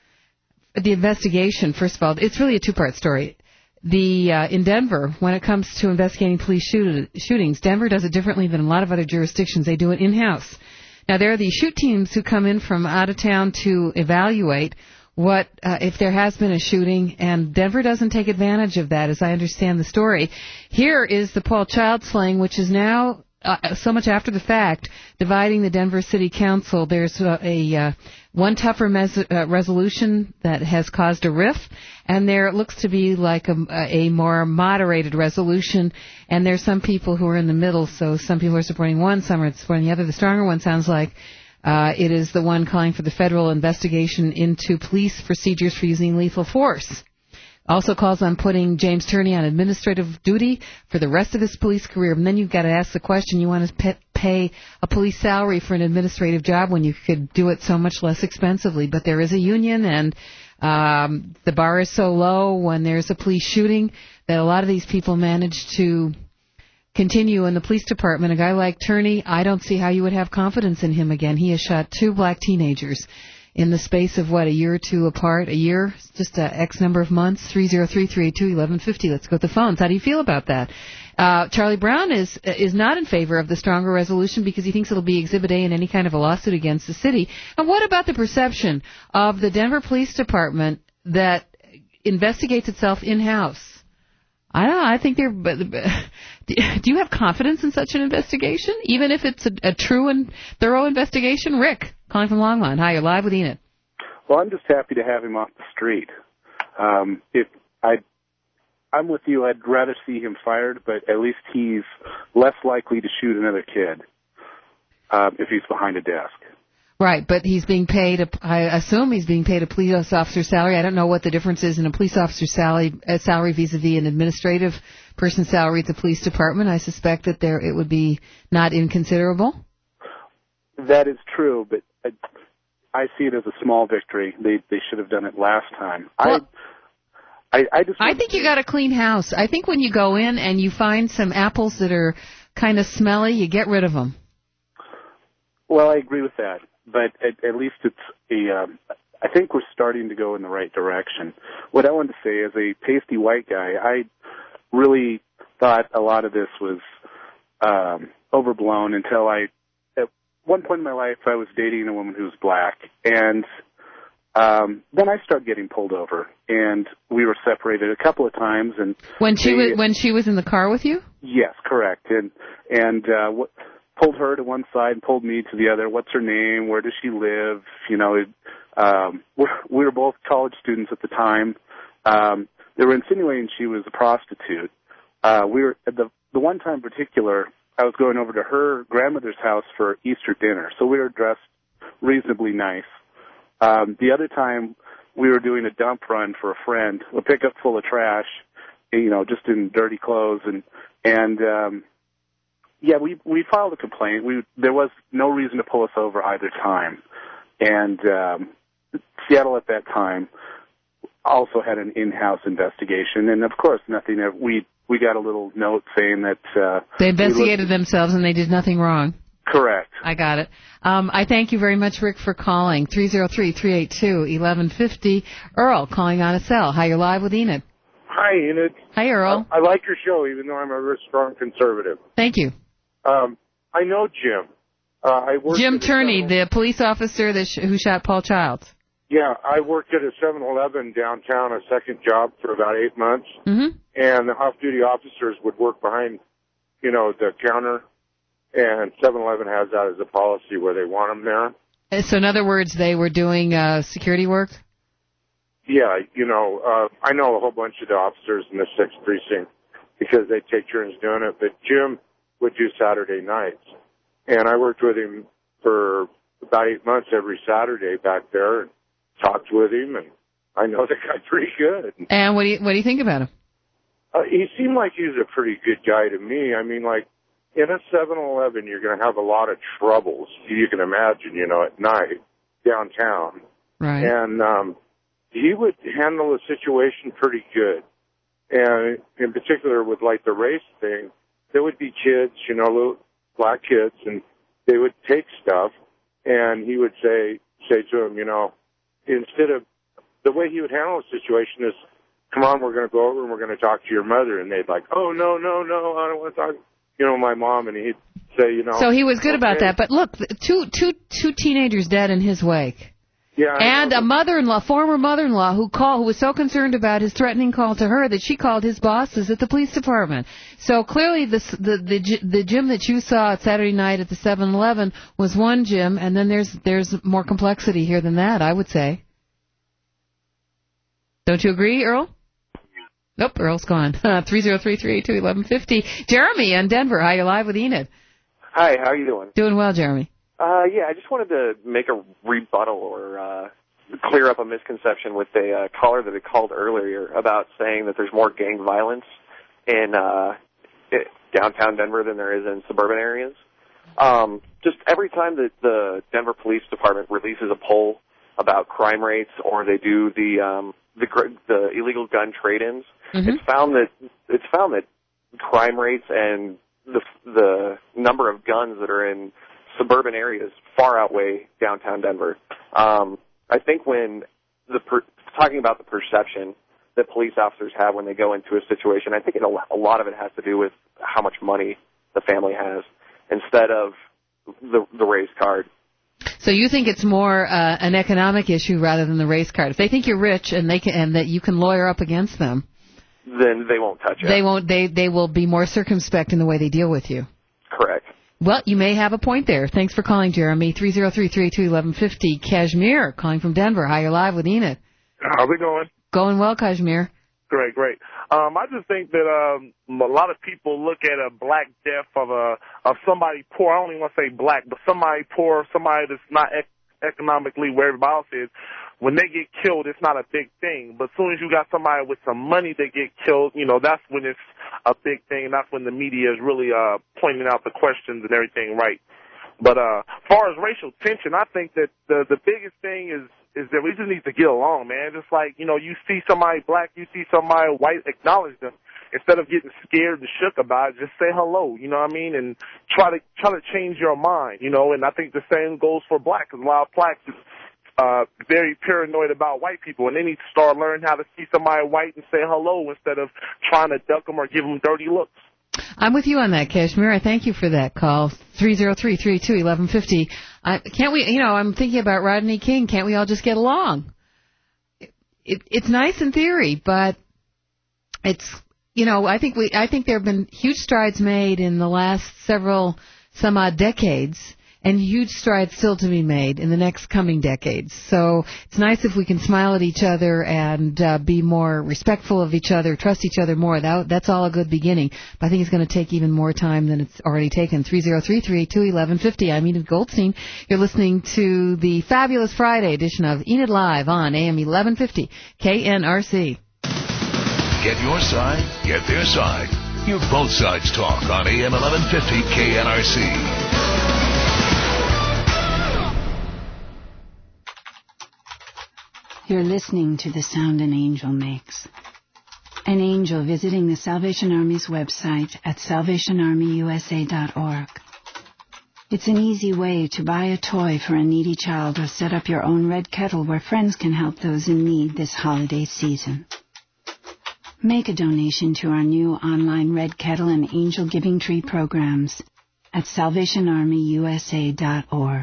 the investigation. First of all, it's really a two-part story. The uh, in Denver, when it comes to investigating police shoot, shootings, Denver does it differently than a lot of other jurisdictions. They do it in-house. Now, there are these shoot teams who come in from out of town to evaluate what uh, if there has been a shooting, and Denver doesn't take advantage of that, as I understand the story. Here is the Paul Child slaying, which is now, uh, so much after the fact, dividing the Denver City Council. There's uh, a uh, one tougher mes- uh, resolution that has caused a rift, and there looks to be like a, a more moderated resolution, and there's some people who are in the middle, so some people are supporting one, some are supporting the other. The stronger one sounds like Uh, it is the one calling for the federal investigation into police procedures for using lethal force. Also calls on putting James Turney on administrative duty for the rest of his police career. And then you've got to ask the question, you want to pe- pay a police salary for an administrative job when you could do it so much less expensively. But there is a union, and um, the bar is so low when there's a police shooting that a lot of these people manage to continue in the police department. A guy like Turney, I don't see how you would have confidence in him again. He has shot two black teenagers in the space of, what, a year or two apart? A year? Just a X number of months? three oh three, three eight two, one one five oh. Let's go to the phones. How do you feel about that? Uh, Charlie Brown is is not in favor of the stronger resolution because he thinks it'll be Exhibit A in any kind of a lawsuit against the city. And what about the perception of the Denver Police Department that investigates itself in-house? I don't know. I think they're... Do you have confidence in such an investigation, even if it's a, a true and thorough investigation? Rick, calling from Longline. Hi, you're live with Enid. Well, I'm just happy to have him off the street. Um, if I, I'm with you. I'd rather see him fired, but at least he's less likely to shoot another kid uh, if he's behind a desk. Right, but he's being paid, a, I assume he's being paid a police officer's salary. I don't know what the difference is in a police officer's salary, uh, salary vis-a-vis an administrative person's salary at the police department. I suspect that there it would be not inconsiderable. That is true, but I, I see it as a small victory. They they should have done it last time. Well, I, I, I just I think you got to clean house. I think when you go in and you find some apples that are kind of smelly, you get rid of them. Well, I agree with that. But at, at least it's a, um, I think we're starting to go in the right direction. What I wanted to say, as a pasty white guy, I really thought a lot of this was um, overblown until I, at one point in my life, I was dating a woman who was black. And um, then I started getting pulled over, and we were separated a couple of times. And When she, they, was, when she was in the car with you? Yes, correct. And, and uh, what... pulled her to one side and pulled me to the other. What's her name? Where does she live? You know, it, um, we're, we were both college students at the time. Um, they were insinuating she was a prostitute. Uh, we were at the the one time in particular. I was going over to her grandmother's house for Easter dinner, so we were dressed reasonably nice. Um, the other time, we were doing a dump run for a friend, a pickup full of trash, you know, just in dirty clothes, and and um, yeah, we we filed a complaint. We there was no reason to pull us over either time, and um, Seattle at that time also had an in-house investigation, and of course, nothing. We we got a little note saying that uh, they investigated themselves and they did nothing wrong. Correct. I got it. Um, I thank you very much, Rick, for calling. three oh three, three eight two, one one five oh. Earl, calling on a cell. Hi, you're live with Enid. Hi, Enid. Hi, Earl. I, I like your show, even though I'm a very strong conservative. Thank you. Um, I know Jim. Uh, I worked Jim at a Turney, seven- the police officer that sh- who shot Paul Childs. Yeah, I worked at a seven eleven downtown, a second job for about eight months. Mm-hmm. And the off-duty officers would work behind, you know, the counter. And seven eleven has that as a policy where they want them there. Uh, So in other words, they were doing uh, security work? Yeah, you know, uh, I know a whole bunch of the officers in the sixth precinct because they take turns doing it. But Jim would do Saturday nights. And I worked with him for about eight months every Saturday back there and talked with him. And I know the guy pretty good. And what do you what do you think about him? Uh, he seemed like he was a pretty good guy to me. I mean, like, in a seven eleven, you're going to have a lot of troubles, you can imagine, you know, at night downtown. Right. And um, he would handle the situation pretty good. And in particular with, like, the race thing, there would be kids, you know, little black kids, and they would take stuff, and he would say, say to them, you know, instead of, the way he would handle the situation is, come on, we're going to go over and we're going to talk to your mother. And they'd like, oh, no, no, no, I don't want to talk, you know, my mom. And he'd say, you know. So he was good okay. about that. But look, two two two teenagers dead in his wake. Yeah. I And know, a mother-in-law, former mother-in-law, who called, who was so concerned about his threatening call to her that she called his bosses at the police department. So clearly, this, the the the Jim that you saw at Saturday night at the seven eleven was one Jim, and then there's there's more complexity here than that, I would say. Don't you agree, Earl? Nope, Earl's gone. three zero three, three eight two, one one five zero. Jeremy in Denver, how you live with Enid? Hi, how are you doing? Doing well, Jeremy. Uh, yeah, I just wanted to make a rebuttal or uh, clear up a misconception with a uh, caller that had called earlier about saying that there's more gang violence in uh, it, downtown Denver than there is in suburban areas. Um, just every time that the Denver Police Department releases a poll about crime rates or they do the um, the, the illegal gun trade-ins, mm-hmm. it's found that it's found that crime rates and the the number of guns that are in suburban areas far outweigh downtown Denver. Um, I think when the per, talking about the perception that police officers have when they go into a situation, I think it, a lot of it has to do with how much money the family has instead of the the race card. So you think it's more uh, an economic issue rather than the race card? If they think you're rich and they can, and that you can lawyer up against them, then they won't touch it. They won't. They they will be more circumspect in the way they deal with you. Correct. Well, you may have a point there. Thanks for calling, Jeremy. three zero three, three two, one one five zero. Kashmir calling from Denver. Hi, you're live with Enid. How's it going? Going well, Kashmir. Great, great. Um, I just think that um, a lot of people look at a black death of a of somebody poor. I don't even want to say black, but somebody poor, somebody that's not ec- economically where everybody else is. When they get killed, it's not a big thing. But as soon as you got somebody with some money that get killed, you know, that's when it's a big thing, and that's when the media is really uh, pointing out the questions and everything right. But uh, as far as racial tension, I think that the the biggest thing is is that we just need to get along, man. Just like, you know, you see somebody black, you see somebody white, acknowledge them. Instead of getting scared and shook about it, just say hello, you know what I mean, and try to try to change your mind, you know. And I think the same goes for black, because a lot of blacks is uh, very paranoid about white people, and they need to start learning how to see somebody white and say hello instead of trying to duck them or give them dirty looks. I'm with you on that, Kashmir. I thank you for that call. three zero three, three two, one one five zero. Uh, can't we, you know, I'm thinking about Rodney King. Can't we all just get along? It, it, it's nice in theory, but it's, you know, I think we, I think there have been huge strides made in the last several, some odd decades, and huge strides still to be made in the next coming decades. So it's nice if we can smile at each other and uh, be more respectful of each other, trust each other more. That, that's all a good beginning. But I think it's going to take even more time than it's already taken. three zero three, three eight two, one one five zero. I'm Enid Goldstein. You're listening to the Fabulous Friday edition of Enid Live on A M eleven fifty K N R C. Get your side, get their side. Hear both sides talk on A M eleven fifty K N R C. You're listening to the sound an angel makes. An angel visiting the Salvation Army's website at salvation army u s a dot org. It's an easy way to buy a toy for a needy child or set up your own red kettle where friends can help those in need this holiday season. Make a donation to our new online Red Kettle and Angel Giving Tree programs at salvation army u s a dot org.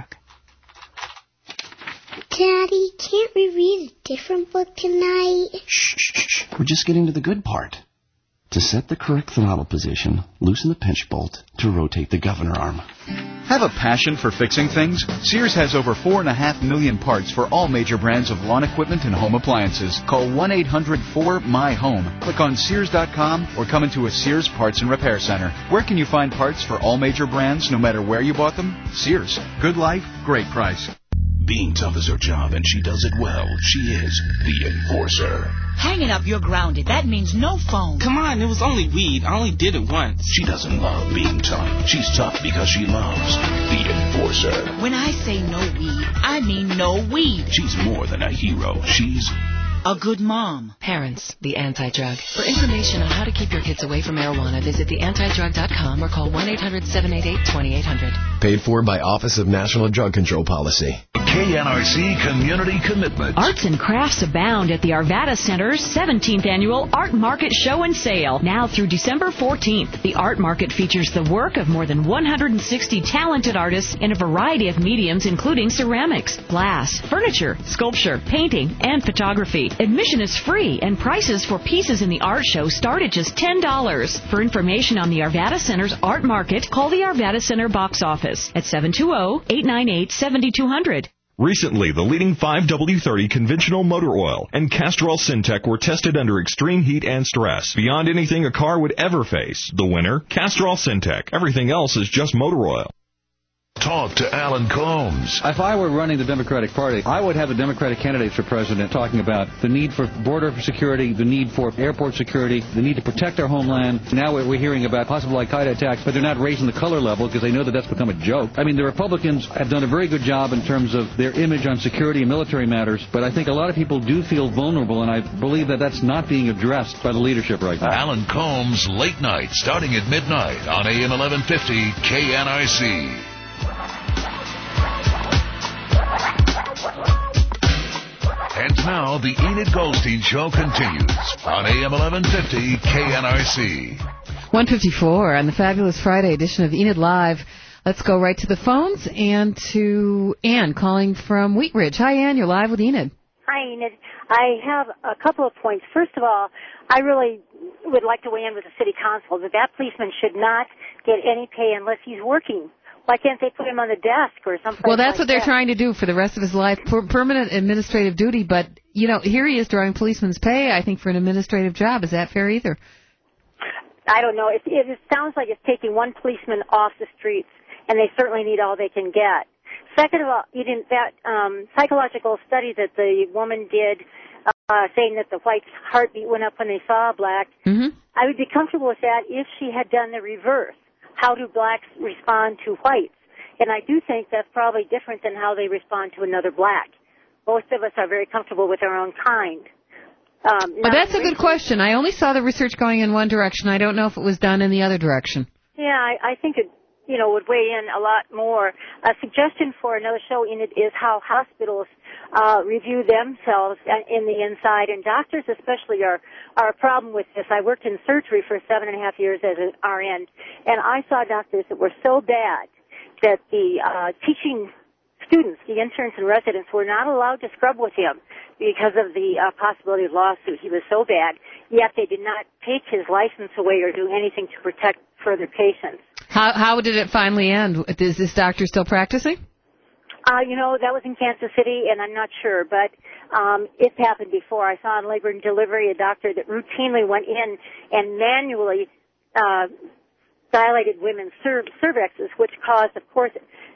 Daddy, can't we read a different book tonight? Shh, shh, shh. We're just getting to the good part. To set the correct throttle position, loosen the pinch bolt to rotate the governor arm. Have a passion for fixing things? Sears has over four and a half million parts for all major brands of lawn equipment and home appliances. Call one eight hundred four M Y HOME. Click on Sears dot com or come into a Sears Parts and Repair Center. Where can you find parts for all major brands no matter where you bought them? Sears. Good life, great price. Being tough is her job, and she does it well. She is the Enforcer. Hanging up, you're grounded. That means no phone. Come on, it was only weed. I only did it once. She doesn't love being tough. She's tough because she loves the Enforcer. When I say no weed, I mean no weed. She's more than a hero. She's a good mom. Parents, the Anti-Drug. For information on how to keep your kids away from marijuana, visit the anti drug dot com or call one eight hundred seven eight eight two eight hundred. Paid for by Office of National Drug Control Policy. K N R C Community Commitment. Arts and crafts abound at the Arvada Center's seventeenth Annual Art Market Show and Sale, now through December fourteenth. The Art Market features the work of more than one hundred sixty talented artists in a variety of mediums, including ceramics, glass, furniture, sculpture, painting, and photography. Admission is free, and prices for pieces in the art show start at just ten dollars. For information on the Arvada Center's Art Market, call the Arvada Center box office at seven two zero, eight nine eight, seven two zero zero. Recently, the leading five W thirty conventional motor oil and Castrol Syntec were tested under extreme heat and stress. Beyond anything a car would ever face. The winner, Castrol Syntec. Everything else is just motor oil. Talk to Alan Combs. If I were running the Democratic Party, I would have the Democratic candidates for president talking about the need for border security, the need for airport security, the need to protect our homeland. Now we're hearing about possible Al-Qaeda attacks, but they're not raising the color level because they know that that's become a joke. I mean, the Republicans have done a very good job in terms of their image on security and military matters, but I think a lot of people do feel vulnerable, and I believe that that's not being addressed by the leadership right now. Alan Combs, late night, starting at midnight on A M eleven fifty K N R C. And now the Enid Goldstein Show continues on A M eleven fifty K N R C. one fifty-four on the fabulous Friday edition of Enid Live. Let's go right to the phones and to Ann calling from Wheat Ridge. Hi, Ann. You're live with Enid. Hi, Enid. I have a couple of points. First of all, I really would like to weigh in with the city council that that policeman should not get any pay unless he's working. Why can't they put him on the desk or something? Well, that's like what they're that? trying to do for the rest of his life, per- permanent administrative duty. But, you know, here he is drawing policeman's pay, I think, for an administrative job. Is that fair either? I don't know. It, it sounds like it's taking one policeman off the streets, and they certainly need all they can get. Second of all, you didn't, that um, psychological study that the woman did uh, saying that the white's heartbeat went up when they saw a black, mm-hmm. I would be comfortable with that if she had done the reverse. How do blacks respond to whites? And I do think that's probably different than how they respond to another black. Most of us are very comfortable with our own kind. Um, well, that's a good question. I only saw the research going in one direction. I don't know if it was done in the other direction. Yeah, I, I think it, you know, would weigh in a lot more. A suggestion for another show in it is how hospitals uh, review themselves in the inside, and doctors especially are, are a problem with this. I worked in surgery for seven and a half years as an R N, and I saw doctors that were so bad that the uh, teaching students, the interns and residents, were not allowed to scrub with him because of the uh, possibility of lawsuit. He was so bad, yet they did not take his license away or do anything to protect further patients. How how did it finally end? Is this doctor still practicing? Uh, you know, that was in Kansas City, and I'm not sure, but um, it's happened before. I saw in labor and delivery a doctor that routinely went in and manually uh, dilated women's cer- cervixes, which caused, of course,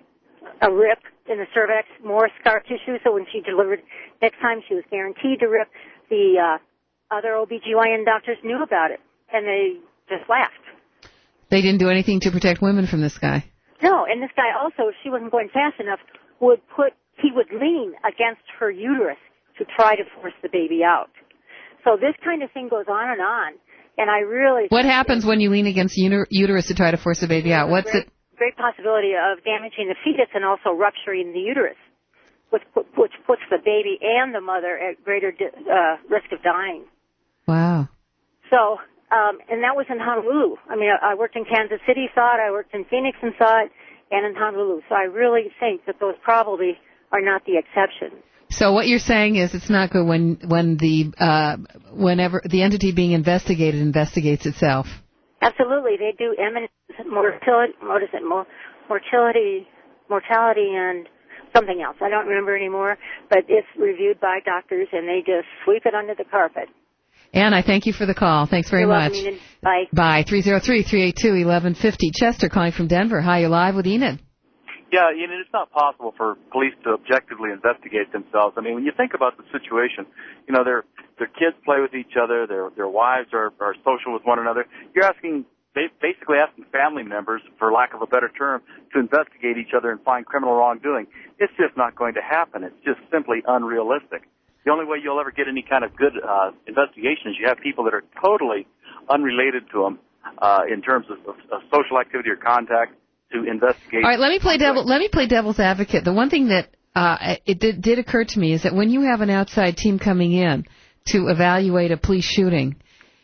a rip in the cervix, more scar tissue, so when she delivered next time she was guaranteed to rip. The uh, other O B G Y N doctors knew about it, and they just laughed. They didn't do anything to protect women from this guy. No, and this guy also, if she wasn't going fast enough, would put, he would lean against her uterus to try to force the baby out. So this kind of thing goes on and on, and I really... What happens when you lean against the uter- uterus to try to force the baby out? What's great, it? Great possibility of damaging the fetus and also rupturing the uterus, which, which puts the baby and the mother at greater uh, risk of dying. Wow. So um, and that was in Honolulu. I mean, I, I worked in Kansas City, saw it. I worked in Phoenix and saw it, and in Honolulu. So I really think that those probably are not the exception. So what you're saying is it's not good when when the uh, whenever the entity being investigated investigates itself. Absolutely, they do eminent mortality, what is it, mortality, mortality, and something else. I don't remember anymore, but it's reviewed by doctors, and they just sweep it under the carpet. Ann, I thank you for the call. Thanks very You're much. welcome, Enid. Bye. Bye. three oh three, three eight two, eleven fifty. Chester calling from Denver. Hi, you're live with Enid. Yeah, you know, it's not possible for police to objectively investigate themselves. I mean, when you think about the situation, you know, their their kids play with each other, their their wives are, are social with one another. You're asking, basically asking family members, for lack of a better term, to investigate each other and find criminal wrongdoing. It's just not going to happen. It's just simply unrealistic. The only way you'll ever get any kind of good uh, investigation is you have people that are totally unrelated to them uh, in terms of, of, of social activity or contact, to investigate. All right, let me play devil. Let me play devil's advocate. The one thing that uh, it did, did occur to me is that when you have an outside team coming in to evaluate a police shooting,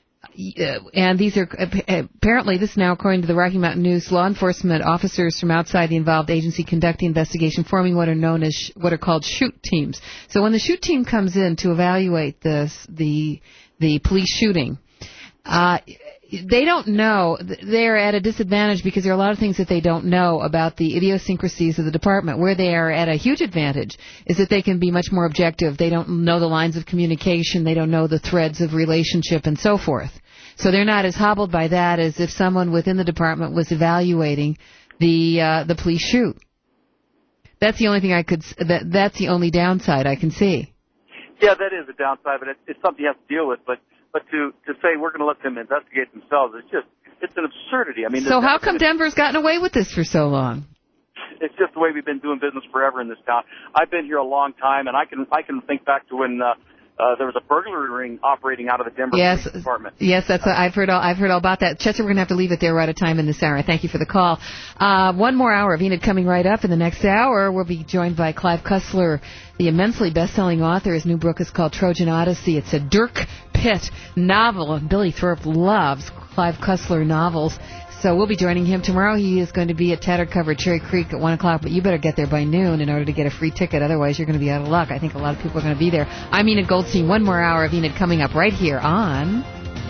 uh, and these are apparently this is now according to the Rocky Mountain News, law enforcement officers from outside the involved agency conduct the investigation, forming what are known as sh- what are called shoot teams. So when the shoot team comes in to evaluate this, the the police shooting. Uh, They don't know. They're at a disadvantage because there are a lot of things that they don't know about the idiosyncrasies of the department. Where they are at a huge advantage is that they can be much more objective. They don't know the lines of communication. They don't know the threads of relationship and so forth. So they're not as hobbled by that as if someone within the department was evaluating the uh, the police shoot. That's the only thing I could. That that's the only downside I can see. Yeah, that is a downside, but it, it's something you have to deal with. But But to, to say we're going to let them investigate themselves, it's just, it's an absurdity. I mean, so how come Denver's gotten away with this for so long? It's just the way we've been doing business forever in this town. I've been here a long time, and I can I can think back to when uh, uh, there was a burglary ring operating out of the Denver yes, Police Department. Yes, that's a, I've heard all I've heard all about that. Chester, we're going to have to leave it there. We're out of time in this hour. Thank you for the call. Uh, one more hour of Enid coming right up. In the next hour, we'll be joined by Clive Cussler, the immensely best-selling author. His new book is called Trojan Odyssey. It's a Dirk Pitt novel, and Billy Thorpe loves Clive Cussler novels. So we'll be joining him tomorrow. He is going to be at Tattered Cover Cherry Creek at one o'clock, but you better get there by noon in order to get a free ticket. Otherwise, you're going to be out of luck. I think a lot of people are going to be there. I'm Enid Goldstein. One more hour of Enid coming up right here on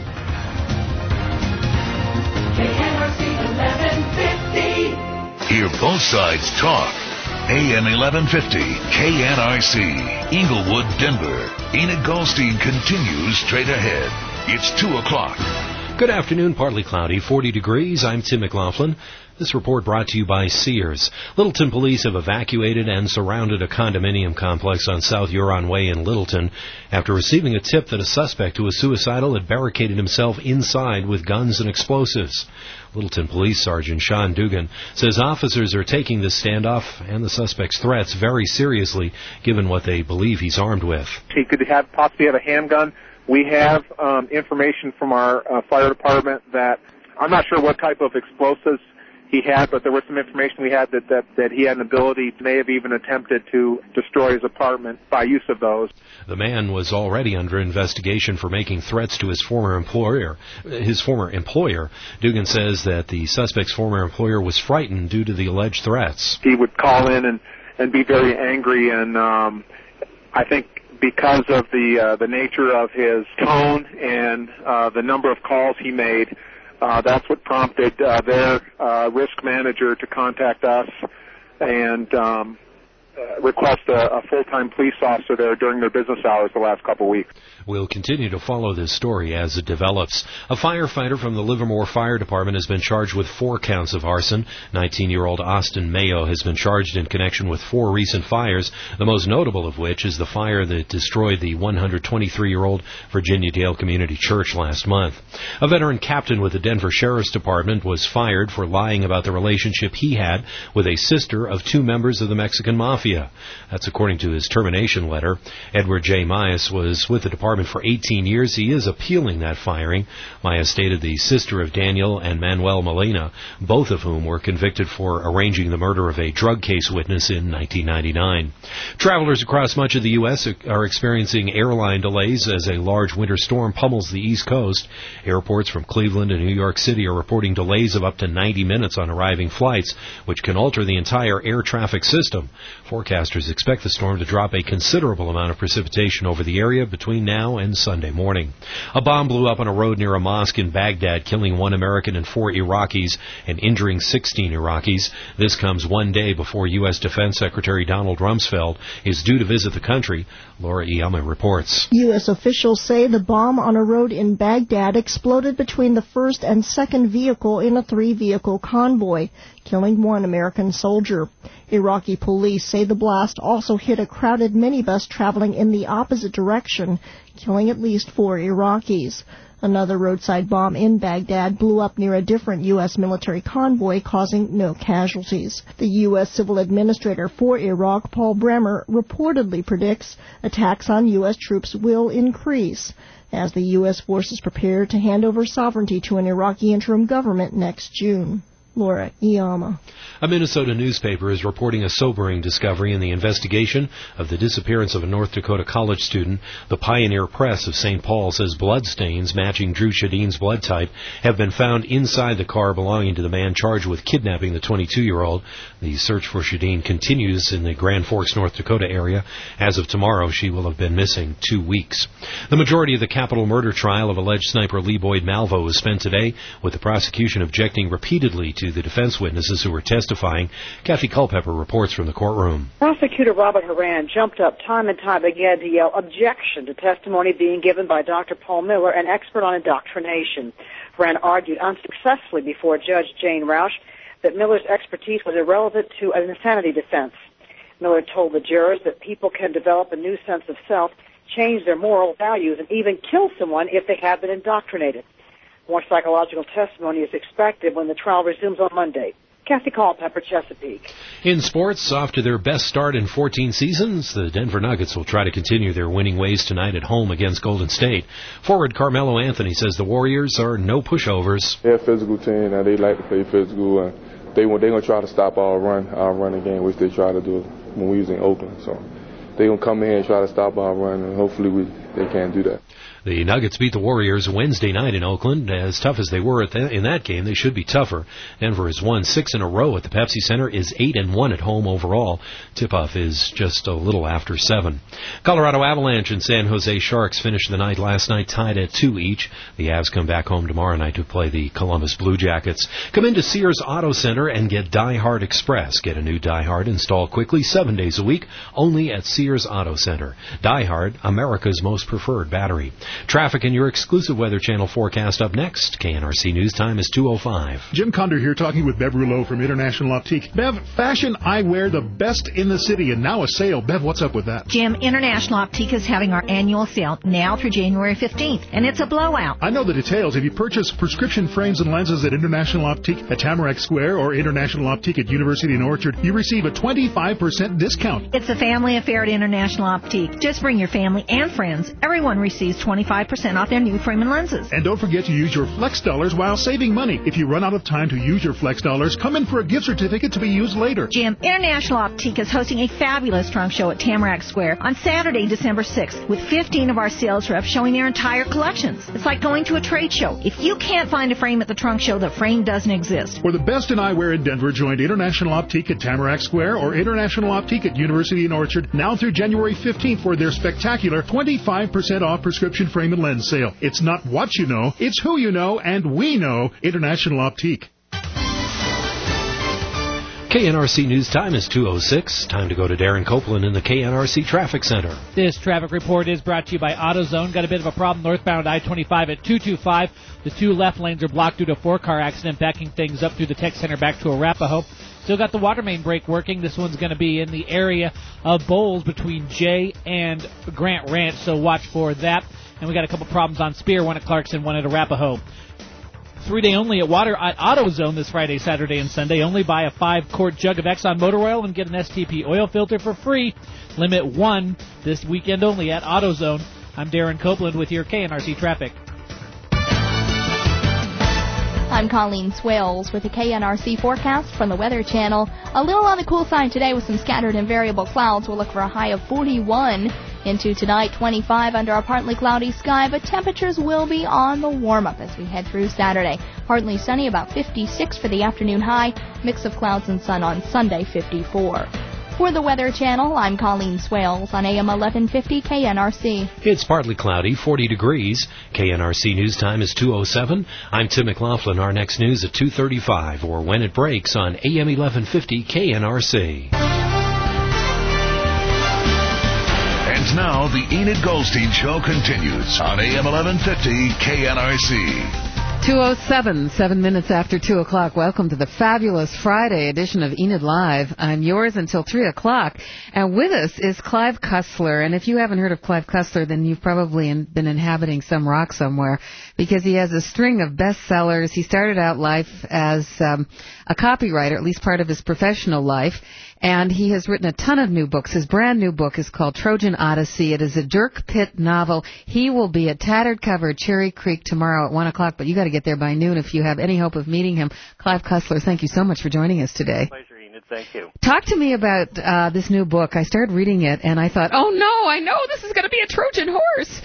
K N R C eleven fifty. Hear both sides talk. A M eleven fifty, K N R C, Inglewood, Denver. Enid Goldstein continues straight ahead. It's two o'clock. Good afternoon, partly cloudy, forty degrees. I'm Tim McLaughlin. This report brought to you by Sears. Littleton police have evacuated and surrounded a condominium complex on South Huron Way in Littleton after receiving a tip that a suspect who was suicidal had barricaded himself inside with guns and explosives. Littleton Police Sergeant Sean Dugan says officers are taking this standoff and the suspect's threats very seriously, given what they believe he's armed with. He could have possibly have a handgun. We have um, information from our uh, fire department that I'm not sure what type of explosives he had, but there was some information we had that, that, that he had an ability, may have even attempted to destroy his apartment by use of those. The man was already under investigation for making threats to his former employer. His former employer, Dugan says that the suspect's former employer was frightened due to the alleged threats. He would call in and, and be very angry, and um, I think because of the uh, the nature of his tone and uh, the number of calls he made, Uh, that's what prompted uh, their uh, risk manager to contact us and um, uh, request a, a full-time police officer there during their business hours the last couple of weeks. We'll continue to follow this story as it develops. A firefighter from the Livermore Fire Department has been charged with four counts of arson. nineteen-year-old Austin Mayo has been charged in connection with four recent fires, the most notable of which is the fire that destroyed the one hundred twenty-three-year-old Virginia Dale Community Church last month. A veteran captain with the Denver Sheriff's Department was fired for lying about the relationship he had with a sister of two members of the Mexican Mafia. Mafia. That's according to his termination letter. Edward J. Myers was with the department for eighteen years. He is appealing that firing. Myers stated the sister of Daniel and Manuel Molina, both of whom were convicted for arranging the murder of a drug case witness in nineteen ninety-nine. Travelers across much of the U S are experiencing airline delays as a large winter storm pummels the East Coast. Airports from Cleveland and New York City are reporting delays of up to ninety minutes on arriving flights, which can alter the entire air traffic system. Forecasters expect the storm to drop a considerable amount of precipitation over the area between now and Sunday morning. A bomb blew up on a road near a mosque in Baghdad, killing one American and four Iraqis and injuring sixteen Iraqis. This comes one day before U S. Defense Secretary Donald Rumsfeld is due to visit the country. Laura Iyama reports. U S officials say the bomb on a road in Baghdad exploded between the first and second vehicle in a three-vehicle convoy, killing one American soldier. Iraqi police say the blast also hit a crowded minibus traveling in the opposite direction, killing at least four Iraqis. Another roadside bomb in Baghdad blew up near a different U S military convoy, causing no casualties. The U S Civil Administrator for Iraq, Paul Bremer, reportedly predicts attacks on U S troops will increase as the U S forces prepare to hand over sovereignty to an Iraqi interim government next June. Laura Iyama. A Minnesota newspaper is reporting a sobering discovery in the investigation of the disappearance of a North Dakota college student. The Pioneer Press of Saint Paul says bloodstains matching Drew Shadeen's blood type have been found inside the car belonging to the man charged with kidnapping the twenty-two-year-old. The search for Shadeen continues in the Grand Forks, North Dakota area. As of tomorrow, she will have been missing two weeks. The majority of the capital murder trial of alleged sniper Lee Boyd Malvo was spent today, with the prosecution objecting repeatedly to the defense witnesses who were testifying. Kathy Culpepper reports from the courtroom. Prosecutor Robert Horan jumped up time and time again to yell objection to testimony being given by Doctor Paul Miller, an expert on indoctrination. Horan argued unsuccessfully before Judge Jane Roush that Miller's expertise was irrelevant to an insanity defense. Miller told the jurors that people can develop a new sense of self, change their moral values, and even kill someone if they have been indoctrinated. More psychological testimony is expected when the trial resumes on Monday. Kathy Culpepper, Chesapeake. In sports, off to their best start in fourteen seasons, the Denver Nuggets will try to continue their winning ways tonight at home against Golden State. Forward Carmelo Anthony says the Warriors are no pushovers. They're a physical team, and they like to play physical, and they, they're going to try to stop our run, our running game, which they try to do when we was in Oakland. So they're going to come in and try to stop our run, and hopefully we they can't do that. The Nuggets beat the Warriors Wednesday night in Oakland. As tough as they were at the, in that game, they should be tougher. Denver has won six in a row at the Pepsi Center, is eight and one at home overall. Tip-off is just a little after seven. Colorado Avalanche and San Jose Sharks finished the night last night tied at two each. The Avs come back home tomorrow night to play the Columbus Blue Jackets. Come into Sears Auto Center and get Die Hard Express. Get a new Die Hard installed quickly seven days a week, only at Sears Auto Center. Die Hard, America's most preferred battery. Traffic and your exclusive Weather Channel forecast up next. K N R C News Time is two oh five. Jim Condor here talking with Bev Rouleau from International Optique. Bev, fashion eyewear, the best in the city, and now a sale. Bev, what's up with that? Jim, International Optique is having our annual sale now through January fifteenth, and it's a blowout. I know the details. If you purchase prescription frames and lenses at International Optique at Tamarack Square or International Optique at University and Orchard, you receive a twenty-five percent discount. It's a family affair at International Optique. Just bring your family and friends. Everyone receives twenty-five percent off their new frame and lenses. And don't forget to use your Flex Dollars while saving money. If you run out of time to use your Flex Dollars, come in for a gift certificate to be used later. Jim, International Optique is hosting a fabulous trunk show at Tamarack Square on Saturday, December sixth, with fifteen of our sales reps showing their entire collections. It's like going to a trade show. If you can't find a frame at the trunk show, the frame doesn't exist. For the best in eyewear in Denver, join International Optique at Tamarack Square or International Optique at University and Orchard now through January fifteenth for their spectacular twenty-five percent off prescription frame and lens sale. It's not what you know, it's who you know, and we know International Optique. K N R C News Time is two oh six. Time to go to Darren Copeland in the K N R C Traffic Center. This traffic report is brought to you by AutoZone. Got a bit of a problem northbound I twenty-five at two twenty-five. The two left lanes are blocked due to a four-car accident, backing things up through the Tech Center back to Arapahoe. Still got the water main break working. This one's going to be in the area of Bowles between Jay and Grant Ranch, so watch for that. And we got a couple problems on Spear, one at Clarkson, one at Arapahoe. Three-day only at Water at AutoZone this Friday, Saturday, and Sunday. Only buy a five-quart jug of Exxon motor oil and get an S T P oil filter for free. Limit one this weekend only at AutoZone. I'm Darren Copeland with your K N R C traffic. I'm Colleen Swales with the K N R C forecast from the Weather Channel. A little on the cool side today with some scattered and variable clouds. We'll look for a high of forty-one. Into tonight, twenty-five under a partly cloudy sky, but temperatures will be on the warm-up as we head through Saturday. Partly sunny, about fifty-six for the afternoon high. Mix of clouds and sun on Sunday, fifty-four. For the Weather Channel, I'm Colleen Swales on A M eleven fifty K N R C. It's partly cloudy, forty degrees. K N R C news time is two oh seven. I'm Tim McLaughlin. Our next news at two thirty-five or when it breaks on A M eleven fifty K N R C. And now the Enid Goldstein Show continues on A M eleven fifty K N R C. two oh seven, seven minutes after two o'clock. Welcome to the fabulous Friday edition of Enid Live. I'm yours until three o'clock. And with us is Clive Cussler. And if you haven't heard of Clive Cussler, then you've probably in, been inhabiting some rock somewhere, because he has a string of bestsellers. He started out life as um, a copywriter, at least part of his professional life. And he has written a ton of new books. His brand new book is called Trojan Odyssey. It is a Dirk Pitt novel. He will be at Tattered Cover, Cherry Creek tomorrow at one o'clock, but you got to get there by noon if you have any hope of meeting him. Clive Cussler, thank you so much for joining us today. Pleasure, Enid. Thank you. Talk to me about uh, this new book. I started reading it, and I thought, oh, no, I know this is going to be a Trojan horse.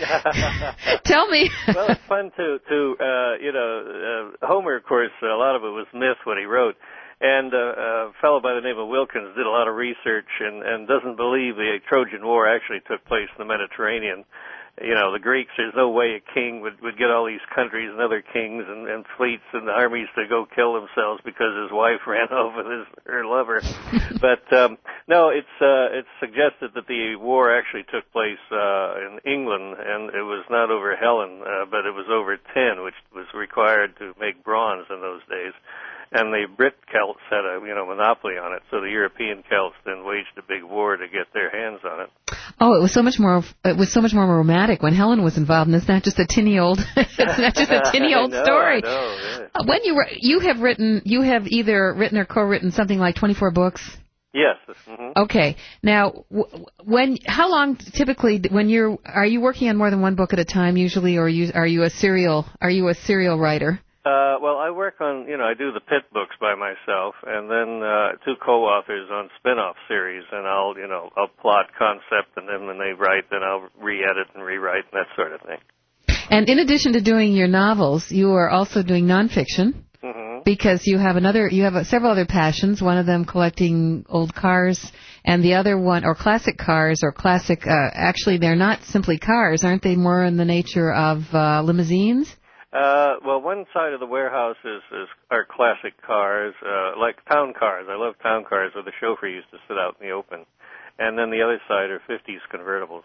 Tell me. Well, it's fun to, to uh, you know, uh, Homer, of course, a lot of it was myth what he wrote. And uh, a fellow by the name of Wilkins did a lot of research and, and doesn't believe the Trojan War actually took place in the Mediterranean. You know, the Greeks, there's no way a king would, would get all these countries and other kings and, and fleets and armies to go kill themselves because his wife ran off with his, her lover. But, um, no, it's, uh, it's suggested that the war actually took place, uh, in England, and it was not over Helen, uh, but it was over tin, which was required to make bronze in those days. And the Brit Celts had a, you know, monopoly on it, so the European Celts then waged a big war to get their hands on it. Oh, it was so much more. It was so much more romantic when Helen was involved, and it's not just a tinny old. It's not just a tinny old know, story. I know, yeah. Uh, when you were, you have written, you have either written or co-written something like twenty-four books. Yes. Mm-hmm. Okay. Now, w- when how long typically when you're are you working on more than one book at a time usually, or are you are you a serial are you a serial writer? Uh, well, I work on, you know, I do the Pitt books by myself, and then uh, two co-authors on spin-off series, and I'll, you know, I'll plot concept, and then when they write, then I'll re-edit and rewrite and that sort of thing. And in addition to doing your novels, you are also doing nonfiction, mm-hmm. because you have another, you have several other passions. One of them collecting old cars, and the other one, or classic cars, or classic. Uh, actually, they're not simply cars, aren't they? More in the nature of uh, limousines. Uh, well, one side of the warehouse is, is our classic cars, uh, like town cars. I love town cars where the chauffeur used to sit out in the open. And then the other side are fifties convertibles.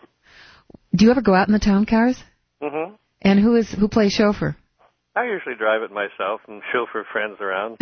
Do you ever go out in the town cars? Mm-hmm. And who is who plays chauffeur? I usually drive it myself and chauffeur friends around.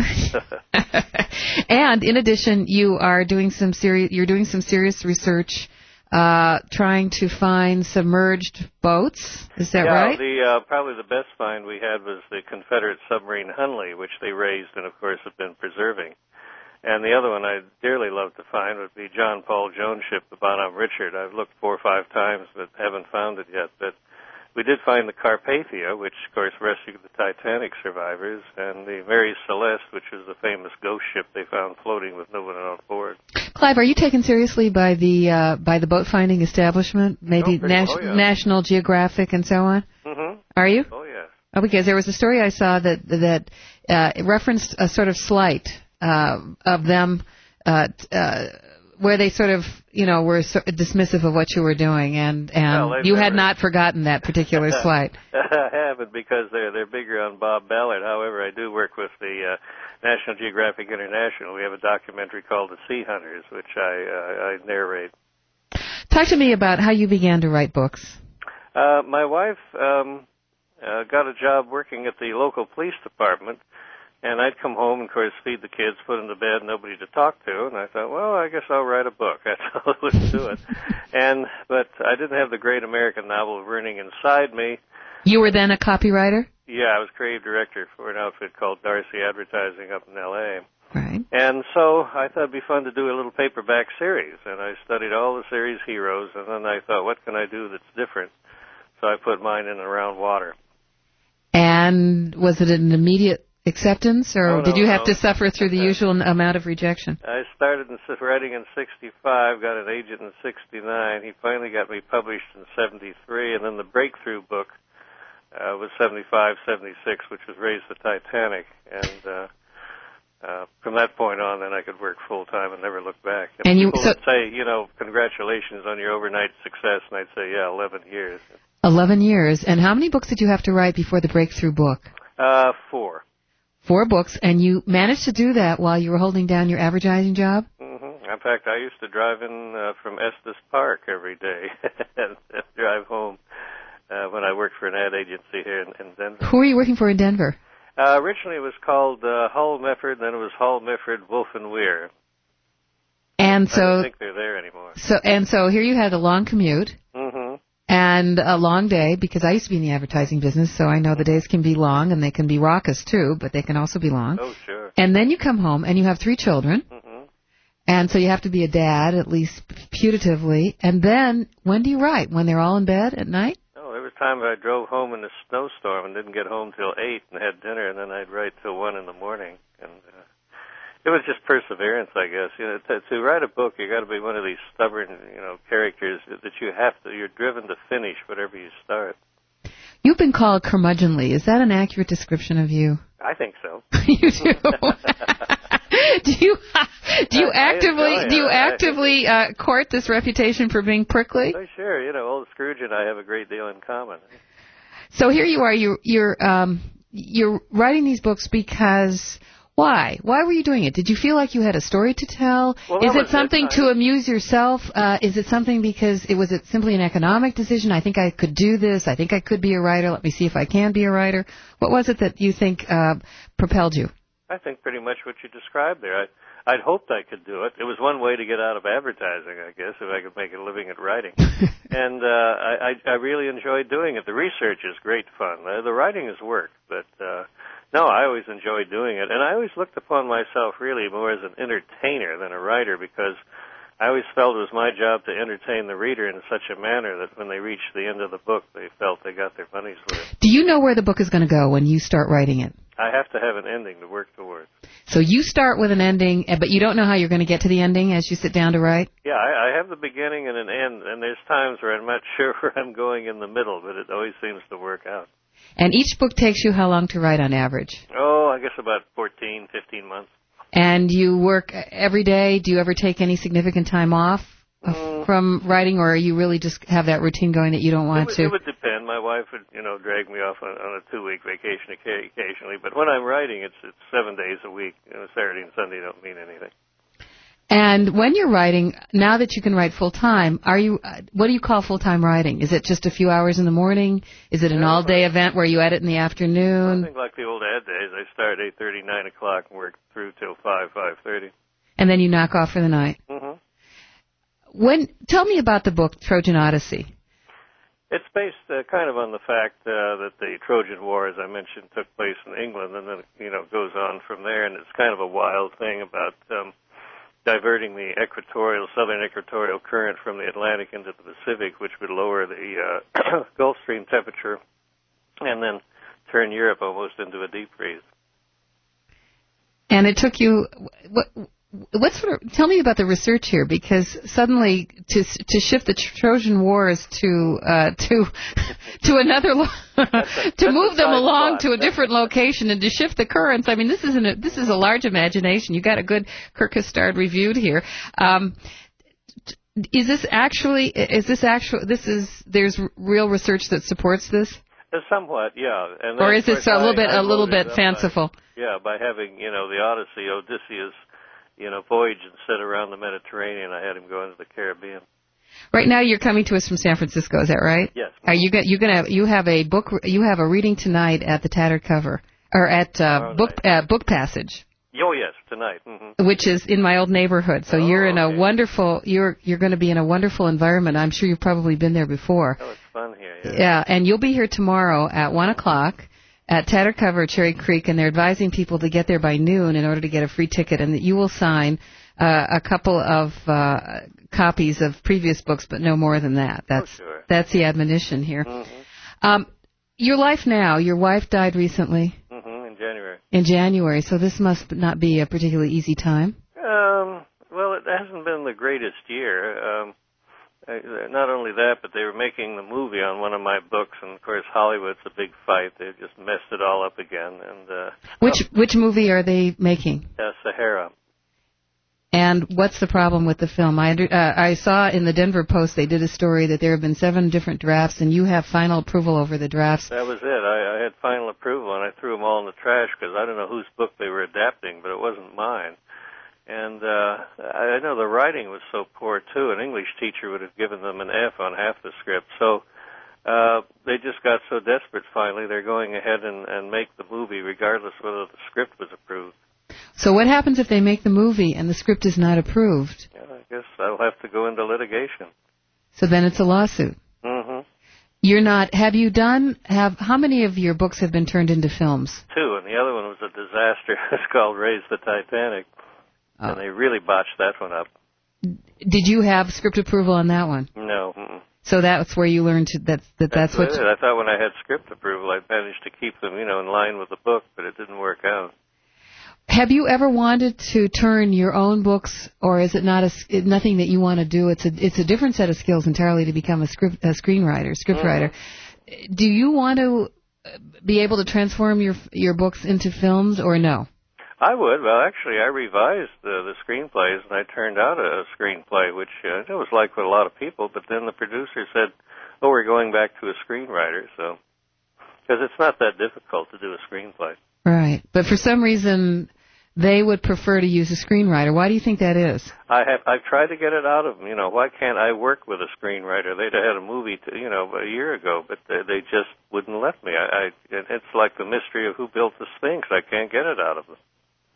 And in addition, you are doing some serious you're doing some serious research, uh, trying to find submerged boats. Is that yeah, right? the uh, probably the best find we had was the Confederate submarine Hunley, which they raised and of course have been preserving. And the other one I'd dearly love to find would be John Paul Jones ship, the Bonhomme Richard. I've looked four or five times but haven't found it yet. But we did find the Carpathia, which of course rescued the Titanic survivors, and the Mary Celeste, which was the famous ghost ship they found floating with no one on board. Clive, are you taken seriously by the uh, by the boat finding establishment? Maybe oh, Nas- oh, yeah. National Geographic and so on? Mm-hmm. Are you? Oh, yes. Oh, because there was a story I saw that that uh, it referenced a sort of slight uh, of them, uh, uh, where they sort of, you know, were so dismissive of what you were doing, and and well, you never... had not forgotten that particular slight. I haven't, because they're they're bigger on Bob Ballard. However, I do work with the uh, National Geographic International. We have a documentary called The Sea Hunters, which I uh, I narrate. Talk to me about how you began to write books. Uh, my wife um, uh, got a job working at the local police department. And I'd come home and, of course, feed the kids, put them to bed, nobody to talk to. And I thought, well, I guess I'll write a book. That's all there was to it. And, but I didn't have the great American novel burning inside me. You were then a copywriter? Yeah, I was creative director for an outfit called Darcy Advertising up in L A Right. And so I thought it'd be fun to do a little paperback series, and I studied all the series heroes, and then I thought, what can I do that's different? So I put mine in Around Water. And was it an immediate acceptance, or oh, no, did you have no. to suffer through the usual amount of rejection? I started in writing in sixty-five, got an agent in sixty-nine. He finally got me published in seventy-three, and then the breakthrough book uh, was seventy-five, seventy-six, which was Raise the Titanic. And uh, uh, from that point on, then I could work full-time and never look back. And, and you, people so, would say, you know, congratulations on your overnight success, and I'd say, yeah, eleven years. eleven years. And how many books did you have to write before the breakthrough book? Uh, four. Four books, and you managed to do that while you were holding down your advertising job? Mm-hmm. In fact, I used to drive in uh, from Estes Park every day and, and drive home uh, when I worked for an ad agency here in, in Denver. Who were you working for in Denver? Uh, originally, it was called uh, Hull Mifford, then it was Hull Mifford, Wolf and Weir. And I so, don't think they're there anymore. So, and so here you had a long commute. Mm-hmm. And a long day, because I used to be in the advertising business, so I know the days can be long, and they can be raucous, too, but they can also be long. Oh, sure. And then you come home, and you have three children, mm-hmm. and so you have to be a dad, at least putatively. And then, when do you write? When they're all in bed at night? Oh, there was times I drove home in a snowstorm and didn't get home till eight and had dinner, and then I'd write till one in the morning. And uh, it was just perseverance, I guess. You know, to, to write a book, you got to be one of these stubborn, you know, characters that you have to. You're driven to finish whatever you start. You've been called curmudgeonly. Is that an accurate description of you? I think so. You do. do you do you I, actively I do you I, actively uh, court this reputation for being prickly? Oh, sure. You know, old Scrooge and I have a great deal in common. So here you are. You you're um you're writing these books because. Why? Why were you doing it? Did you feel like you had a story to tell? Well, is it it. something I... to amuse yourself? Uh, is it something because it was it simply an economic decision? I think I could do this. I think I could be a writer. Let me see if I can be a writer. What was it that you think uh, propelled you? I think pretty much what you described there. I, I'd hoped I could do it. It was one way to get out of advertising, I guess, if I could make a living at writing. and uh, I, I, I really enjoyed doing it. The research is great fun. The, the writing is work, but... Uh, No, I always enjoyed doing it, and I always looked upon myself really more as an entertainer than a writer, because I always felt it was my job to entertain the reader in such a manner that when they reached the end of the book, they felt they got their money's worth. Do you know where the book is going to go when you start writing it? I have to have an ending to work towards. So you start with an ending, but you don't know how you're going to get to the ending as you sit down to write? Yeah, I, I have the beginning and an end, and there's times where I'm not sure where I'm going in the middle, but it always seems to work out. And each book takes you how long to write on average? Oh, I guess about fourteen, fifteen months. And you work every day? Do you ever take any significant time off mm. from writing, or you really just have that routine going that you don't want it would, to? It would depend. My wife would, you know, drag me off on, on a two-week vacation occasionally. But when I'm writing, it's it's seven days a week. You know, Saturday and Sunday don't mean anything. And when you're writing, now that you can write full-time, are you? Uh, what do you call full-time writing? Is it just a few hours in the morning? Is it an yeah, all-day event where you edit in the afternoon? I think like the old ad days. I start at eight thirty, nine o'clock and work through till five, five thirty. And then you knock off for the night? Mm-hmm. When, tell me about the book Trojan Odyssey. It's based uh, kind of on the fact uh, that the Trojan War, as I mentioned, took place in England, and then, you know, goes on from there. And it's kind of a wild thing about... Um, diverting the equatorial, southern equatorial current from the Atlantic into the Pacific, which would lower the uh, Gulf Stream temperature and then turn Europe almost into a deep freeze. And it took you, what, what sort of, tell me about the research here, because suddenly to to shift the Trojan Wars to uh, to to another, lo- a, to move them along spot. to a different location and to shift the currents. I mean, this isn't a, this is a large imagination. You got a good Kierkegaard reviewed here. Um, is this actually? Is this actual? This is there's real research that supports this. Uh, somewhat, yeah. And or is this a little bit I, I a little bit up fanciful? By, yeah, by having you know the Odyssey, Odysseus, you know, voyage instead around the Mediterranean, I had him go into the Caribbean. Right now, you're coming to us from San Francisco. Is that right? Yes. Are you going? You gonna? You have a book. You have a reading tonight at the Tattered Cover, or at uh, book uh, Book Passage. Oh yes, tonight. Mm-hmm. Which is in my old neighborhood. So oh, you're in okay. a wonderful. You're you're going to be in a wonderful environment. I'm sure you've probably been there before. Oh, it's fun here. here. Yeah. Yeah, and you'll be here tomorrow at one o'clock at Tattered Cover at Cherry Creek, and they're advising people to get there by noon in order to get a free ticket, and that you will sign uh, a couple of uh, copies of previous books, but no more than that. That's oh, sure. That's the admonition here. Mm-hmm. Um, your life now, your wife died recently. Mm-hmm, in January. In January, so this must not be a particularly easy time. Um, well, it hasn't been the greatest year. Um, not only that, but they were making the movie on one of my books, and of course Hollywood's a big fight. They just messed it all up again. And uh, which oh, which movie are they making? Uh, Sahara. And what's the problem with the film? I under, uh, I saw in the Denver Post they did a story that there have been seven different drafts, and you have final approval over the drafts. That was it. I, I had final approval, and I threw them all in the trash because I don't know whose book they were adapting, but it wasn't mine. And uh, I know the writing was so poor, too. An English teacher would have given them an F on half the script. So uh, they just got so desperate finally, they're going ahead and, and make the movie regardless whether the script was approved. So what happens if they make the movie and the script is not approved? Yeah, I guess I'll have to go into litigation. So then it's a lawsuit. Mm-hmm. You're not, have you done, have, how many of your books have been turned into films? Two, and the other one was a disaster. It's called Raise the Titanic. Oh. And they really botched that one up. Did you have script approval on that one? No. Mm-mm. So that's where you learned to, that, that that's, that's what... I thought when I had script approval, I managed to keep them, you know, in line with the book, but it didn't work out. Have you ever wanted to turn your own books, or is it not a, nothing that you want to do? It's a it's a different set of skills entirely to become a script a screenwriter, scriptwriter. Mm-hmm. Do you want to be able to transform your your books into films, or no? I would. Well, actually, I revised the, the screenplays, and I turned out a, a screenplay, which uh, it was liked with a lot of people. But then the producer said, "Oh, we're going back to a screenwriter," so because it's not that difficult to do a screenplay. Right, but for some reason they would prefer to use a screenwriter. Why do you think that is? I have I've tried to get it out of them. You know, why can't I work with a screenwriter? They'd have had a movie, to, you know, a year ago, but they, they just wouldn't let me. I, I it's like the mystery of who built the Sphinx. I can't get it out of them.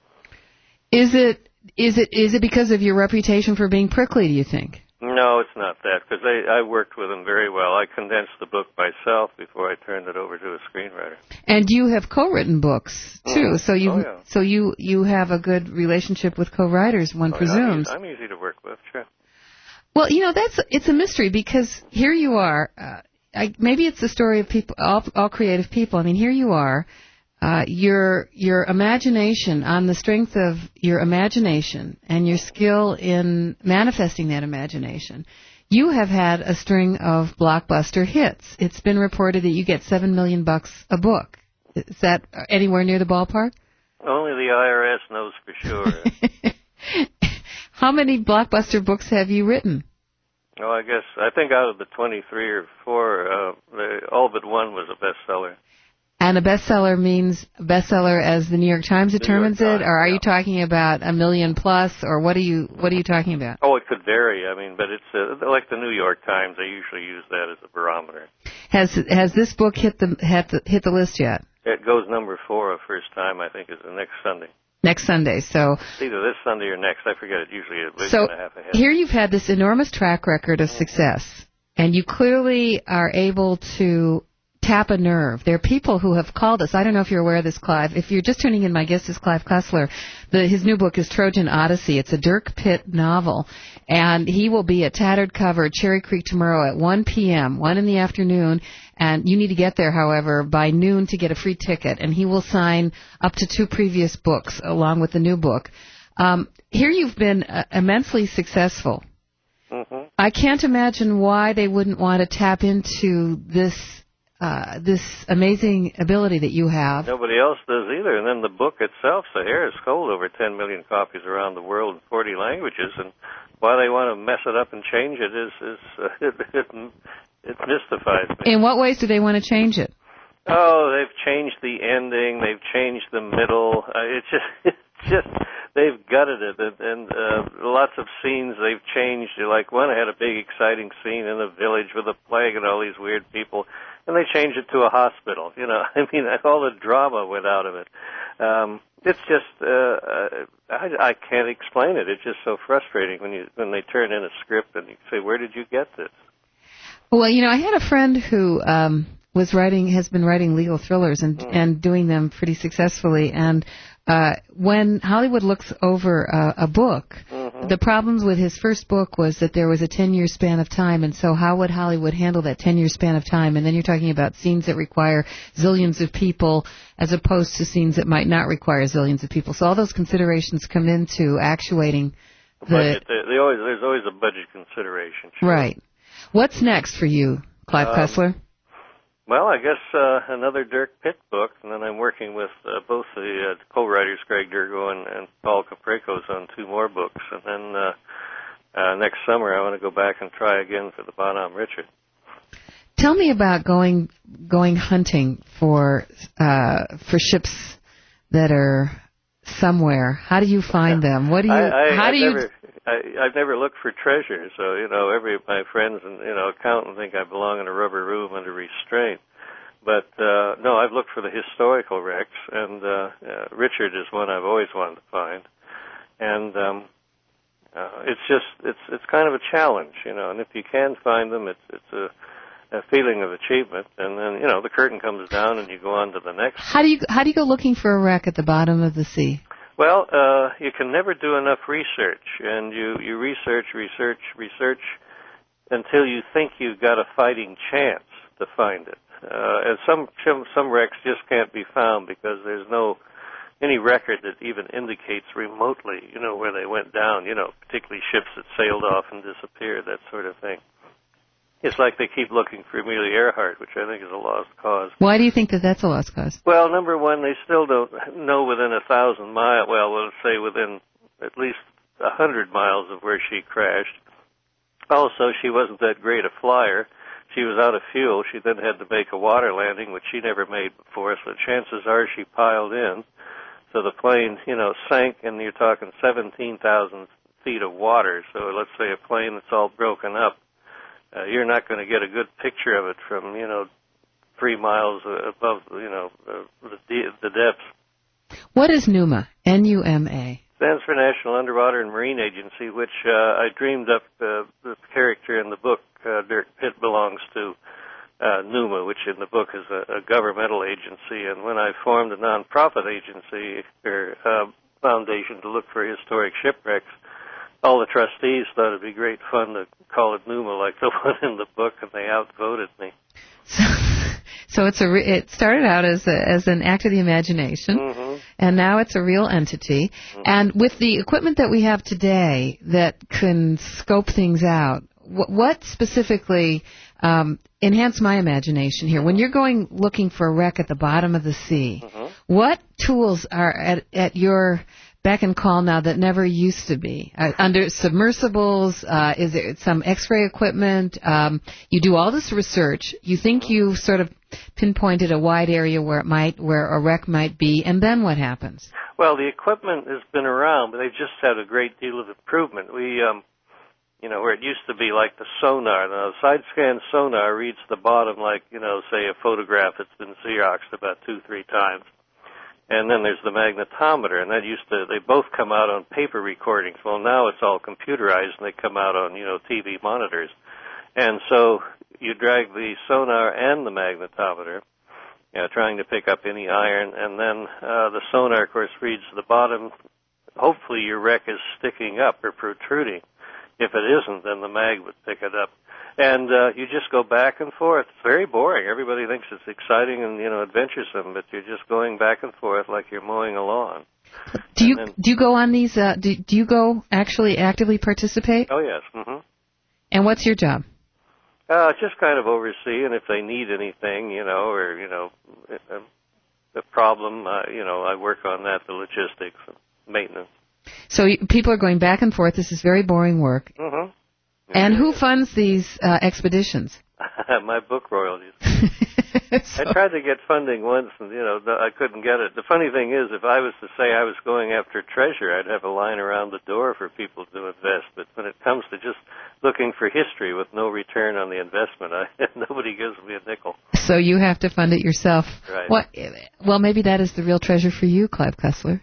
Is it is it is it because of your reputation for being prickly, do you think? No, it's not that, because I worked with them very well. I condensed the book myself before I turned it over to a screenwriter. And you have co-written books too, mm. so you oh, yeah. so you you have a good relationship with co-writers, one oh, presumes. I'm easy, I'm easy to work with, sure. Well, you know, that's it's a mystery, because here you are. Uh, I, maybe it's the story of people, all, all creative people. I mean, here you are. Uh, your your imagination, on the strength of your imagination and your skill in manifesting that imagination, you have had a string of blockbuster hits. It's been reported that you get seven million bucks a book. Is that anywhere near the ballpark? Only the I R S knows for sure. How many blockbuster books have you written? Oh, I guess I think out of the twenty-three or four, uh, the, all but one was a bestseller. And a bestseller means bestseller as the New York Times determines New York Times, it, or are yeah. you talking about a million plus, or what are you what are you talking about? Oh, it could vary. I mean, but it's uh, like the New York Times. They usually use that as a barometer. Has has this book hit the hit the, hit the list yet? It goes number four the first time. I think is the next Sunday. Next Sunday, so it's either this Sunday or next. I forget. It usually a week so and a half ahead. Here you've had this enormous track record of success, and you clearly are able to tap a nerve. There are people who have called us. I don't know if you're aware of this, Clive. If you're just tuning in, my guest is Clive Cussler. The, his new book is Trojan Odyssey. It's a Dirk Pitt novel, and he will be at Tattered Cover at Cherry Creek tomorrow at one p.m., one in the afternoon, and you need to get there, however, by noon to get a free ticket, and he will sign up to two previous books along with the new book. Um, here you've been uh, immensely successful. Mm-hmm. I can't imagine why they wouldn't want to tap into this Uh, this amazing ability that you have. Nobody else does either. And then the book itself, Sahara, has sold over ten million copies around the world in forty languages. And why they want to mess it up and change it is, is uh, it, it, it mystifies me. In what ways do they want to change it? Oh, they've changed the ending. They've changed the middle. Uh, it's just, it's just, they've gutted it. And, and uh, lots of scenes they've changed. Like one had a big, exciting scene in a village with a plague and all these weird people. And they changed it to a hospital. You know, I mean, all the drama went out of it. Um, it's just, uh, I, I can't explain it. It's just so frustrating when you when they turn in a script and you say, "Where did you get this?" Well, you know, I had a friend who um, was writing, has been writing legal thrillers and mm. and doing them pretty successfully. And uh, when Hollywood looks over uh, a book, mm-hmm. the problems with his first book was that there was a ten-year span of time. And so how would Hollywood handle that ten-year span of time? And then you're talking about scenes that require zillions of people as opposed to scenes that might not require zillions of people. So all those considerations come into actuating the... Budget, they, they always, there's always a budget consideration. Sure. Right. What's next for you, Clive um, Cussler? Well, I guess uh, another Dirk Pitt book, and then I'm working with uh, both the uh, co-writers, Greg Durgo and, and Paul Capricos, on two more books. And then uh, uh, next summer I want to go back and try again for the Bonhomme Richard. Tell me about going going hunting for uh, for ships that are somewhere. How do you find them? What do you? I, I, how I've do you? Never, I, I've never looked for treasure, so you know, every of my friends and you know, accountant think I belong in a rubber room under restraint. But uh, no, I've looked for the historical wrecks, and uh, uh, Richard is one I've always wanted to find. And um, uh, it's just it's it's kind of a challenge, you know. And if you can find them, it's it's a a feeling of achievement, and then you know the curtain comes down and you go on to the next. How do you how do you go looking for a wreck at the bottom of the sea? Well, uh, you can never do enough research, and you, you research, research, research until you think you've got a fighting chance to find it. Uh, and some some wrecks just can't be found because there's no any record that even indicates remotely, you know, where they went down. You know, particularly ships that sailed off and disappeared, that sort of thing. It's like they keep looking for Amelia Earhart, which I think is a lost cause. Why do you think that that's a lost cause? Well, number one, they still don't know within a thousand miles, well, let's say within at least a hundred miles of where she crashed. Also, she wasn't that great a flyer. She was out of fuel. She then had to make a water landing, which she never made before, so chances are she piled in. So the plane, you know, sank, and you're talking seventeen thousand feet of water. So let's say a plane that's all broken up. Uh, you're not going to get a good picture of it from, you know, three miles above, you know, the, the, the depths. What is NUMA? N U M A. Stands for National Underwater and Marine Agency, which uh, I dreamed up uh, the character in the book. Uh, Dirk Pitt belongs to uh, NUMA, which in the book is a, a governmental agency. And when I formed a nonprofit agency or uh, foundation to look for historic shipwrecks, all the trustees thought it'd be great fun to call it NUMA like the one in the book, and they outvoted me. So, so it's a re- it started out as a, as an act of the imagination, mm-hmm. and now it's a real entity. Mm-hmm. And with the equipment that we have today that can scope things out, what, what specifically um, enhanced my imagination here? When you're going looking for a wreck at the bottom of the sea, mm-hmm. what tools are at, at your beck and call now that never used to be? Uh, under submersibles, uh, is there some X-ray equipment? Um, you do all this research. You think you've sort of pinpointed a wide area where it might, where a wreck might be, and then what happens? Well, the equipment has been around, but they've just had a great deal of improvement. We, um, you know, where it used to be like the sonar. Now, the side-scan sonar reads the bottom like, you know, say a photograph that's been Xeroxed about two, three times. And then there's the magnetometer, and that used to, they both come out on paper recordings. Well, now it's all computerized, and they come out on, you know, T V monitors. And so you drag the sonar and the magnetometer, you know, trying to pick up any iron, and then uh, the sonar, of course, reads the bottom. Hopefully your wreck is sticking up or protruding. If it isn't, then the mag would pick it up. And uh, you just go back and forth. It's very boring. Everybody thinks it's exciting and, you know, adventuresome, but you're just going back and forth like you're mowing a lawn. Do you then, do you go on these? Uh, do, do you go actually actively participate? Oh yes. Mm-hmm. And what's your job? Uh, just kind of oversee, and if they need anything, you know, or you know, a, a problem, uh, you know, I work on that, the logistics, and maintenance. So you, people are going back and forth. This is very boring work. Mm-hmm. And who funds these uh, expeditions? My book royalties. so. I tried to get funding once, and, you know, I couldn't get it. The funny thing is, if I was to say I was going after treasure, I'd have a line around the door for people to invest. But when it comes to just looking for history with no return on the investment, I, nobody gives me a nickel. So you have to fund it yourself. Right. What, well, maybe that is the real treasure for you, Clive Cussler.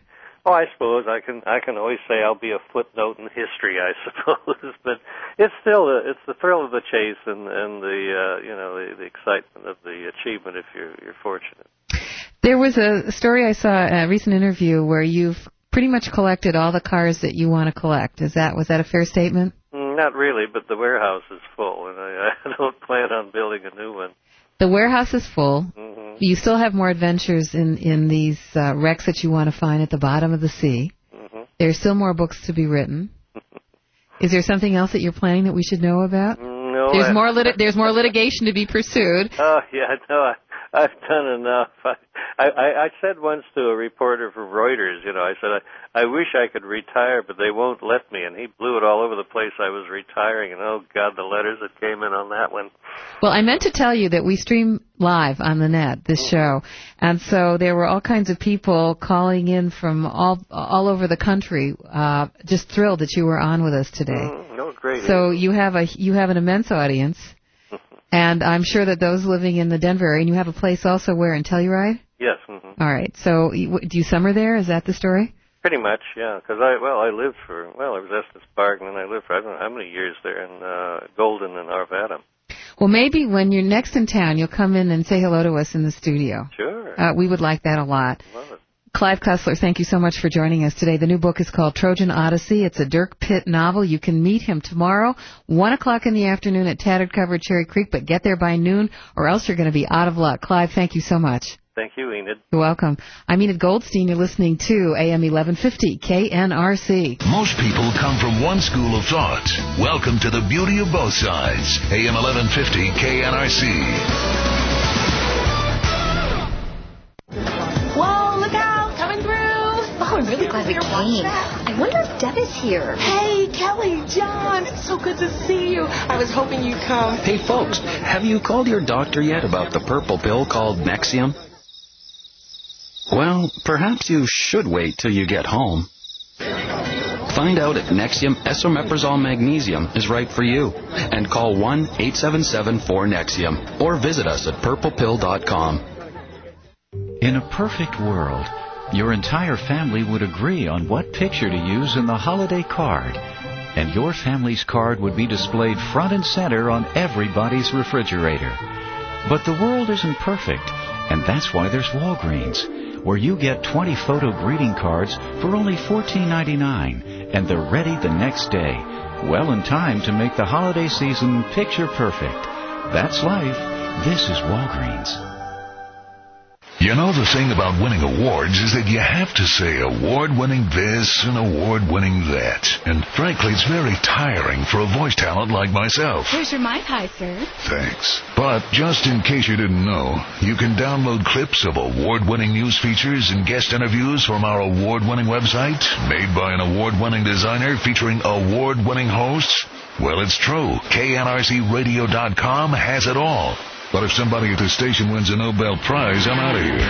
Oh, I suppose I can. I can always say I'll be a footnote in history. I suppose, but it's still a, it's the thrill of the chase and and the uh, you know the, the excitement of the achievement if you're you're fortunate. There was a story I saw, a recent interview, where you've pretty much collected all the cars that you want to collect. Is that was that a fair statement? Mm, not really, but the warehouse is full, and I, I don't plan on building a new one. The warehouse is full. Mm-hmm. You still have more adventures in, in these uh, wrecks that you want to find at the bottom of the sea. Mm-hmm. There's still more books to be written. Is there something else that you're planning that we should know about? No. There's I, more lit- There's more litigation to be pursued. Oh, yeah, no, I, I've done enough. I, I, I said once to a reporter for Reuters, you know, I said, I, I wish I could retire, but they won't let me. And he blew it all over the place I was retiring. And, oh, God, the letters that came in on that one. Well, I meant to tell you that we stream live on the net, this mm-hmm. show. And so there were all kinds of people calling in from all all over the country, uh, just thrilled that you were on with us today. Mm, no, great. So you have a you have an immense audience. And I'm sure that those living in the Denver area, and you have a place also where in Telluride? Yes. Mm-hmm. All right. So do you summer there? Is that the story? Pretty much, yeah. Because I, well, I lived for, well, I was Estes Park, and then I lived for, I don't know how many years there in uh, Golden and Arvada. Well, maybe when you're next in town, you'll come in and say hello to us in the studio. Sure. Uh, we would like that a lot. Love it. Clive Cussler, thank you so much for joining us today. The new book is called Trojan Odyssey. It's a Dirk Pitt novel. You can meet him tomorrow, one o'clock in the afternoon at Tattered Cover Cherry Creek, but get there by noon or else you're going to be out of luck. Clive, thank you so much. Thank you, Enid. You're welcome. I'm Enid Goldstein. You're listening to A M eleven fifty K N R C. Most people come from one school of thought. Welcome to the beauty of both sides. A M eleven fifty K N R C. Whoa, look out! Coming through! Oh, I'm really glad we came. I wonder if Deb is here. Hey, Kelly, John, it's so good to see you. I was hoping you'd come. Hey, folks, have you called your doctor yet about the purple pill called Nexium? Well, perhaps you should wait till you get home. Find out if Nexium Esomeprazole Magnesium is right for you and call one eight seven seven four Nexium or visit us at purple pill dot com. In a perfect world, your entire family would agree on what picture to use in the holiday card, and your family's card would be displayed front and center on everybody's refrigerator. But the world isn't perfect, and that's why there's Walgreens, where you get twenty photo greeting cards for only fourteen ninety-nine, and they're ready the next day, well in time to make the holiday season picture perfect. That's life. This is Walgreens. You know, the thing about winning awards is that you have to say award-winning this and award-winning that. And frankly, it's very tiring for a voice talent like myself. Here's your Mai Tai, sir. Thanks. But just in case you didn't know, you can download clips of award-winning news features and guest interviews from our award-winning website, made by an award-winning designer featuring award-winning hosts. Well, it's true. K N R C radio dot com has it all. But if somebody at the station wins a Nobel Prize, I'm out of here.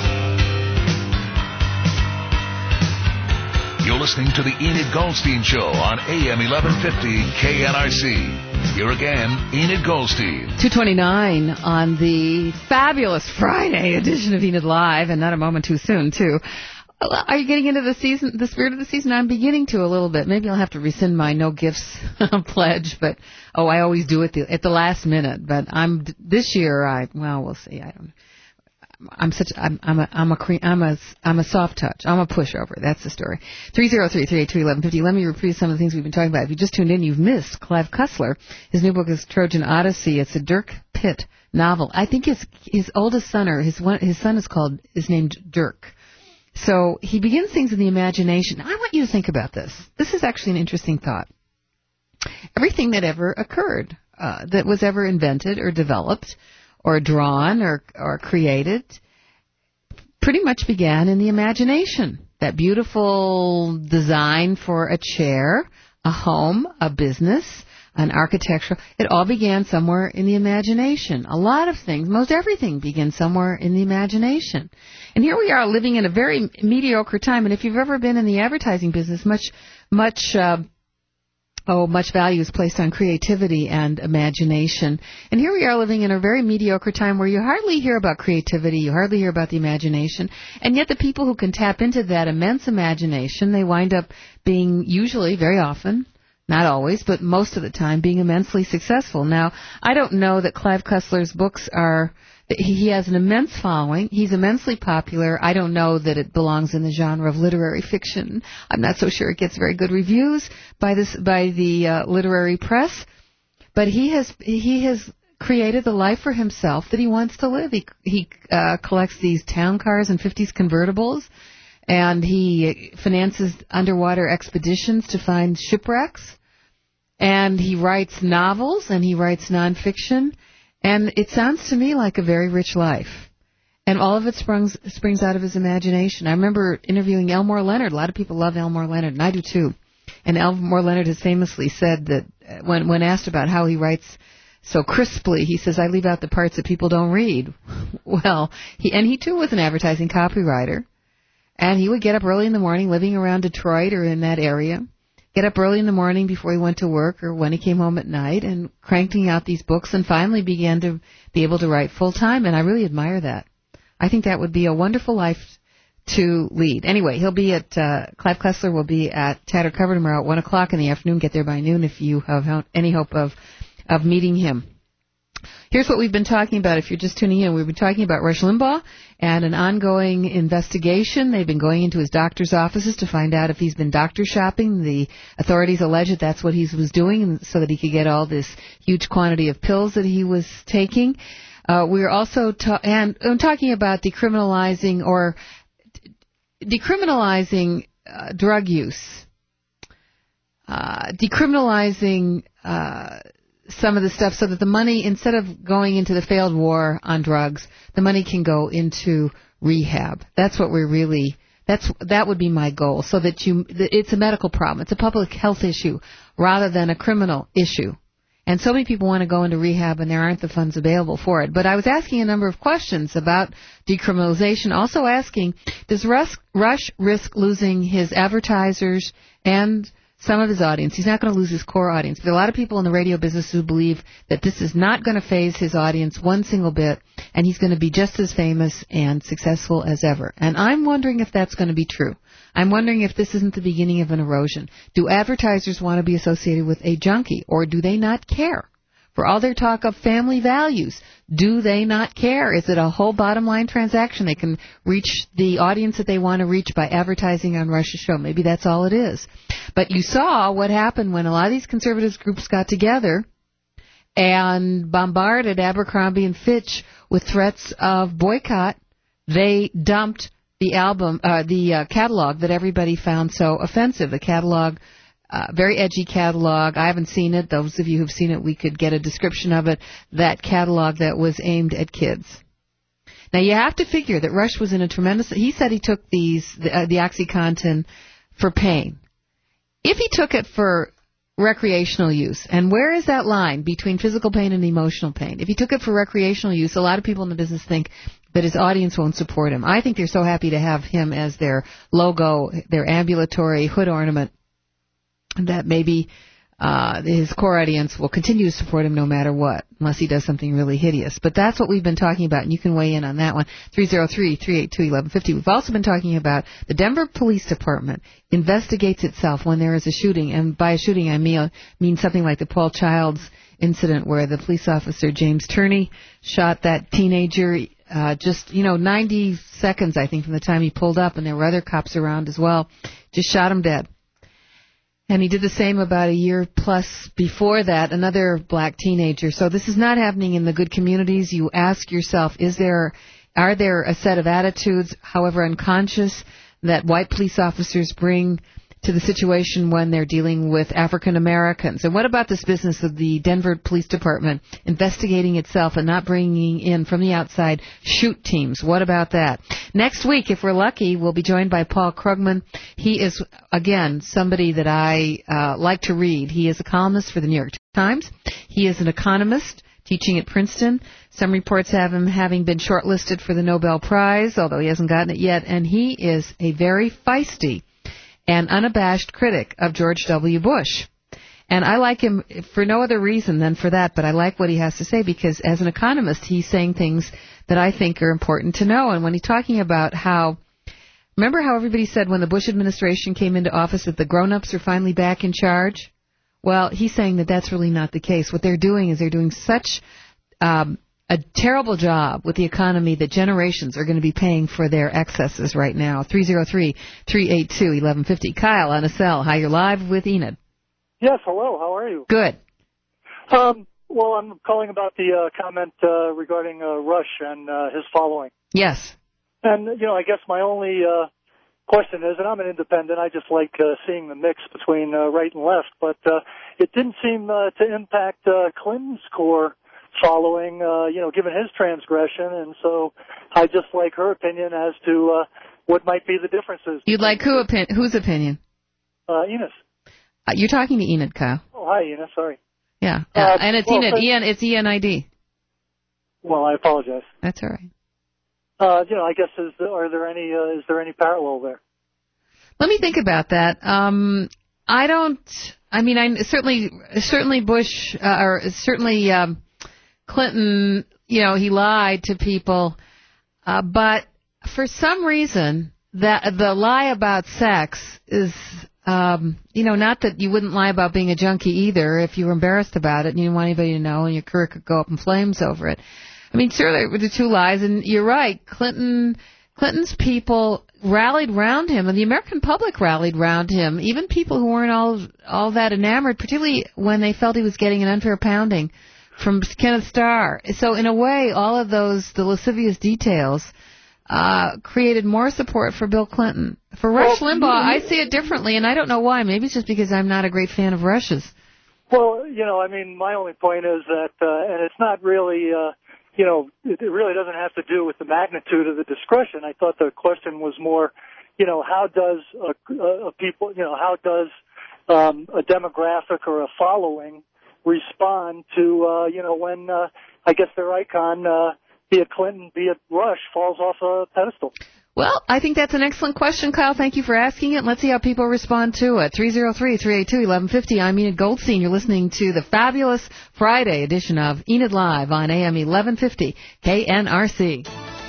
You're listening to the Enid Goldstein Show on A M eleven fifty K N R C. Here again, Enid Goldstein. two twenty-nine on the fabulous Friday edition of Enid Live, and not a moment too soon, too. Are you getting into the season, the spirit of the season? I'm beginning to a little bit. Maybe I'll have to rescind my no gifts pledge, but oh, I always do it the, at the last minute. But I'm this year. I well, we'll see. I don't. I'm such. I'm. I'm a. I'm a. I'm a. I'm a soft touch. I'm a pushover. That's the story. Three zero three three eight two eleven fifty. Let me repeat some of the things we've been talking about. If you just tuned in, you've missed Clive Cussler. His new book is Trojan Odyssey. It's a Dirk Pitt novel. I think his his oldest son or his one his son is called is named Dirk. So he begins things in the imagination. I want you to think about this. This is actually an interesting thought. Everything that ever occurred, uh, that was ever invented or developed or drawn or, or created, pretty much began in the imagination. That beautiful design for a chair, a home, a business, an architectural, it all began somewhere in the imagination. A lot of things, most everything begins somewhere in the imagination. And here we are living in a very mediocre time. And if you've ever been in the advertising business, much, much, uh, oh, much value is placed on creativity and imagination. And here we are living in a very mediocre time where you hardly hear about creativity, you hardly hear about the imagination, and yet the people who can tap into that immense imagination, they wind up being usually, very often, not always, but most of the time, being immensely successful. Now, I don't know that Clive Cussler's books are... He has an immense following. He's immensely popular. I don't know that it belongs in the genre of literary fiction. I'm not so sure it gets very good reviews by this by the uh, literary press. But he has he has created the life for himself that he wants to live. He he uh, collects these town cars and fifties convertibles, and he finances underwater expeditions to find shipwrecks. And he writes novels and he writes nonfiction. And it sounds to me like a very rich life. And all of it springs, springs out of his imagination. I remember interviewing Elmore Leonard. A lot of people love Elmore Leonard, and I do too. And Elmore Leonard has famously said that when, when asked about how he writes so crisply, he says, I leave out the parts that people don't read. Well, he and he too was an advertising copywriter. And he would get up early in the morning, living around Detroit or in that area, get up early in the morning before he went to work or when he came home at night and cranking out these books and finally began to be able to write full time. And I really admire that. I think that would be a wonderful life to lead. Anyway, he'll be at, uh, Clive Cussler will be at Tattered Cover tomorrow at one o'clock in the afternoon. Get there by noon if you have any hope of, of meeting him. Here's what we've been talking about. If you're just tuning in, we've been talking about Rush Limbaugh and an ongoing investigation. They've been going into his doctor's offices to find out if he's been doctor shopping. The authorities allege that that's what he was doing so that he could get all this huge quantity of pills that he was taking. Uh, we're also ta- and I'm talking about decriminalizing or decriminalizing uh, drug use, uh, decriminalizing uh some of the stuff so that the money, instead of going into the failed war on drugs, the money can go into rehab. That's what we're really, that's, that would be my goal, so that you, it's a medical problem. It's a public health issue rather than a criminal issue. And so many people want to go into rehab and there aren't the funds available for it. But I was asking a number of questions about decriminalization, also asking, does Rush, Rush risk losing his advertisers and some of his audience? He's not going to lose his core audience. There are a lot of people in the radio business who believe that this is not going to phase his audience one single bit, and he's going to be just as famous and successful as ever. And I'm wondering if that's going to be true. I'm wondering if this isn't the beginning of an erosion. Do advertisers want to be associated with a junkie, or do they not care? For all their talk of family values, do they not care? Is it a whole bottom line transaction? They can reach the audience that they want to reach by advertising on Rush's show. Maybe that's all it is. But you saw what happened when a lot of these conservative groups got together and bombarded Abercrombie and Fitch with threats of boycott. They dumped the album, uh, the uh, catalog that everybody found so offensive. The catalog, uh, very edgy catalog. I haven't seen it. Those of you who've seen it, we could get a description of it. That catalog that was aimed at kids. Now you have to figure that Rush was in a tremendous. He said he took these the, uh, the OxyContin for pain. If he took it for recreational use, and where is that line between physical pain and emotional pain? If he took it for recreational use, a lot of people in the business think that his audience won't support him. I think they're so happy to have him as their logo, their ambulatory hood ornament, that maybe uh, his core audience will continue to support him no matter what, unless he does something really hideous. But that's what we've been talking about, and you can weigh in on that one, three oh three, three eight two, one one five oh. We've also been talking about the Denver Police Department investigates itself when there is a shooting, and by a shooting I mean, mean something like the Paul Childs incident where the police officer James Turney shot that teenager uh, just, you know, ninety seconds, I think, from the time he pulled up, and there were other cops around as well, just shot him dead. And he did the same about a year plus before that, another black teenager. So this is not happening in the good communities. You ask yourself, is there, are there a set of attitudes, however unconscious, that white police officers bring to the situation when they're dealing with African Americans? And what about this business of the Denver Police Department investigating itself and not bringing in from the outside shoot teams? What about that? Next week, if we're lucky, we'll be joined by Paul Krugman. He is, again, somebody that I uh, like to read. He is a columnist for the New York Times. He is an economist teaching at Princeton. Some reports have him having been shortlisted for the Nobel Prize, although he hasn't gotten it yet. And he is a very feisty and unabashed critic of George W. Bush. And I like him for no other reason than for that, but I like what he has to say because as an economist, he's saying things that I think are important to know. And when he's talking about how, remember how everybody said when the Bush administration came into office that the grown-ups are finally back in charge? Well, he's saying that that's really not the case. What they're doing is they're doing such um, a terrible job with the economy that generations are going to be paying for their excesses right now. three oh three, three eight two, eleven fifty. Kyle on a cell. Hi, you're live with Enid. Yes, hello. How are you? Good. Um, well, I'm calling about the uh, comment uh, regarding uh, Rush and uh, his following. Yes. And, you know, I guess my only uh, question is, and I'm an independent, I just like uh, seeing the mix between uh, right and left, but uh, it didn't seem uh, to impact uh, Clinton's core following, uh, you know, given his transgression, and so I just like her opinion as to uh, what might be the differences. You'd like who opi- whose opinion? Uh, Enos. Uh, you're talking to Enid, Kyle. Oh, hi, Enos. Sorry. Yeah, uh, Uh, and it's well, Enid. but- E N, it's E N I D. Well, I apologize. That's all right. Uh, you know, I guess is there, are there any uh, is there any parallel there? Let me think about that. Um, I don't. I mean, I certainly, certainly Bush, uh, or certainly um, Clinton. You know, he lied to people, uh, but for some reason, that the lie about sex is, um, you know, not that you wouldn't lie about being a junkie either if you were embarrassed about it and you didn't want anybody to know, and your career could go up in flames over it. I mean, sure, there were the two lies, and you're right. Clinton, Clinton's people rallied round him, and the American public rallied round him. Even people who weren't all all that enamored, particularly when they felt he was getting an unfair pounding from Kenneth Starr. So, in a way, all of those the lascivious details uh created more support for Bill Clinton. For Rush Well, Limbaugh, I see it differently, and I don't know why. Maybe it's just because I'm not a great fan of Rush's. Well, you know, I mean, my only point is that, uh, and it's not really. Uh, You know, it really doesn't have to do with the magnitude of the discretion. I thought the question was more, you know, how does a, a people, you know, how does um, a demographic or a following respond to, uh, you know, when uh, I guess their icon, uh, be it Clinton, be it Rush, falls off a pedestal. Well, I think that's an excellent question, Kyle. Thank you for asking it. Let's see how people respond to it. three oh three, three eight two, eleven fifty. I'm Enid Goldstein. You're listening to the fabulous Friday edition of Enid Live on A M eleven fifty K N R C.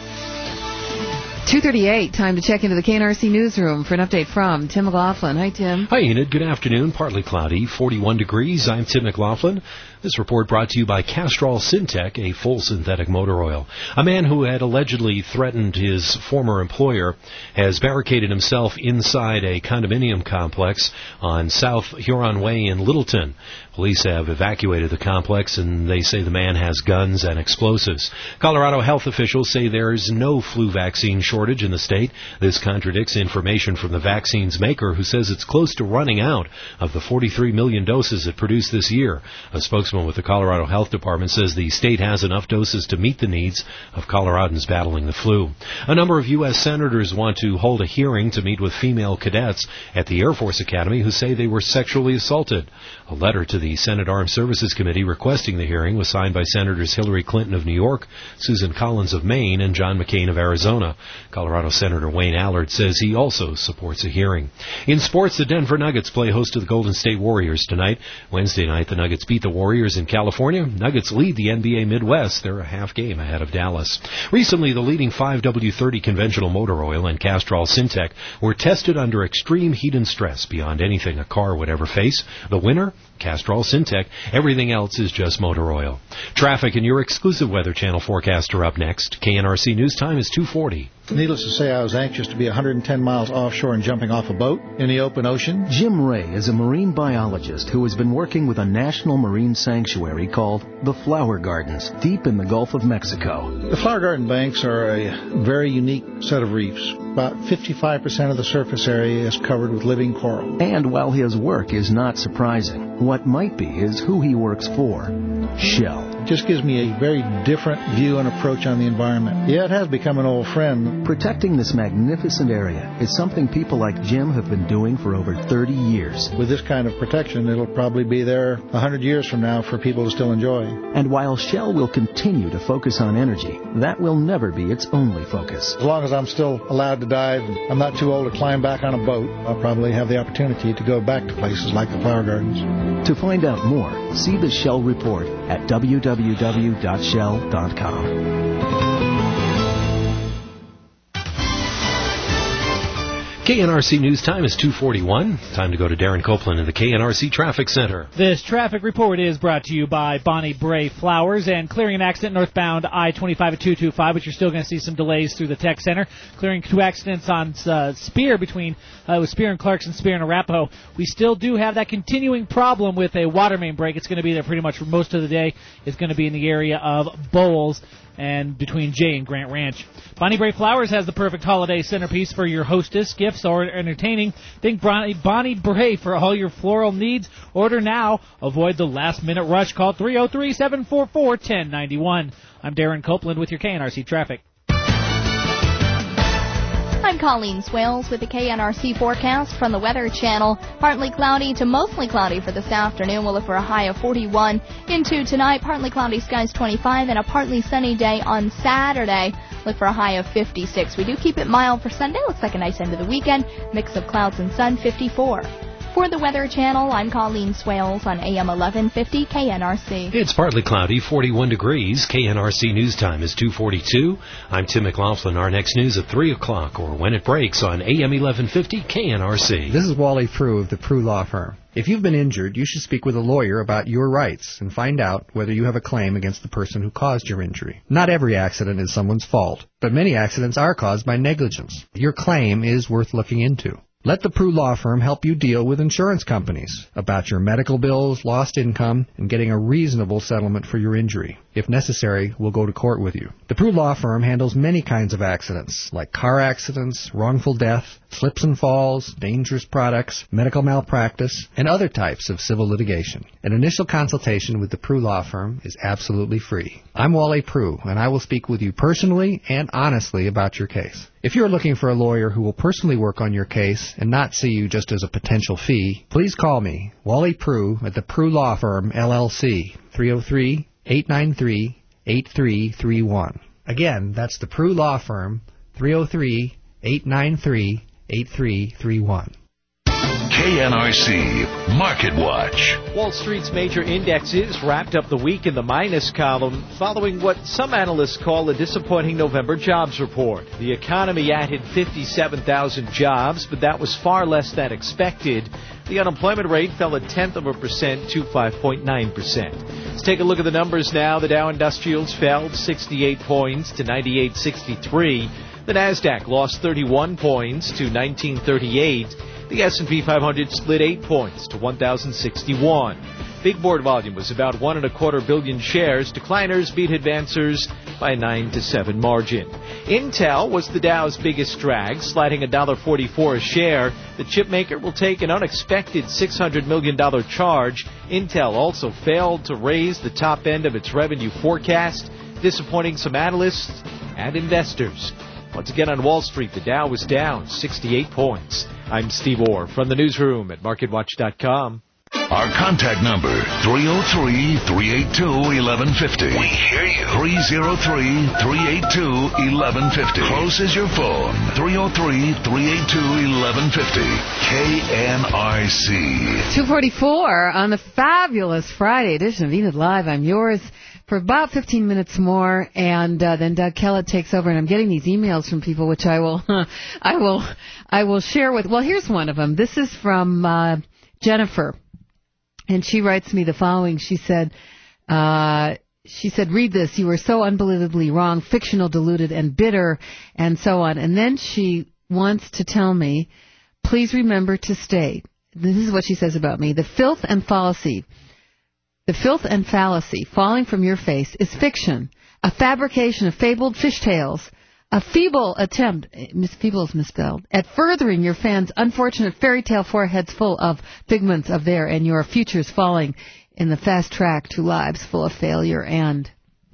two thirty-eight, time to check into the K N R C newsroom for an update from Tim McLaughlin. Hi, Tim. Hi, Enid. Good afternoon. Partly cloudy, forty-one degrees. I'm Tim McLaughlin. This report brought to you by Castrol Syntec, a full synthetic motor oil. A man who had allegedly threatened his former employer has barricaded himself inside a condominium complex on South Huron Way in Littleton. Police have evacuated the complex, and they say the man has guns and explosives. Colorado health officials say there's no flu vaccine shortage in the state. This contradicts information from the vaccine's maker, who says it's close to running out of the forty-three million doses it produced this year. A spokesman with the Colorado Health Department says the state has enough doses to meet the needs of Coloradans battling the flu. A number of U S senators want to hold a hearing to meet with female cadets at the Air Force Academy who say they were sexually assaulted. A letter to the Senate Armed Services Committee requesting the hearing was signed by Senators Hillary Clinton of New York, Susan Collins of Maine, and John McCain of Arizona. Colorado Senator Wayne Allard says he also supports a hearing. In sports, the Denver Nuggets play host to the Golden State Warriors tonight. Wednesday night, the Nuggets beat the Warriors in California. Nuggets lead the N B A Midwest. They're a half game ahead of Dallas. Recently, the leading five W thirty conventional motor oil and Castrol Syntec were tested under extreme heat and stress beyond anything a car would ever face. The winner? Castrol Syntec. Everything else is just motor oil. Traffic and your exclusive Weather Channel forecast are up next. K N R C News Time is two forty. Needless to say, I was anxious to be one hundred ten miles offshore and jumping off a boat in the open ocean. Jim Ray is a marine biologist who has been working with a national marine sanctuary called the Flower Gardens, deep in the Gulf of Mexico. The Flower Garden banks are a very unique set of reefs. About fifty-five percent of the surface area is covered with living coral. And while his work is not surprising, what might be is who he works for. Shell. It just gives me a very different view and approach on the environment. Yeah, it has become an old friend. Protecting this magnificent area is something people like Jim have been doing for over thirty years. With this kind of protection, it'll probably be there one hundred years from now for people to still enjoy. And while Shell will continue to focus on energy, that will never be its only focus. As long as I'm still allowed to dive, and I'm not too old to climb back on a boat, I'll probably have the opportunity to go back to places like the Flower Gardens. To find out more, see the Shell Report at w w w dot shell dot com. K N R C News Time is two forty-one. Time to go to Darren Copeland in the K N R C Traffic Center. This traffic report is brought to you by Bonnie Bray Flowers and clearing an accident northbound I twenty-five at two twenty-five, but you're still going to see some delays through the Tech Center. Clearing two accidents on uh, Spear between uh, with Spear and Clarkson, Spear and Arapahoe. We still do have that continuing problem with a water main break. It's going to be there pretty much for most of the day. It's going to be in the area of Bowles and between Jay and Grant Ranch. Bonnie Bray Flowers has the perfect holiday centerpiece for your hostess, gifts, or entertaining. Think Bonnie, Bonnie Bray for all your floral needs. Order now. Avoid the last-minute rush. Call three oh three, seven four four, one oh nine one. I'm Darren Copeland with your K N R C traffic. I'm Colleen Swales with the K N R C forecast from the Weather Channel. Partly cloudy to mostly cloudy for this afternoon. We'll look for a high of forty-one. Into tonight, partly cloudy skies twenty-five and a partly sunny day on Saturday. Look for a high of fifty-six. We do keep it mild for Sunday. Looks like a nice end of the weekend. Mix of clouds and sun, fifty-four. For the Weather Channel, I'm Colleen Swales on A M eleven fifty K N R C. It's partly cloudy, forty-one degrees. K N R C News Time is two forty-two. I'm Tim McLaughlin. Our next news at three o'clock or when it breaks on A M eleven fifty K N R C. This is Wally Prue of the Prue Law Firm. If you've been injured, you should speak with a lawyer about your rights and find out whether you have a claim against the person who caused your injury. Not every accident is someone's fault, but many accidents are caused by negligence. Your claim is worth looking into. Let the Prue Law Firm help you deal with insurance companies about your medical bills, lost income, and getting a reasonable settlement for your injury. If necessary, we'll go to court with you. The Prue Law Firm handles many kinds of accidents, like car accidents, wrongful death, slips and falls, dangerous products, medical malpractice, and other types of civil litigation. An initial consultation with the Prue Law Firm is absolutely free. I'm Wally Prue, and I will speak with you personally and honestly about your case. If you're looking for a lawyer who will personally work on your case and not see you just as a potential fee, please call me, Wally Prue, at the Prue Law Firm, L L C, three oh three, eight nine three, eight three three one. Again, that's the Prue Law Firm, three oh three, eight nine three, eight three three one. K N R C Market Watch. Wall Street's major indexes wrapped up the week in the minus column following what some analysts call a disappointing November jobs report. The economy added fifty-seven thousand jobs, but that was far less than expected. The unemployment rate fell a tenth of a percent to five point nine percent. Let's take a look at the numbers now. The Dow Industrials fell sixty-eight points to ninety-eight sixty-three. The Nasdaq lost thirty-one points to nineteen thirty-eight. The S and P five hundred split eight points to one thousand sixty-one. Big board volume was about one and a quarter billion shares. Decliners beat advancers by a nine to seven margin. Intel was the Dow's biggest drag, sliding one dollar forty-four a share. The chipmaker will take an unexpected six hundred million dollars charge. Intel also failed to raise the top end of its revenue forecast, disappointing some analysts and investors. Once again on Wall Street, the Dow was down sixty-eight points. I'm Steve Orr from the newsroom at market watch dot com. Our contact number, three oh three, three eight two, one one five oh. We hear you. three oh three, three eight two, one one five oh. Close as your phone. three oh three, three eight two, one one five oh. K N R C. two forty-four on the fabulous Friday edition of Enid Live. I'm yours for about fifteen minutes more, and uh, then Doug Kellett takes over, and I'm getting these emails from people, which I will, I will, I will share with. Well, here's one of them. This is from uh, Jennifer, and she writes me the following. She said, uh, she said, read this. You were so unbelievably wrong, fictional, deluded, and bitter, and so on. And then she wants to tell me, please remember to state. This is what she says about me: the filth and fallacy. The filth and fallacy falling from your face is fiction, a fabrication of fabled fish tales, a feeble attempt, Miss Feeble is misspelled, at furthering your fans' unfortunate fairy tale foreheads full of figments of their and your futures falling in the fast track to lives full of failure and...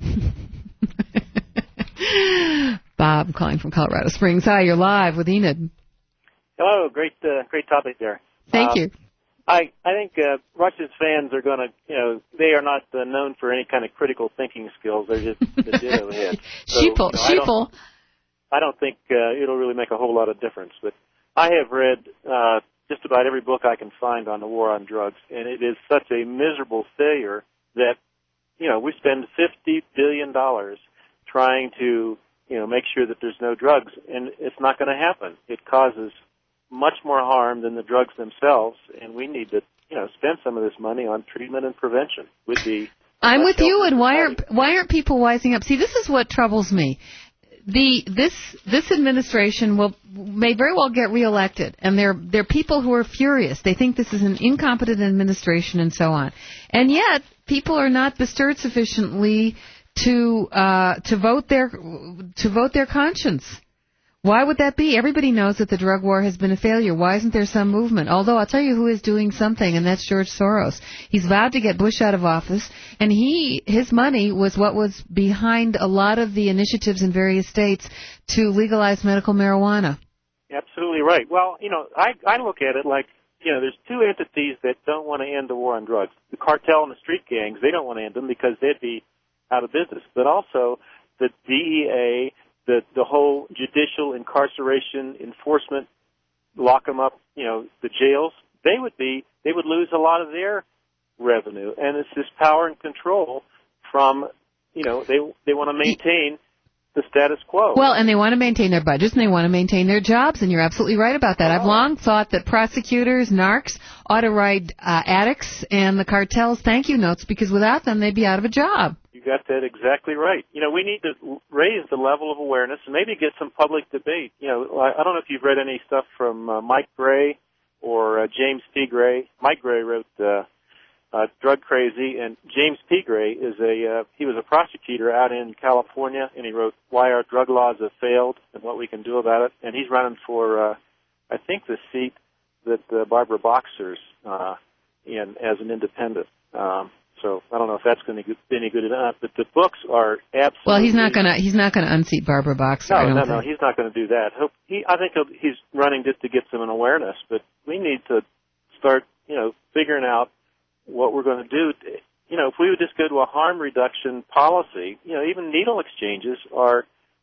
Bob calling from Colorado Springs. Hi, you're live with Enid. Hello, great, uh, great topic there. Thank uh, you. I I think uh, Rush's fans are going to, you know, they are not uh, known for any kind of critical thinking skills. They're just the ditto heads. So, Sheeple, you know, I sheeple. don't, I don't think uh, it'll really make a whole lot of difference. But I have read uh, just about every book I can find on the war on drugs, and it is such a miserable failure that, you know, we spend fifty billion dollars trying to, you know, make sure that there's no drugs, and it's not going to happen. It causes much more harm than the drugs themselves, and we need to, you know, spend some of this money on treatment and prevention. Would be. I'm with you, and why aren't why aren't people wising up? See, this is what troubles me. The this this administration will may very well get reelected, and they're they're people who are furious. They think this is an incompetent administration, and so on. And yet, people are not bestirred sufficiently to uh, to vote their to vote their conscience. Why would that be? Everybody knows that the drug war has been a failure. Why isn't there some movement? Although I'll tell you who is doing something, and that's George Soros. He's vowed to get Bush out of office, and he his money was what was behind a lot of the initiatives in various states to legalize medical marijuana. Absolutely right. Well, you know, I I look at it like, you know, there's two entities that don't want to end the war on drugs. The cartel and the street gangs, they don't want to end them because they'd be out of business. But also the D E A, the the whole judicial incarceration enforcement, lock them up, you know, the jails, they would be they would lose a lot of their revenue, and it's this power and control from, you know, they they want to maintain the status quo. Well, and they want to maintain their budgets, and they want to maintain their jobs, and you're absolutely right about that. Oh. I've long thought that prosecutors, narcs, ought to write uh, addicts and the cartels thank you notes, because without them they'd be out of a job. You got that exactly right. You know, we need to raise the level of awareness and maybe get some public debate. You know, I don't know if you've read any stuff from uh, Mike Gray or uh, James P. Gray. Mike Gray wrote uh, uh, Drug Crazy, and James P. Gray is a uh, he was a prosecutor out in California, and he wrote Why Our Drug Laws Have Failed and What We Can Do About It. And he's running for, uh, I think, the seat that uh, Barbara Boxer's uh, in as an independent. Um, So I don't know if that's going to be any good enough, but the books are absolutely. Well, he's not going to he's not going to unseat Barbara Boxer. No, I don't no, think. no, he's not going to do that. He'll, he, I think he'll, he's running just to get some awareness, but we need to start, you know, figuring out what we're going to do. You know, if we would just go to a harm reduction policy, you know, even needle exchanges are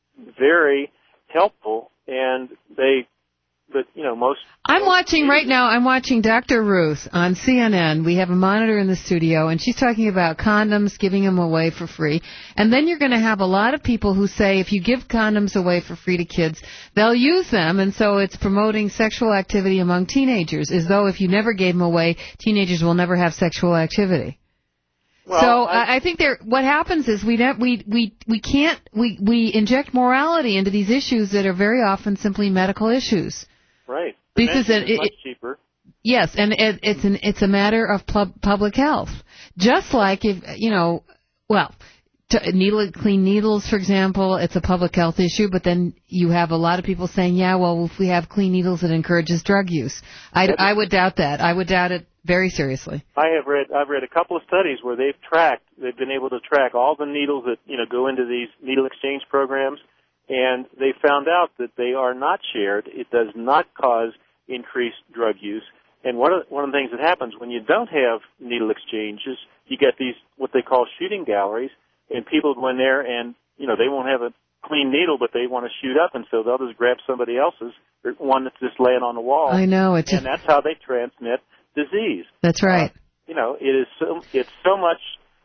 very helpful, and they. But, you know, most... I'm watching right now, I'm watching Doctor Ruth on C N N. We have a monitor in the studio, and she's talking about condoms, giving them away for free. And then you're going to have a lot of people who say if you give condoms away for free to kids, they'll use them, and so it's promoting sexual activity among teenagers, as though if you never gave them away, teenagers will never have sexual activity. Well, so I, I think there. What happens is we don't, we we we can't we we inject morality into these issues that are very often simply medical issues. Right. This is, a, is much it, cheaper. Yes, and it, it's an it's a matter of pub, public health. Just like if you know, well, to, needle clean needles, for example, it's a public health issue. But then you have a lot of people saying, yeah, well, if we have clean needles, it encourages drug use. I, I would doubt that. I would doubt it very seriously. I have read I've read a couple of studies where they've tracked they've been able to track all the needles that you know go into these needle exchange programs. And they found out that they are not shared. It does not cause increased drug use. And one of the, one of the things that happens when you don't have needle exchanges, you get these what they call shooting galleries, and people go in there and you know they won't have a clean needle, but they want to shoot up, and so they'll just grab somebody else's, or one that's just laying on the wall. I know it. And that's how they transmit disease. That's right. Uh, you know, it is so it's so much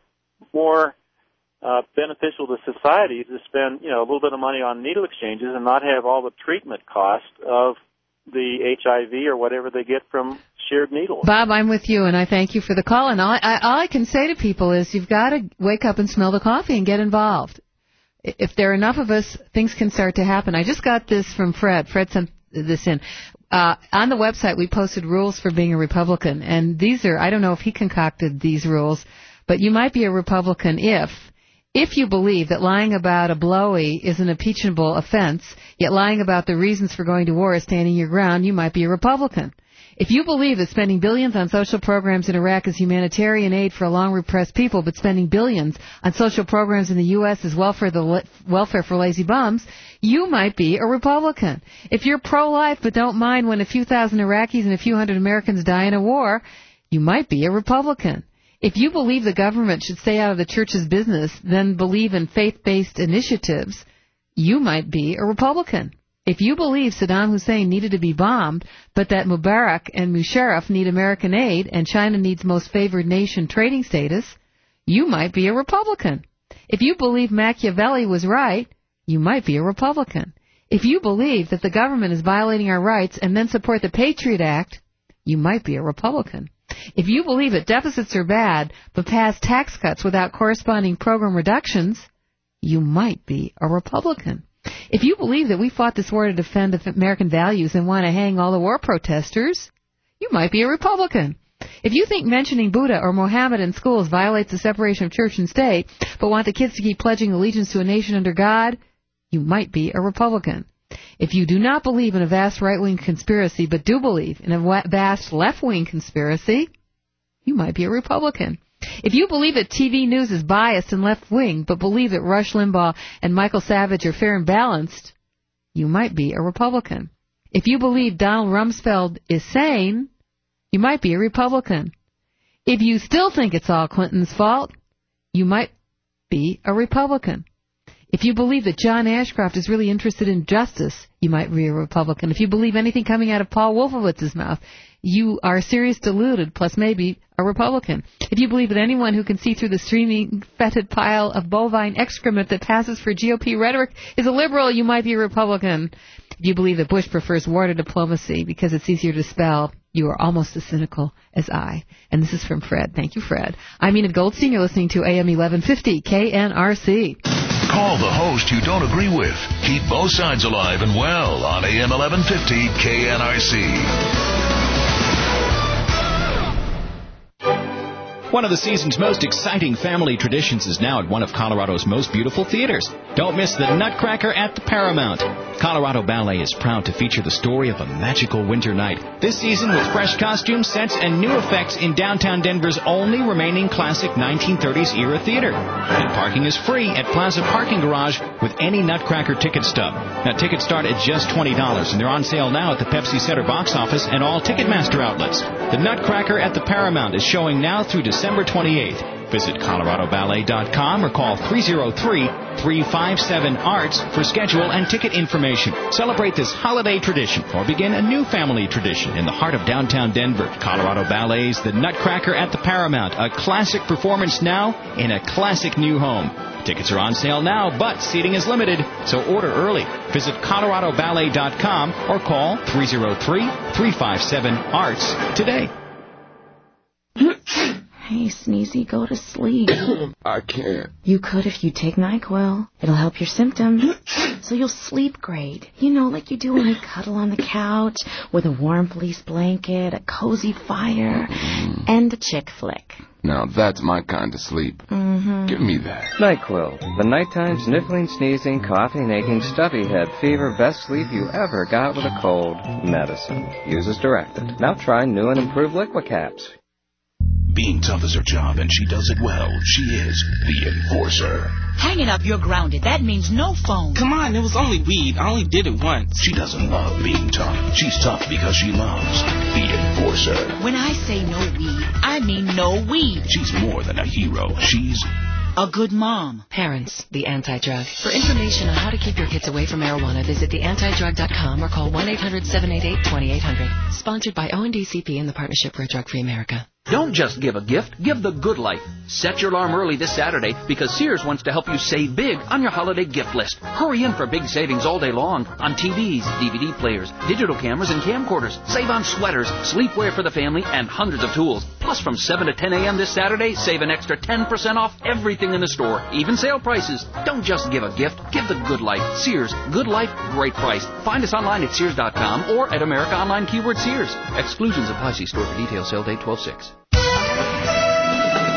more. Uh, beneficial to society to spend, you know, a little bit of money on needle exchanges and not have all the treatment cost of the H I V or whatever they get from shared needles. Bob, I'm with you, and I thank you for the call. And all I, all I can say to people is you've got to wake up and smell the coffee and get involved. If there are enough of us, things can start to happen. I just got this from Fred. Fred sent this in. Uh, on the website, we posted rules for being a Republican, and these are, I don't know if he concocted these rules, but you might be a Republican if... If you believe that lying about a blowy is an impeachable offense, yet lying about the reasons for going to war is standing your ground, you might be a Republican. If you believe that spending billions on social programs in Iraq is humanitarian aid for a long-repressed people, but spending billions on social programs in the U S is welfare, the welfare for lazy bums, you might be a Republican. If you're pro-life but don't mind when a few thousand Iraqis and a few hundred Americans die in a war, you might be a Republican. If you believe the government should stay out of the church's business, then believe in faith-based initiatives, you might be a Republican. If you believe Saddam Hussein needed to be bombed, but that Mubarak and Musharraf need American aid and China needs most favored nation trading status, you might be a Republican. If you believe Machiavelli was right, you might be a Republican. If you believe that the government is violating our rights and then support the Patriot Act, you might be a Republican. If you believe that deficits are bad, but pass tax cuts without corresponding program reductions, you might be a Republican. If you believe that we fought this war to defend American values and want to hang all the war protesters, you might be a Republican. If you think mentioning Buddha or Mohammed in schools violates the separation of church and state, but want the kids to keep pledging allegiance to a nation under God, you might be a Republican. If you do not believe in a vast right-wing conspiracy, but do believe in a vast left-wing conspiracy, you might be a Republican. If you believe that T V news is biased and left-wing, but believe that Rush Limbaugh and Michael Savage are fair and balanced, you might be a Republican. If you believe Donald Rumsfeld is sane, you might be a Republican. If you still think it's all Clinton's fault, you might be a Republican. If you believe that John Ashcroft is really interested in justice, you might be a Republican. If you believe anything coming out of Paul Wolfowitz's mouth, you are serious deluded, plus maybe a Republican. If you believe that anyone who can see through the streaming fetid pile of bovine excrement that passes for G O P rhetoric is a liberal, you might be a Republican. If you believe that Bush prefers war to diplomacy because it's easier to spell, you are almost as cynical as I. And this is from Fred. Thank you, Fred. I'm Enid Goldstein. You're listening to A M eleven fifty K N R C. Call the host you don't agree with. Keep both sides alive and well on A M eleven fifty K N R C. One of the season's most exciting family traditions is now at one of Colorado's most beautiful theaters. Don't miss the Nutcracker at the Paramount. Colorado Ballet is proud to feature the story of a magical winter night. This season with fresh costumes, sets, and new effects in downtown Denver's only remaining classic nineteen thirties era theater. And parking is free at Plaza Parking Garage with any Nutcracker ticket stub. Now, tickets start at just twenty dollars, and they're on sale now at the Pepsi Center box office and all Ticketmaster outlets. The Nutcracker at the Paramount is showing now through December twenty-eighth. Visit colorado ballet dot com or call three oh three, three five seven, ARTS for schedule and ticket information. Celebrate this holiday tradition or begin a new family tradition in the heart of downtown Denver. Colorado Ballet's The Nutcracker at the Paramount, a classic performance now in a classic new home. Tickets are on sale now, but seating is limited, so order early. Visit colorado ballet dot com or call three oh three, three five seven, ARTS today. Hey, Sneezy, go to sleep. I can't. You could if you take NyQuil. It'll help your symptoms, so you'll sleep great. You know, like you do when you cuddle on the couch with a warm fleece blanket, a cozy fire, mm. and a chick flick. Now that's my kind of sleep. Mm-hmm. Give me that. NyQuil, the nighttime sniffling, sneezing, coughing, aching, stuffy head, fever, best sleep you ever got with a cold. Medicine. Use as directed. Now try new and improved Liqui Caps. Being tough is her job, and she does it well. She is the Enforcer. Hang it up, you're grounded. That means no phone. Come on, it was only weed. I only did it once. She doesn't love being tough. She's tough because she loves the Enforcer. When I say no weed, I mean no weed. She's more than a hero. She's a good mom. Parents, the Anti-Drug. For information on how to keep your kids away from marijuana, visit the anti drug dot com or call one eight hundred, seven eight eight, two eight zero zero. Sponsored by O N D C P and the Partnership for a Drug-Free America. Don't just give a gift, give the good life. Set your alarm early this Saturday because Sears wants to help you save big on your holiday gift list. Hurry in for big savings all day long on T Vs, D V D players, digital cameras, and camcorders. Save on sweaters, sleepwear for the family, and hundreds of tools. Plus, from seven to ten a.m. this Saturday, save an extra ten percent off everything in the store, even sale prices. Don't just give a gift, give the good life. Sears, good life, great price. Find us online at sears dot com or at America Online keyword Sears. Exclusions apply. See store for details. Sale date twelve six. The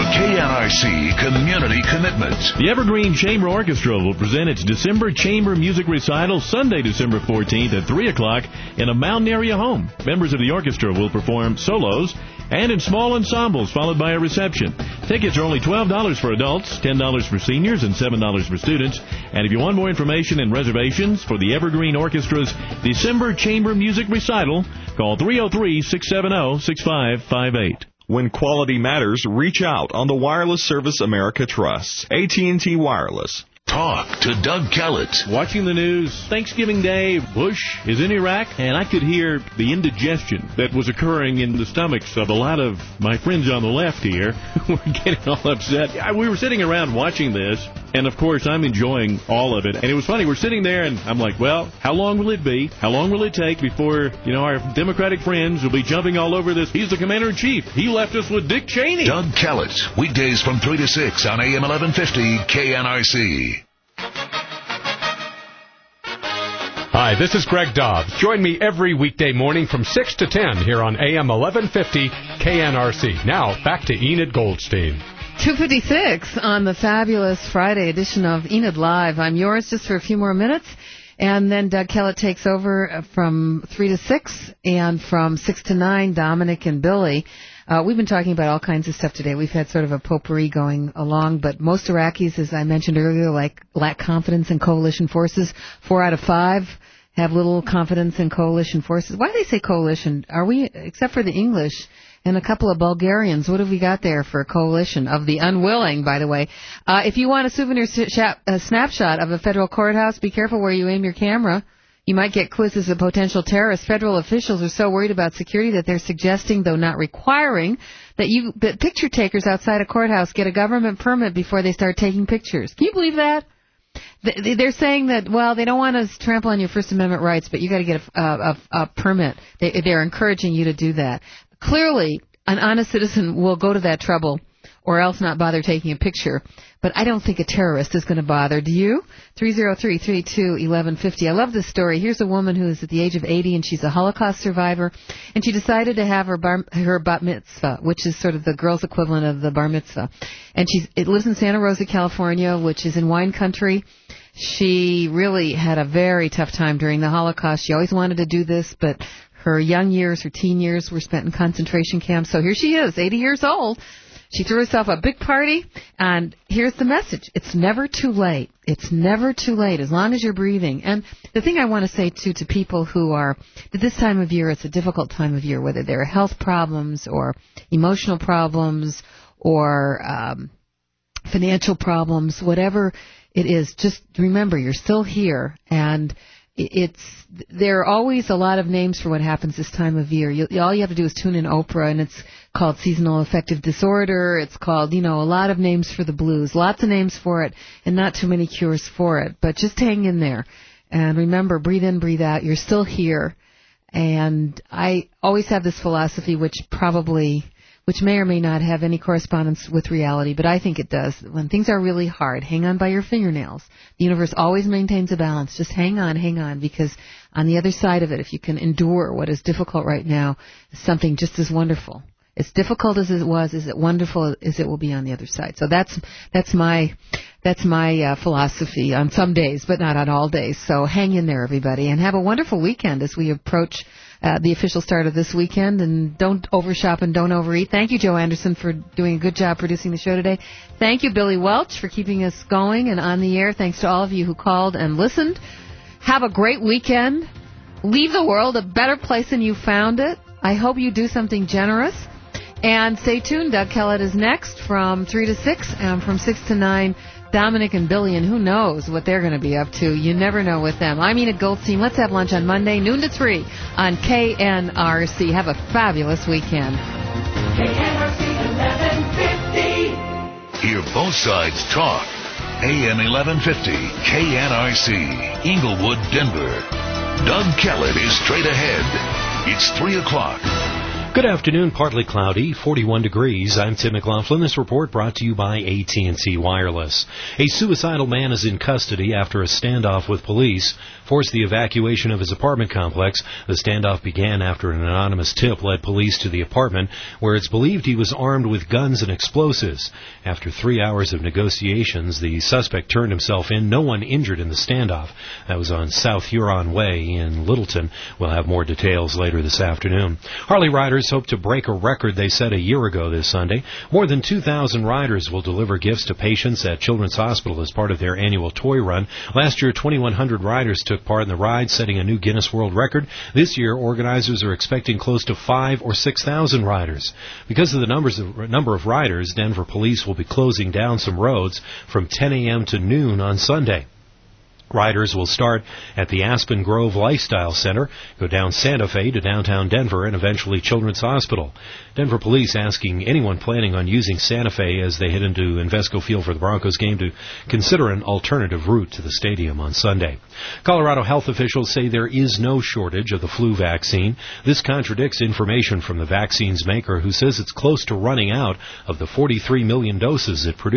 K N R C community commitment. The Evergreen Chamber Orchestra will present its December Chamber Music Recital Sunday, December fourteenth at three o'clock in a mountain area home. Members of the orchestra will perform solos and in small ensembles, followed by a reception. Tickets are only twelve dollars for adults, ten dollars for seniors, and seven dollars for students. And if you want more information and reservations for the Evergreen Orchestra's December Chamber Music Recital, call three oh three, six seven oh, six five five eight. When quality matters, reach out on the wireless service America trusts. A T and T Wireless. Talk to Doug Kellett. Watching the news, Thanksgiving Day, Bush is in Iraq, and I could hear the indigestion that was occurring in the stomachs of a lot of my friends on the left here who were getting all upset. We were sitting around watching this, and of course I'm enjoying all of it. And it was funny, we're sitting there, and I'm like, well, how long will it be? How long will it take before, you know, our Democratic friends will be jumping all over this? He's the commander-in-chief. He left us with Dick Cheney. Doug Kellett, weekdays from three to six on A M eleven fifty K N R C. Hi, this is Greg Dobbs. Join me every weekday morning from six to ten here on A M eleven fifty K N R C. Now, back to Enid Goldstein. two fifty-six on the fabulous Friday edition of Enid Live. I'm yours just for a few more minutes, and then Doug Kellett takes over from three to six, and from six to nine, Dominic and Billy. Uh, we've been talking about all kinds of stuff today. We've had sort of a potpourri going along, but most Iraqis, as I mentioned earlier, like lack confidence in coalition forces. Four out of five have little confidence in coalition forces. Why do they say coalition? Are we, except for the English and a couple of Bulgarians, what have we got there for a coalition of the unwilling, by the way? Uh, if you want a souvenir sh- a snapshot of a federal courthouse, be careful where you aim your camera. You might get quizzed as a potential terrorist. Federal officials are so worried about security that they're suggesting, though not requiring, that you that picture takers outside a courthouse get a government permit before they start taking pictures. Can you believe that? They're saying that, well, they don't want to trample on your First Amendment rights, but you got to get a, a, a permit. They, they're encouraging you to do that. Clearly, an honest citizen will go to that trouble or else not bother taking a picture. But I don't think a terrorist is going to bother. Do you? three oh three, three two, eleven fifty. I love this story. Here's a woman who is at the age of eighty, and she's a Holocaust survivor, and she decided to have her bar, her bat mitzvah, which is sort of the girl's equivalent of the bar mitzvah. And she's it lives in Santa Rosa, California, which is in wine country. She really had a very tough time during the Holocaust. She always wanted to do this, but her young years, her teen years, were spent in concentration camps. So here she is, eighty years old. She threw herself a big party, and here's the message. It's never too late. It's never too late, as long as you're breathing. And the thing I want to say, too, to people who are, at this time of year, it's a difficult time of year, whether there are health problems or emotional problems or um, financial problems, whatever it is, just remember, you're still here, and it's there are always a lot of names for what happens this time of year. You, all you have to do is tune in Oprah, and it's called seasonal affective disorder. It's called, you know, a lot of names for the blues, lots of names for it, and not too many cures for it. But just hang in there, and remember, breathe in, breathe out. You're still here, and I always have this philosophy, which probably, which may or may not have any correspondence with reality, but I think it does. When things are really hard, hang on by your fingernails. The universe always maintains a balance. Just hang on, hang on, because on the other side of it, if you can endure what is difficult right now, is something just as wonderful. As difficult as it was, as it wonderful as it will be on the other side. So that's that's my that's my uh, philosophy on some days, but not on all days. So hang in there, everybody, and have a wonderful weekend as we approach Uh, the official start of this weekend, and don't overshop and don't overeat. Thank you, Joe Anderson, for doing a good job producing the show today. Thank you, Billy Welch, for keeping us going and on the air. Thanks to all of you who called and listened. Have a great weekend. Leave the world a better place than you found it. I hope you do something generous. And stay tuned. Doug Kellett is next from three to six, and from six to nine, Dominic and Billy, and who knows what they're going to be up to. You never know with them. I'm Enid Goldstein. Let's have lunch on Monday, noon to three on K N R C. Have a fabulous weekend. K N R C eleven fifty. Hear both sides talk. A M eleven fifty, K N R C, Inglewood, Denver. Doug Kellett is straight ahead. It's three o'clock. Good afternoon, partly cloudy, forty-one degrees. I'm Tim McLaughlin. This report brought to you by A T and T Wireless. A suicidal man is in custody after a standoff with police forced the evacuation of his apartment complex. The standoff began after an anonymous tip led police to the apartment, where it's believed he was armed with guns and explosives. After three hours of negotiations, the suspect turned himself in. No one injured in the standoff. That was on South Huron Way in Littleton. We'll have more details later this afternoon. Harley riders hope to break a record they set a year ago this Sunday. More than two thousand riders will deliver gifts to patients at Children's Hospital as part of their annual toy run. Last year, twenty-one hundred riders took part in the ride, setting a new Guinness World Record. This year, organizers are expecting close to five or six thousand riders. Because of the numbers of, number of riders, Denver police will be closing down some roads from ten a.m. to noon on Sunday. Riders will start at the Aspen Grove Lifestyle Center, go down Santa Fe to downtown Denver, and eventually Children's Hospital. Denver police asking anyone planning on using Santa Fe as they head into Invesco Field for the Broncos game to consider an alternative route to the stadium on Sunday. Colorado health officials say there is no shortage of the flu vaccine. This contradicts information from the vaccine's maker, who says it's close to running out of the forty-three million doses it produced.